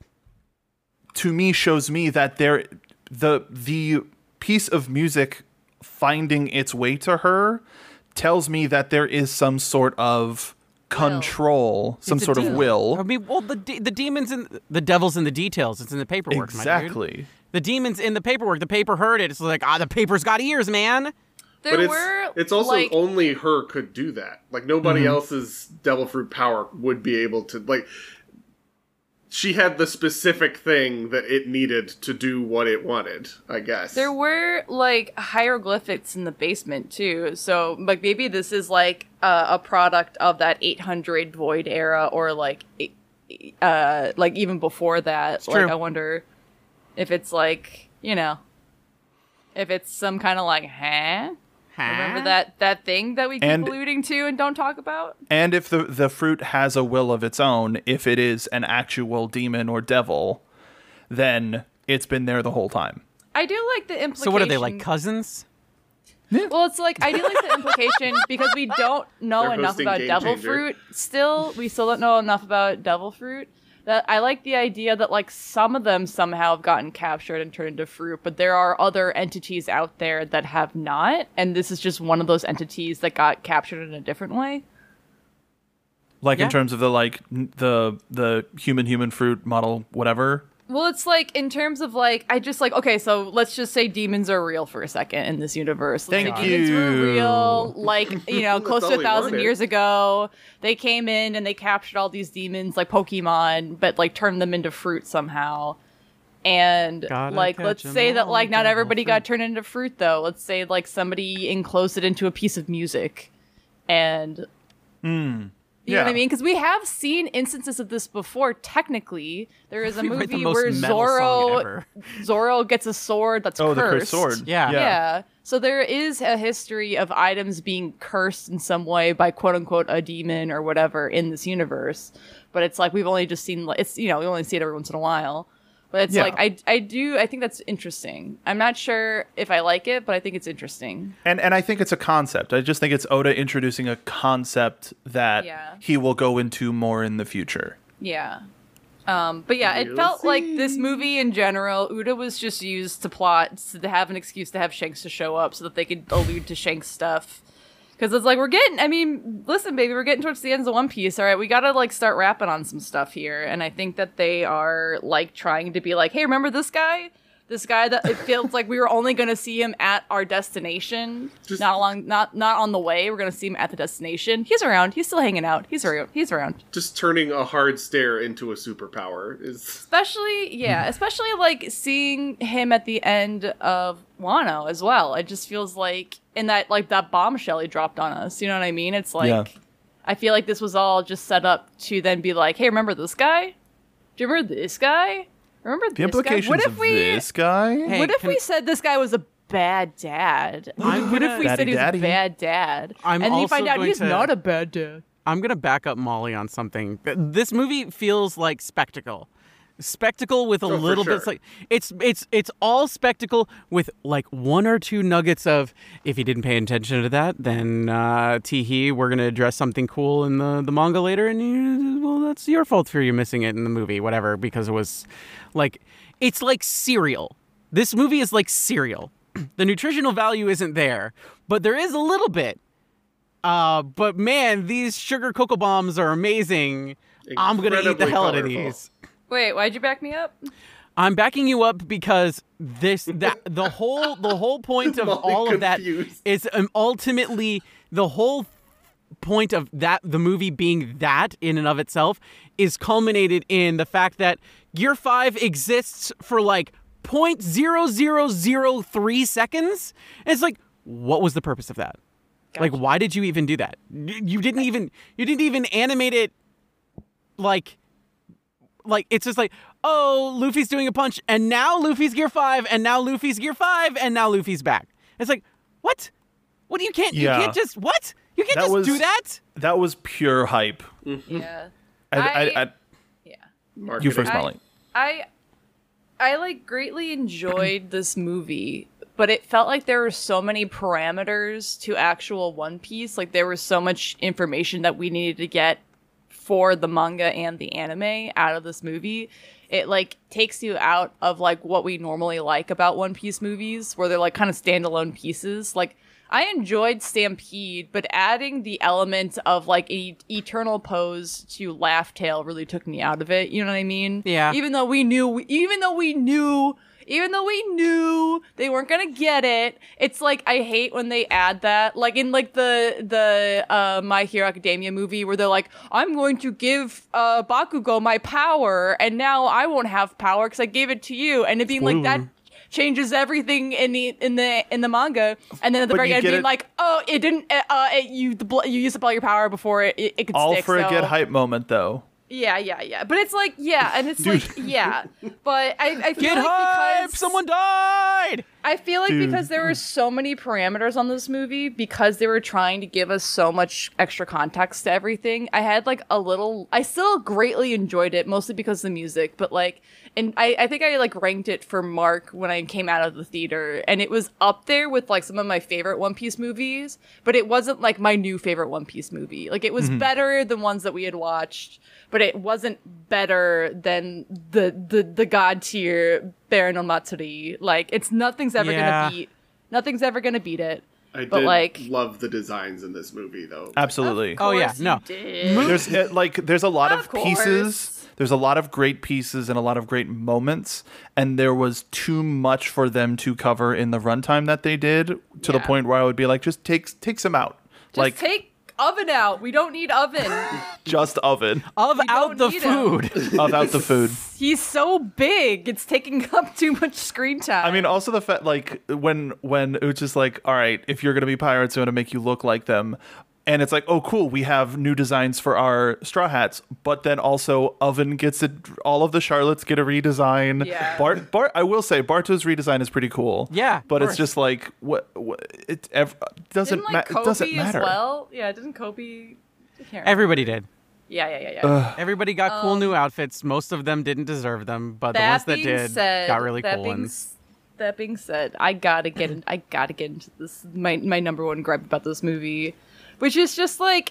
[SPEAKER 8] to me, shows me that there, the the piece of music finding its way to her tells me that there is some sort of control, some
[SPEAKER 3] It's a
[SPEAKER 8] sort of
[SPEAKER 3] deal.
[SPEAKER 8] will.
[SPEAKER 3] I mean, well, the de- the demons and the devil's in the details. It's in the paperwork. my dude.
[SPEAKER 8] Exactly.
[SPEAKER 3] The demons in the paperwork. The paper heard it. It's like, ah, the paper's got ears, man.
[SPEAKER 1] There
[SPEAKER 4] But it's
[SPEAKER 1] were.
[SPEAKER 4] it's also
[SPEAKER 1] like,
[SPEAKER 4] only her could do that. Like nobody
[SPEAKER 8] Mm-hmm.
[SPEAKER 4] else's devil fruit power would be able to like. she had the specific thing that it needed to do what it wanted, I guess.
[SPEAKER 1] There were, like, hieroglyphics in the basement, too. So, like, maybe this is, like, uh, a product of that eight hundred Void era, or, like, uh, like even before that.
[SPEAKER 3] It's
[SPEAKER 1] like,
[SPEAKER 3] true.
[SPEAKER 1] I wonder if it's, like, you know, if it's some kind of, like, huh? Remember that, that thing that we keep
[SPEAKER 8] And-
[SPEAKER 1] alluding to and don't talk about?
[SPEAKER 8] And if the the fruit has a will of its own, if it is an actual demon or devil, then it's been there the whole time.
[SPEAKER 1] I do like the implication.
[SPEAKER 3] So what are they, like cousins?
[SPEAKER 1] Well, it's like I do like the implication because we don't know
[SPEAKER 4] They're
[SPEAKER 1] enough
[SPEAKER 4] hosting
[SPEAKER 1] about
[SPEAKER 4] Game
[SPEAKER 1] devil
[SPEAKER 4] Changer.
[SPEAKER 1] fruit. Still, we still don't know enough about devil fruit. That I like the idea that like some of them somehow have gotten captured and turned into fruit, but there are other entities out there that have not, and this is just one of those entities that got captured in a different way.
[SPEAKER 8] Like
[SPEAKER 3] Yeah.
[SPEAKER 8] in terms of the like n- the the human human fruit model, whatever.
[SPEAKER 1] Well, it's like in terms of like I just like okay, so let's just say demons are real for a second in this universe. Let's
[SPEAKER 8] Thank
[SPEAKER 1] say demons were
[SPEAKER 8] you.
[SPEAKER 1] real, like you know,
[SPEAKER 4] That's
[SPEAKER 1] close
[SPEAKER 4] all
[SPEAKER 1] to a
[SPEAKER 4] we
[SPEAKER 1] thousand
[SPEAKER 4] wanted.
[SPEAKER 1] years ago. They came in and they captured all these demons like Pokemon, but like turned them into fruit somehow. And
[SPEAKER 3] Gotta
[SPEAKER 1] like
[SPEAKER 3] catch
[SPEAKER 1] let's
[SPEAKER 3] 'em
[SPEAKER 1] say that
[SPEAKER 3] all,
[SPEAKER 1] like not
[SPEAKER 3] devil
[SPEAKER 1] everybody
[SPEAKER 3] fruit.
[SPEAKER 1] got turned into fruit though. Let's say like somebody enclosed it into a piece of music, and you know what I
[SPEAKER 8] Yeah.
[SPEAKER 1] mean? Because we have seen instances of this before. Technically, there is a
[SPEAKER 3] We write the
[SPEAKER 1] movie
[SPEAKER 3] most
[SPEAKER 1] where
[SPEAKER 3] metal song
[SPEAKER 1] Zorro
[SPEAKER 3] ever.
[SPEAKER 1] Zorro gets a sword that's
[SPEAKER 8] Oh,
[SPEAKER 1] cursed.
[SPEAKER 8] the cursed sword.
[SPEAKER 3] Yeah.
[SPEAKER 1] Yeah. So there is a history of items being cursed in some way by quote unquote a demon or whatever in this universe. But it's like we've only just seen like it's you know we only see it every once in a while. But it's
[SPEAKER 8] Yeah.
[SPEAKER 1] like I I do I think that's interesting. I'm not sure if I like it, but I think it's interesting.
[SPEAKER 8] And and I think it's a concept. I just think it's Oda introducing a concept that
[SPEAKER 1] Yeah.
[SPEAKER 8] he will go into more in the future.
[SPEAKER 1] Yeah. Um, but yeah, it
[SPEAKER 4] We'll
[SPEAKER 1] felt like this
[SPEAKER 4] see.
[SPEAKER 1] movie in general, Uda was just used to plot, to have an excuse to have Shanks to show up so that they could allude to Shanks stuff. Because it's like, we're getting, I mean, listen, baby, we're getting towards the ends of One Piece, all right? We gotta, like, start rapping on some stuff here. And I think that they are, like, trying to be like, hey, remember this guy? This guy that it feels like we were only gonna see him at our destination,
[SPEAKER 4] Just-
[SPEAKER 1] not along, not not on the way. We're gonna see him at the destination. He's around. He's still hanging out. He's around. He's around.
[SPEAKER 4] Just turning a hard stare into a superpower is...
[SPEAKER 1] Especially, yeah, especially like seeing him at the end of Wano as well. It just feels like in that like that bombshell he dropped on us. You know what I mean? It's like
[SPEAKER 8] Yeah.
[SPEAKER 1] I feel like this was all just set up to then be like, hey, remember this guy? Do you remember this guy? Remember
[SPEAKER 8] The
[SPEAKER 1] this guy?
[SPEAKER 8] implications
[SPEAKER 1] What if
[SPEAKER 8] of
[SPEAKER 1] we?
[SPEAKER 8] this guy?
[SPEAKER 3] Hey,
[SPEAKER 1] what if
[SPEAKER 3] can-
[SPEAKER 1] we said this guy was a bad dad?
[SPEAKER 3] I'm
[SPEAKER 1] what if
[SPEAKER 3] gonna-
[SPEAKER 1] we said
[SPEAKER 8] Daddy
[SPEAKER 1] he was
[SPEAKER 8] daddy.
[SPEAKER 1] a bad dad?
[SPEAKER 3] I'm
[SPEAKER 1] and then you
[SPEAKER 3] also
[SPEAKER 1] find out
[SPEAKER 3] going
[SPEAKER 1] he's
[SPEAKER 3] to-
[SPEAKER 1] not a bad dad.
[SPEAKER 3] I'm gonna back up Molly on something. This movie feels like spectacle. Spectacle with a
[SPEAKER 4] Oh, for
[SPEAKER 3] little bit
[SPEAKER 4] sure.
[SPEAKER 3] it's like it's it's it's all spectacle with like one or two nuggets of if you didn't pay attention to that, then uh tee we're gonna address something cool in the, the manga later, and you well that's your fault for you missing it in the movie, whatever, because it was like it's like cereal. This movie is like cereal. The nutritional value isn't there, but there is a little bit. Uh, but man, these sugar cocoa bombs are amazing. I'm gonna eat the
[SPEAKER 4] Incredibly
[SPEAKER 3] hell out of
[SPEAKER 4] colorful.
[SPEAKER 3] these.
[SPEAKER 1] Wait, why'd you back me up?
[SPEAKER 3] I'm backing you up because this that the whole the whole point of
[SPEAKER 4] Molly
[SPEAKER 3] all of that
[SPEAKER 4] confused.
[SPEAKER 3] is um, ultimately the whole point of that the movie being that in and of itself is culminated in the fact that Gear five exists for like zero point zero zero zero three seconds. And it's like, what was the purpose of that? Like, why did you even do that? Y- You didn't even you didn't even animate it like like it's just like, oh, Luffy's doing a punch, and now Luffy's Gear five, and now Luffy's Gear five, and now Luffy's back. It's like, what? What you can't
[SPEAKER 8] Yeah.
[SPEAKER 3] you can't just what? You can't
[SPEAKER 8] That
[SPEAKER 3] just
[SPEAKER 8] was-
[SPEAKER 3] do that?
[SPEAKER 8] That was pure hype.
[SPEAKER 1] Yeah.
[SPEAKER 8] I, I,
[SPEAKER 1] I-
[SPEAKER 8] I,
[SPEAKER 1] Yeah.
[SPEAKER 8] you
[SPEAKER 4] Marketing.
[SPEAKER 8] first,
[SPEAKER 1] I-
[SPEAKER 8] Molly.
[SPEAKER 1] I I like greatly enjoyed this movie, but it felt like there were so many parameters to actual One Piece. Like there was so much information that we needed to get for the manga and the anime out of this movie. It like takes you out of like what we normally like about One Piece movies, where they're like kind of standalone pieces. Like I enjoyed Stampede, but adding the element of like a eternal pose to Laugh Tale really took me out of it. You know what I mean?
[SPEAKER 3] Yeah.
[SPEAKER 1] Even though we knew, even though we knew even though we knew they weren't gonna get it, it's like I hate when they add that, like in like the the uh, My Hero Academia movie where they're like, I'm going to give uh, Bakugo my power, and now I won't have power because I gave it to you, and it being like that changes everything in the in the in the manga, and then at the
[SPEAKER 8] But
[SPEAKER 1] very
[SPEAKER 8] you
[SPEAKER 1] end
[SPEAKER 8] get
[SPEAKER 1] being
[SPEAKER 8] it-
[SPEAKER 1] like, oh, it didn't, uh, uh it, you the bl- you used up all your power before it it, it could
[SPEAKER 8] All
[SPEAKER 1] stick.
[SPEAKER 8] for
[SPEAKER 1] so.
[SPEAKER 8] a get hype moment, though.
[SPEAKER 1] Yeah, yeah, yeah. But it's like, yeah, and it's like, yeah. But I, I feel
[SPEAKER 3] Get
[SPEAKER 1] like
[SPEAKER 3] hype!
[SPEAKER 1] because
[SPEAKER 3] Someone died!
[SPEAKER 1] I feel like
[SPEAKER 8] Dude.
[SPEAKER 1] because there were so many parameters on this movie, because they were trying to give us so much extra context to everything, I had like a little, I still greatly enjoyed it, mostly because of the music, but like, and I, I think I like ranked it for Mark when I came out of the theater, and it was up there with like some of my favorite One Piece movies, but it wasn't like my new favorite One Piece movie. Like it was better than ones that we had watched, but it wasn't better than the the the god tier Baron no Matsuri. Like it's nothing's ever
[SPEAKER 3] Yeah.
[SPEAKER 1] gonna beat nothing's ever gonna beat it.
[SPEAKER 4] I
[SPEAKER 1] But,
[SPEAKER 4] did
[SPEAKER 1] like-
[SPEAKER 4] love the designs in this movie, though.
[SPEAKER 8] Absolutely.
[SPEAKER 3] Oh, yeah,
[SPEAKER 1] Course you
[SPEAKER 3] no.
[SPEAKER 1] did.
[SPEAKER 8] There's uh, like there's a lot of,
[SPEAKER 1] Of course.
[SPEAKER 8] pieces. There's a lot of great pieces and a lot of great moments, and there was too much for them to cover in the runtime that they did, to the
[SPEAKER 1] Yeah.
[SPEAKER 8] point where I would be like, just take take some out,
[SPEAKER 1] Just
[SPEAKER 8] like
[SPEAKER 1] take Oven out. We don't need Oven.
[SPEAKER 8] just oven
[SPEAKER 3] Of
[SPEAKER 1] We
[SPEAKER 3] out
[SPEAKER 1] don't
[SPEAKER 3] the
[SPEAKER 1] need him.
[SPEAKER 3] food.
[SPEAKER 8] of out the food.
[SPEAKER 1] He's so big. It's taking up too much screen time.
[SPEAKER 8] I mean, also the fact like when when Uch is like, all right, if you're gonna be pirates, I'm gonna make you look like them. And it's like, oh, cool, we have new designs for our straw hats, but then also Oven gets it. All of the Charlottes get a redesign.
[SPEAKER 1] Yeah.
[SPEAKER 8] Bart, Bart, I will say, Barto's redesign is pretty cool.
[SPEAKER 3] Yeah,
[SPEAKER 8] but
[SPEAKER 3] of
[SPEAKER 8] it's
[SPEAKER 3] course.
[SPEAKER 8] just like what, what it ev- doesn't
[SPEAKER 1] Didn't
[SPEAKER 8] ma-
[SPEAKER 1] like
[SPEAKER 8] it
[SPEAKER 1] Kobe
[SPEAKER 8] doesn't matter.
[SPEAKER 1] as well? Yeah, didn't Kobe? I can't remember.
[SPEAKER 3] Everybody did.
[SPEAKER 1] Yeah, yeah, yeah, yeah.
[SPEAKER 3] Everybody got cool new outfits. Most of them didn't deserve them, but the
[SPEAKER 1] that
[SPEAKER 3] ones that
[SPEAKER 1] being
[SPEAKER 3] did
[SPEAKER 1] said,
[SPEAKER 3] got really
[SPEAKER 1] that
[SPEAKER 3] cool
[SPEAKER 1] being,
[SPEAKER 3] ones.
[SPEAKER 1] s- That being said, I gotta get in, I gotta get into this. My my number one gripe about this movie, which is just like,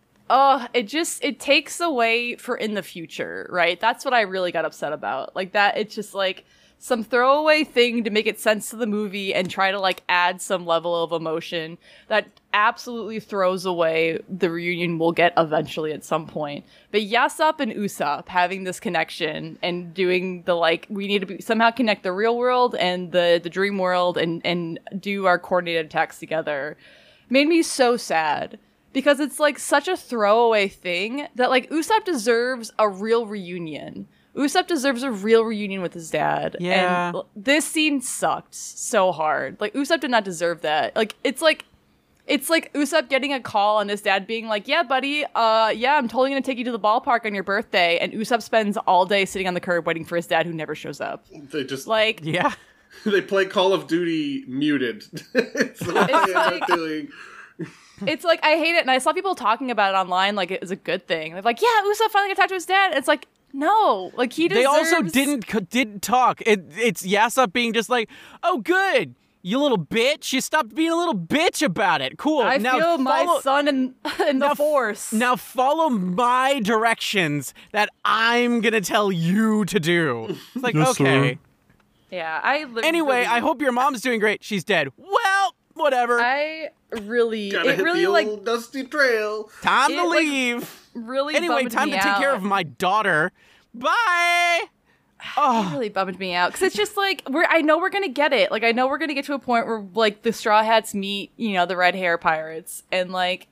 [SPEAKER 1] oh, it just it takes away for in the future, right? That's what I really got upset about. Like that, it's just like some throwaway thing to make it sense to the movie and try to like add some level of emotion that absolutely throws away the reunion we'll get eventually at some point. But Yasop and Usopp having this connection and doing the like, we need to be, somehow connect the real world and the the dream world and and do our coordinated attacks together made me so sad. Because it's like such a throwaway thing that like Usopp deserves a real reunion. Usopp deserves a real reunion with his dad.
[SPEAKER 3] Yeah.
[SPEAKER 1] And l- this scene sucked so hard. Like Usopp did not deserve that. Like it's like it's like Usopp getting a call and his dad being like, "Yeah, buddy, uh yeah, I'm totally going to take you to the ballpark on your birthday." And Usopp spends all day sitting on the curb waiting for his dad who never shows up.
[SPEAKER 4] They just
[SPEAKER 1] Like
[SPEAKER 3] Yeah.
[SPEAKER 4] they play Call of Duty muted. It's what they end
[SPEAKER 1] like-
[SPEAKER 4] up doing.
[SPEAKER 1] it's like I hate it, and I saw people talking about it online like it was a good thing. They're like, "Yeah, Usopp finally got to talk to his dad." It's like, no, like he deserves.
[SPEAKER 3] They also didn't c- didn't talk. It it's Yasop being just like, "Oh, good, you little bitch. You stopped being a little bitch about it. Cool.
[SPEAKER 1] I
[SPEAKER 3] now
[SPEAKER 1] feel my
[SPEAKER 3] follow-
[SPEAKER 1] son in in
[SPEAKER 3] now
[SPEAKER 1] the
[SPEAKER 3] f-
[SPEAKER 1] force.
[SPEAKER 3] Now follow my directions that I'm gonna tell you to do." It's like,
[SPEAKER 8] Yes, sir.
[SPEAKER 3] okay.
[SPEAKER 1] Yeah, I. Li-
[SPEAKER 3] Anyway,
[SPEAKER 1] really,
[SPEAKER 3] I hope your mom's doing great. She's dead. Well, whatever.
[SPEAKER 1] I really.
[SPEAKER 4] Gotta
[SPEAKER 1] It
[SPEAKER 4] hit
[SPEAKER 1] really
[SPEAKER 4] the
[SPEAKER 1] like
[SPEAKER 4] old dusty trail.
[SPEAKER 3] Time
[SPEAKER 1] it,
[SPEAKER 3] to
[SPEAKER 1] like,
[SPEAKER 3] leave.
[SPEAKER 1] really.
[SPEAKER 3] Anyway,
[SPEAKER 1] bummed
[SPEAKER 3] time
[SPEAKER 1] me
[SPEAKER 3] to take care
[SPEAKER 1] out.
[SPEAKER 3] of my daughter. Bye. Oh,
[SPEAKER 1] It really bummed me out because it's just like we're. I know we're gonna get it. Like I know we're gonna get to a point where like the Straw Hats meet, you know, the Red Hair Pirates, and like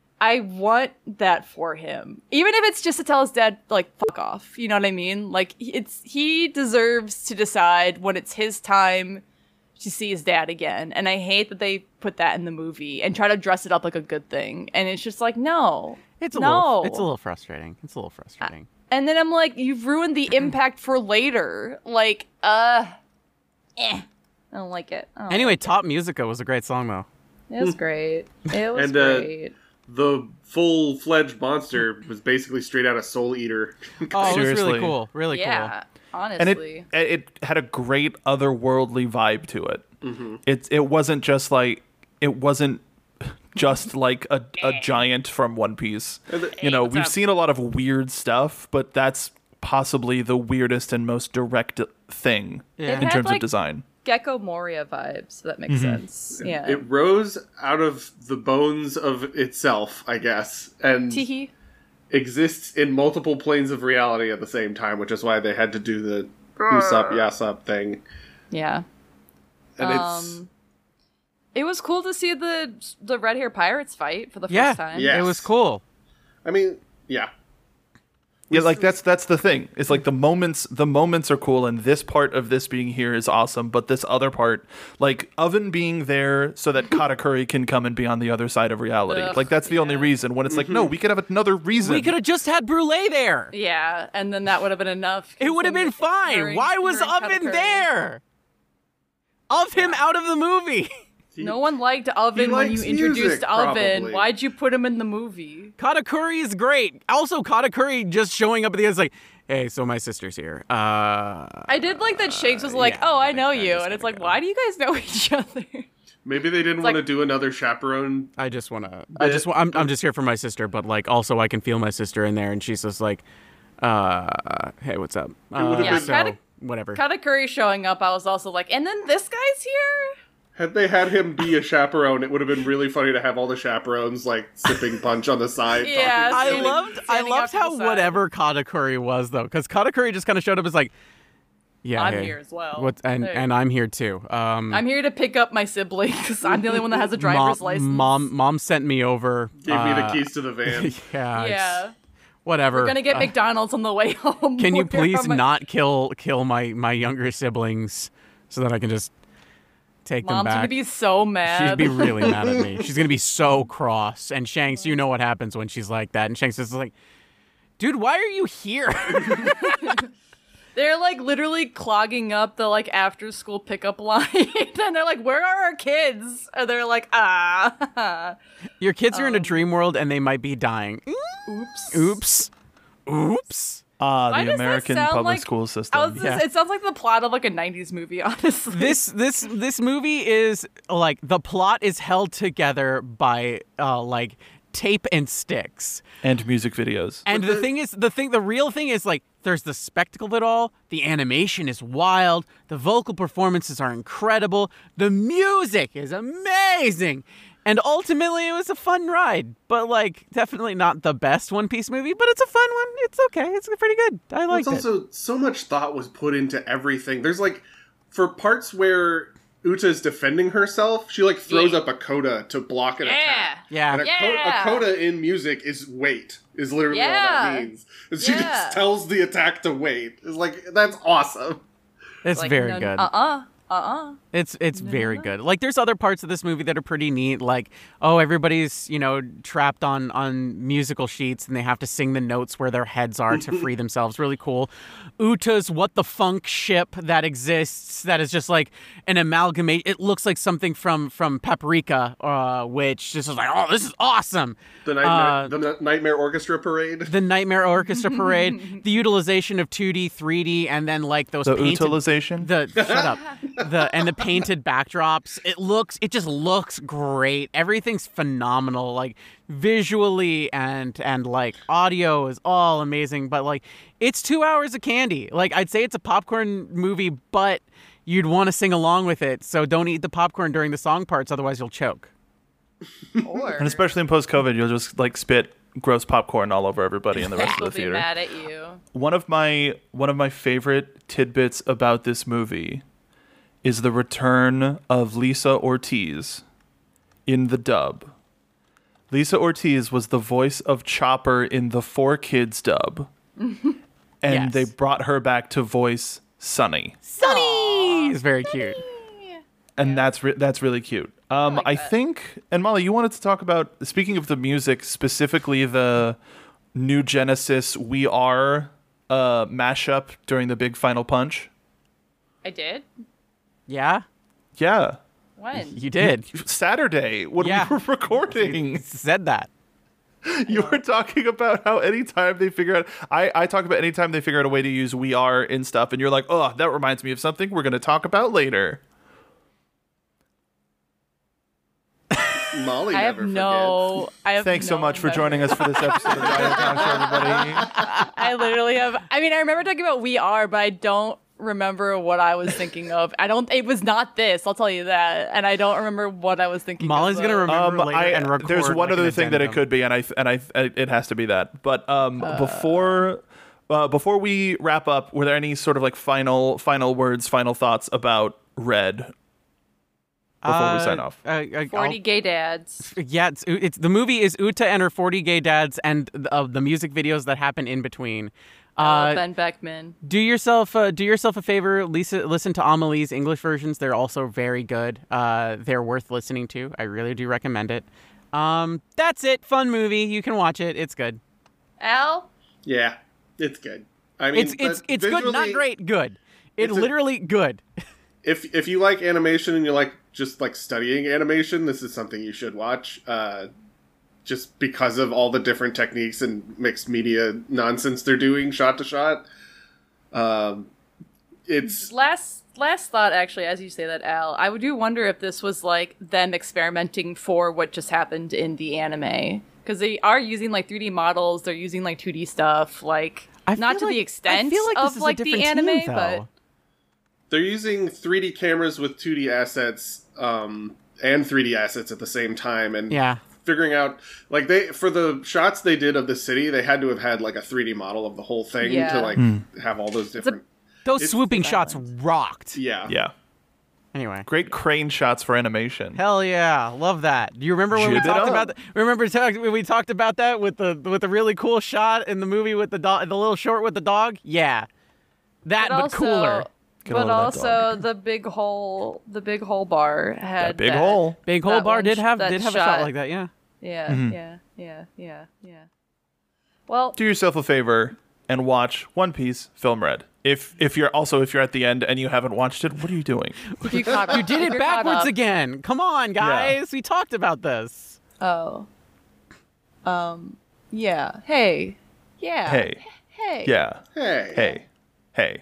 [SPEAKER 1] I want that for him, even if it's just to tell his dad like fuck off. You know what I mean? Like it's he deserves to decide when it's his time to see his dad again. And I hate that they put that in the movie and try to dress it up like a good thing. And it's just like no,
[SPEAKER 3] it's a
[SPEAKER 1] no.
[SPEAKER 3] little. It's a little frustrating. It's a little frustrating.
[SPEAKER 1] And then I'm like, you've ruined the impact for later. Like, uh, eh. I don't like it. I don't
[SPEAKER 3] Anyway,
[SPEAKER 1] like
[SPEAKER 3] Top Musica was a great song though.
[SPEAKER 1] it. It was great. It was
[SPEAKER 4] And, uh,
[SPEAKER 1] great.
[SPEAKER 4] The full-fledged monster was basically straight out of Soul Eater.
[SPEAKER 3] Oh, it was
[SPEAKER 8] Seriously.
[SPEAKER 3] really cool. Really
[SPEAKER 1] Yeah,
[SPEAKER 3] cool.
[SPEAKER 8] and
[SPEAKER 1] honestly.
[SPEAKER 8] it it had a great otherworldly vibe to it. It it wasn't just like it wasn't just like a, a giant from One Piece. You know, we've
[SPEAKER 1] up?
[SPEAKER 8] seen a lot of weird stuff, but that's possibly the weirdest and most direct thing
[SPEAKER 3] Yeah.
[SPEAKER 1] It
[SPEAKER 8] in
[SPEAKER 1] had,
[SPEAKER 8] terms
[SPEAKER 1] like,
[SPEAKER 8] of design.
[SPEAKER 1] Gecko Moria vibes, so that makes sense. Yeah.
[SPEAKER 4] It rose out of the bones of itself, I guess, and
[SPEAKER 1] Teehee.
[SPEAKER 4] exists in multiple planes of reality at the same time, which is why they had to do the Usopp Yasop thing.
[SPEAKER 1] Yeah.
[SPEAKER 4] And
[SPEAKER 1] um, it was cool to see the the red hair pirates fight for the
[SPEAKER 3] Yeah,
[SPEAKER 1] first time.
[SPEAKER 4] yeah.
[SPEAKER 3] it was cool.
[SPEAKER 4] it's, I mean, yeah.
[SPEAKER 8] Yeah, like that's that's the thing. It's like the moments the moments are cool, and this part of this being here is awesome. But this other part, like Oven being there so that Katakuri can come and be on the other side of reality,
[SPEAKER 1] Ugh,
[SPEAKER 8] like that's the only
[SPEAKER 1] yeah.
[SPEAKER 8] reason. When it's like, no, we could have another reason.
[SPEAKER 3] We could have just had Brule there.
[SPEAKER 1] Yeah, and then that would have been enough.
[SPEAKER 3] It would have been fine.
[SPEAKER 1] Considering-
[SPEAKER 3] Why was
[SPEAKER 1] considering
[SPEAKER 3] Oven
[SPEAKER 1] Katakuri.
[SPEAKER 3] there? Of him out of the movie.
[SPEAKER 1] No one liked Oven when you
[SPEAKER 4] likes
[SPEAKER 1] introduced
[SPEAKER 4] music,
[SPEAKER 1] Oven.
[SPEAKER 4] probably.
[SPEAKER 1] Why'd you put him in the movie?
[SPEAKER 3] Katakuri is great. Also, Katakuri just showing up at the end is like, hey, so my sister's here. Uh,
[SPEAKER 1] I did like that Shakes was like,
[SPEAKER 3] yeah,
[SPEAKER 1] "Oh, I
[SPEAKER 3] I'm
[SPEAKER 1] know
[SPEAKER 3] just
[SPEAKER 1] you,"
[SPEAKER 3] gonna
[SPEAKER 1] and it's like,
[SPEAKER 3] go.
[SPEAKER 1] "Why do you guys know each other?"
[SPEAKER 4] Maybe they didn't
[SPEAKER 1] It's
[SPEAKER 4] want to
[SPEAKER 1] like-
[SPEAKER 4] do another chaperone.
[SPEAKER 3] I just want to. I just. wa- I'm. I'm just here for my sister, but like, also I can feel my sister in there, and she's just like, uh, hey, what's up? Uh,
[SPEAKER 4] would've
[SPEAKER 1] been-
[SPEAKER 3] so,
[SPEAKER 1] Yeah, Kata-
[SPEAKER 3] whatever.
[SPEAKER 1] Katakuri showing up, I was also like, "And then this guy's here."
[SPEAKER 4] Had they had him be a chaperone, it would have been really funny to have all the chaperones like sipping punch on the side.
[SPEAKER 1] Yeah,
[SPEAKER 4] talking
[SPEAKER 3] I
[SPEAKER 4] to
[SPEAKER 1] standing-
[SPEAKER 4] him.
[SPEAKER 3] loved. I
[SPEAKER 1] standing
[SPEAKER 3] loved
[SPEAKER 1] off to the
[SPEAKER 3] how
[SPEAKER 1] side.
[SPEAKER 3] whatever Katakuri was though, because Katakuri just kind of showed up as like, yeah,
[SPEAKER 1] I'm
[SPEAKER 3] hey,
[SPEAKER 1] here as well.
[SPEAKER 3] What? And
[SPEAKER 1] Hey.
[SPEAKER 3] and I'm here too. Um,
[SPEAKER 1] I'm here to pick up my sibling because I'm the only one that has a driver's
[SPEAKER 3] mom,
[SPEAKER 1] license.
[SPEAKER 3] Mom, mom sent me over.
[SPEAKER 4] Gave me the
[SPEAKER 3] uh,
[SPEAKER 4] keys to the van.
[SPEAKER 3] Yeah. it's-
[SPEAKER 1] Yeah,
[SPEAKER 3] Whatever.
[SPEAKER 1] we're gonna get
[SPEAKER 3] Uh,
[SPEAKER 1] McDonald's on the way home.
[SPEAKER 3] Can you
[SPEAKER 1] Where
[SPEAKER 3] please
[SPEAKER 1] am I-
[SPEAKER 3] not kill kill my my younger siblings so that I can just take them
[SPEAKER 1] Mom's
[SPEAKER 3] back?
[SPEAKER 1] gonna be so mad.
[SPEAKER 3] She'd be really mad at me. She's gonna be so cross. And Shanks, you know what happens when she's like that. And Shanks is like, dude, why are you here?
[SPEAKER 1] They're like literally clogging up the like after school pickup line, and they're like, "Where are our kids?" And they're like, "Ah,
[SPEAKER 3] Your kids
[SPEAKER 1] Um,
[SPEAKER 3] are in a dream world and they might be dying.
[SPEAKER 1] oops,
[SPEAKER 3] Oops. Oops.
[SPEAKER 8] Ah,
[SPEAKER 1] Why
[SPEAKER 8] the
[SPEAKER 1] does that
[SPEAKER 8] American
[SPEAKER 1] sound
[SPEAKER 8] public
[SPEAKER 1] like-
[SPEAKER 8] school
[SPEAKER 1] I
[SPEAKER 8] system.
[SPEAKER 1] was just,
[SPEAKER 3] Yeah.
[SPEAKER 1] It sounds like the plot of like a nineties movie, honestly.
[SPEAKER 3] This this this movie is like the plot is held together by uh like tape and sticks.
[SPEAKER 8] And music videos.
[SPEAKER 3] And the thing is, the thing, the real thing is like, there's the spectacle of it all. The animation is wild. The vocal performances are incredible. The music is amazing. And ultimately, it was a fun ride. But like, definitely not the best One Piece movie, but it's a fun one. It's okay. It's pretty good. I
[SPEAKER 4] Well,
[SPEAKER 3] liked
[SPEAKER 4] it's
[SPEAKER 3] it.
[SPEAKER 4] also so much thought was put into everything. There's like, for parts where Uta is defending herself, she like throws
[SPEAKER 1] Yeah.
[SPEAKER 4] up a coda to block an
[SPEAKER 1] yeah,
[SPEAKER 4] attack.
[SPEAKER 3] Yeah.
[SPEAKER 4] And a, co-
[SPEAKER 1] Yeah.
[SPEAKER 4] a coda in music is wait, is literally all
[SPEAKER 1] Yeah.
[SPEAKER 4] that means. And she
[SPEAKER 1] Yeah.
[SPEAKER 4] just tells the attack to wait. It's like, that's awesome.
[SPEAKER 3] It's
[SPEAKER 1] Like,
[SPEAKER 3] very
[SPEAKER 1] no,
[SPEAKER 3] good.
[SPEAKER 1] Uh-uh, uh-uh.
[SPEAKER 3] It's it's very good. Like there's other parts of this movie that are pretty neat. Like oh, everybody's you know trapped on on musical sheets and they have to sing the notes where their heads are to free themselves. Really cool. Uta's What the Funk ship that exists that is just like an amalgamate. It looks like something from from Paprika, uh, which just is like oh, this is awesome.
[SPEAKER 4] The Nightmare,
[SPEAKER 3] Uh,
[SPEAKER 4] the N- Nightmare Orchestra Parade.
[SPEAKER 3] The Nightmare Orchestra Parade, the utilization of two D, three D, and then like those
[SPEAKER 8] The
[SPEAKER 3] painted
[SPEAKER 8] utilization?
[SPEAKER 3] the shut up. The and the painted backdrops. It looks it just looks great. Everything's phenomenal. Like visually and and like audio is all amazing, but like it's two hours of candy. Like I'd say it's a popcorn movie, but you'd want to sing along with it. So don't eat the popcorn during the song parts, otherwise you'll choke.
[SPEAKER 1] Or
[SPEAKER 8] And especially in post-COVID, you'll just like spit gross popcorn all over everybody in the rest
[SPEAKER 1] they'll
[SPEAKER 8] of the
[SPEAKER 1] be
[SPEAKER 8] theater.
[SPEAKER 1] mad at you.
[SPEAKER 8] One of my one of my favorite tidbits about this movie is the return of Lisa Ortiz in the dub. Lisa Ortiz was the voice of Chopper in the Four Kids dub. And
[SPEAKER 3] Yes.
[SPEAKER 8] they brought her back to voice Sunny.
[SPEAKER 3] Sunny is very cute.
[SPEAKER 8] And that's re- that's really cute. Um, I,
[SPEAKER 1] like that.
[SPEAKER 8] think, and Molly, you wanted to talk about, speaking of the music, specifically the New Genesis We Are uh, mashup during the big final punch.
[SPEAKER 1] I did.
[SPEAKER 3] Yeah,
[SPEAKER 8] Yeah.
[SPEAKER 3] you
[SPEAKER 1] When?
[SPEAKER 3] did.
[SPEAKER 8] Saturday, when
[SPEAKER 3] Yeah.
[SPEAKER 8] we were recording,
[SPEAKER 3] Said that.
[SPEAKER 8] you were talking about how anytime they figure out, I, I talk about anytime they figure out a way to use We Are in stuff, and you're like, oh, that reminds me of something we're going to talk about later.
[SPEAKER 4] Molly
[SPEAKER 1] I have
[SPEAKER 4] never
[SPEAKER 1] no. I have
[SPEAKER 8] Thanks so
[SPEAKER 1] no
[SPEAKER 8] much for
[SPEAKER 1] memory.
[SPEAKER 8] joining us for this episode of Riot Talk Show, everybody.
[SPEAKER 1] I literally have. I mean, I remember talking about We Are, but I don't remember what I was thinking of. I don't. It was not this. I'll tell you that. And I don't remember what I was thinking.
[SPEAKER 3] Molly's
[SPEAKER 1] of,
[SPEAKER 3] gonna
[SPEAKER 1] though.
[SPEAKER 3] remember
[SPEAKER 8] Um,
[SPEAKER 3] later
[SPEAKER 8] I,
[SPEAKER 3] and record.
[SPEAKER 8] there's one
[SPEAKER 3] like, an
[SPEAKER 8] other thing that it
[SPEAKER 3] addendum.
[SPEAKER 8] could be, and I and I it has to be that. But um,
[SPEAKER 1] Uh.
[SPEAKER 8] before uh, before we wrap up, were there any sort of like final final words, final thoughts about Red before
[SPEAKER 3] Uh,
[SPEAKER 8] we sign off?
[SPEAKER 3] Uh, uh,
[SPEAKER 1] forty
[SPEAKER 3] I'll-
[SPEAKER 1] gay dads.
[SPEAKER 3] Yeah, it's, it's the movie is Uta and her forty gay dads and the, uh, the music videos that happen in between.
[SPEAKER 1] Uh,
[SPEAKER 3] Uh,
[SPEAKER 1] Ben Beckman.
[SPEAKER 3] do yourself uh, do yourself a favor. Lisa, listen to Amelie's English versions. They're also very good. Uh, they're worth listening to. I really do recommend it. Um, that's it. Fun movie. You can watch it. It's good.
[SPEAKER 1] Al?
[SPEAKER 4] Yeah, it's good. I mean,
[SPEAKER 3] It's it's
[SPEAKER 4] but
[SPEAKER 3] it's good, not
[SPEAKER 4] visually,
[SPEAKER 3] great. Good. It
[SPEAKER 4] It's a-
[SPEAKER 3] literally good.
[SPEAKER 4] If if you like animation and you like just like studying animation, this is something you should watch. Uh, just because of all the different techniques and mixed media nonsense they're doing, shot to shot. Um, it's
[SPEAKER 1] Last last thought, actually, as you say that, Al, I do wonder if this was like them experimenting for what just happened in the anime. Because they are using like three D models, they're using like two D stuff, like
[SPEAKER 3] I
[SPEAKER 1] not
[SPEAKER 3] feel
[SPEAKER 1] to
[SPEAKER 3] like-
[SPEAKER 1] the extent
[SPEAKER 3] I feel like this
[SPEAKER 1] of
[SPEAKER 3] is a
[SPEAKER 1] like the
[SPEAKER 3] different
[SPEAKER 1] anime,
[SPEAKER 3] team,
[SPEAKER 1] but
[SPEAKER 3] though.
[SPEAKER 4] they're using three D cameras with two D assets um, and three D assets at the same time, and
[SPEAKER 3] Yeah.
[SPEAKER 4] figuring out like they for the shots they did of the city, they had to have had like a three D model of the whole thing
[SPEAKER 1] Yeah.
[SPEAKER 4] to like
[SPEAKER 8] Hmm.
[SPEAKER 4] have all those different.
[SPEAKER 3] Those
[SPEAKER 4] It's
[SPEAKER 3] swooping shots rocked.
[SPEAKER 4] Yeah,
[SPEAKER 8] Yeah,
[SPEAKER 3] Anyway.
[SPEAKER 8] great crane shots for animation.
[SPEAKER 3] Hell yeah, love that. Do you remember when we
[SPEAKER 8] Jib it
[SPEAKER 3] talked
[SPEAKER 8] up.
[SPEAKER 3] about that? Remember talk, when we talked about that with the with the really cool shot in the movie with the dog, the little short with the dog? Yeah, that but,
[SPEAKER 1] also,
[SPEAKER 3] cooler.
[SPEAKER 8] Get a
[SPEAKER 1] But
[SPEAKER 8] load of that
[SPEAKER 1] also
[SPEAKER 8] dog.
[SPEAKER 1] the big hole, the big hole bar had
[SPEAKER 8] That big
[SPEAKER 1] that-
[SPEAKER 8] hole.
[SPEAKER 3] Big Hole
[SPEAKER 1] that
[SPEAKER 3] Bar
[SPEAKER 1] one
[SPEAKER 3] did
[SPEAKER 1] sh-
[SPEAKER 3] have
[SPEAKER 1] that
[SPEAKER 3] did have a shot like that. Yeah.
[SPEAKER 1] Yeah,
[SPEAKER 8] Mhm.
[SPEAKER 1] yeah, yeah, yeah, yeah. Well,
[SPEAKER 8] Do yourself a favor and watch One Piece Film Red. If if you're also if you're at the end and you haven't watched it, what are you doing?
[SPEAKER 1] if you caught up,
[SPEAKER 3] You did
[SPEAKER 1] if
[SPEAKER 3] it
[SPEAKER 1] you're caught
[SPEAKER 3] backwards
[SPEAKER 1] up-
[SPEAKER 3] again. Come on, guys. We talked about this.
[SPEAKER 1] Oh. Um. Yeah. Hey. Yeah.
[SPEAKER 8] Hey,
[SPEAKER 1] Hey.
[SPEAKER 8] yeah,
[SPEAKER 4] Hey,
[SPEAKER 8] hey, hey.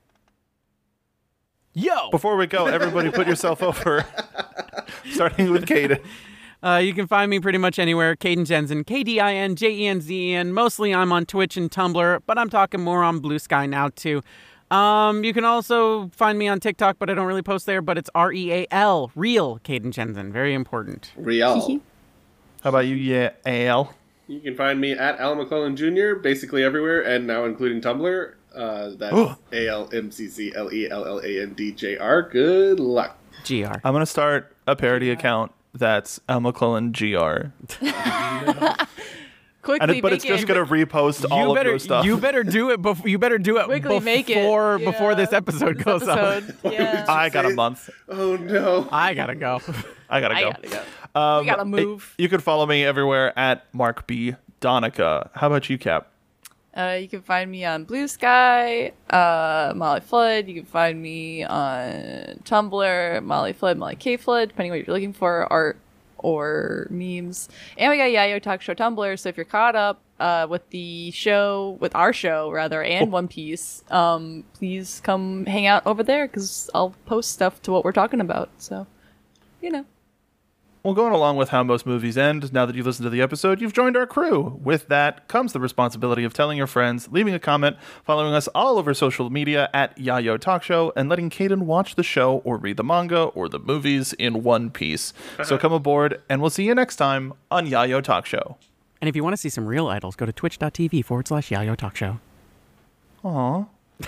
[SPEAKER 3] Yo.
[SPEAKER 8] Before we go, everybody put yourself over. Starting with Caden.
[SPEAKER 3] Uh, you can find me pretty much anywhere. Caden Jensen, K D I N J E N Z E N. Mostly I'm on Twitch and Tumblr, but I'm talking more on Blue Sky now too. Um, you can also find me on TikTok, but I don't really post there. But it's R E A L, real Caden Jensen. Very important.
[SPEAKER 4] Real.
[SPEAKER 8] How about you, yeah, Al?
[SPEAKER 4] You can find me at Al McClellan Junior basically everywhere, and now including Tumblr. Uh, that's A L M C C L E L L A N D J R. Good luck.
[SPEAKER 3] G R.
[SPEAKER 8] I'm gonna start a parody account that's Al McClellan G R,
[SPEAKER 1] Quickly
[SPEAKER 8] and it, but
[SPEAKER 1] make
[SPEAKER 8] it's just
[SPEAKER 1] it.
[SPEAKER 8] gonna repost all
[SPEAKER 3] you
[SPEAKER 8] of
[SPEAKER 3] better,
[SPEAKER 8] your stuff.
[SPEAKER 3] you better do it. Before you better do it
[SPEAKER 1] Quickly make it.
[SPEAKER 3] before before
[SPEAKER 1] Yeah.
[SPEAKER 3] this episode
[SPEAKER 1] This
[SPEAKER 3] goes up.
[SPEAKER 1] episode, Yeah.
[SPEAKER 8] I got a
[SPEAKER 4] say-
[SPEAKER 8] month.
[SPEAKER 4] Oh no.
[SPEAKER 3] I gotta go.
[SPEAKER 8] I gotta
[SPEAKER 1] I
[SPEAKER 8] go.
[SPEAKER 1] gotta go.
[SPEAKER 8] Um,
[SPEAKER 1] We gotta move.
[SPEAKER 8] You can follow me everywhere at Mark B. Donica. How about you, Cap?
[SPEAKER 1] Uh, you can find me on Blue Sky, uh, Molly Flood. You can find me on Tumblr, Molly Flood, Molly K Flood, depending on what you're looking for, art or memes. And we got Yayo Talk Show Tumblr. So if you're caught up uh, with the show, with our show rather, and One Piece, um, please come hang out over there because I'll post stuff to what we're talking about. So, you know.
[SPEAKER 8] Well, going along with how most movies end, now that you've listened to the episode, you've joined our crew. With that comes the responsibility of telling your friends, leaving a comment, following us all over social media at Yayo Talk Show, and letting Caden watch the show or read the manga or the movies in one piece. So come aboard, and we'll see you next time on Yayo Talk Show.
[SPEAKER 3] And if you want to see some real idols, go to twitch.tv forward slash Yayo Talk Show.
[SPEAKER 8] Aw.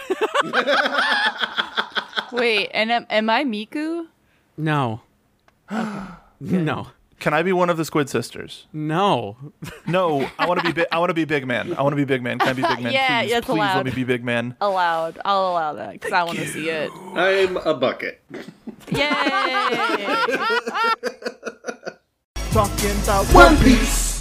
[SPEAKER 1] Wait, and am, am I Miku?
[SPEAKER 3] No. No.
[SPEAKER 8] Can I be one of the Squid Sisters?
[SPEAKER 3] No.
[SPEAKER 8] No, I want to be. Bi- I want to be Big Man. I want to be Big Man. Can I be Big Man?
[SPEAKER 1] Yeah,
[SPEAKER 8] please,
[SPEAKER 1] that's
[SPEAKER 8] please let
[SPEAKER 1] allowed.
[SPEAKER 8] me be Big Man.
[SPEAKER 1] Allowed. I'll allow that because I want to see it.
[SPEAKER 4] I'm a bucket.
[SPEAKER 1] Yay!
[SPEAKER 5] Talking about One Piece.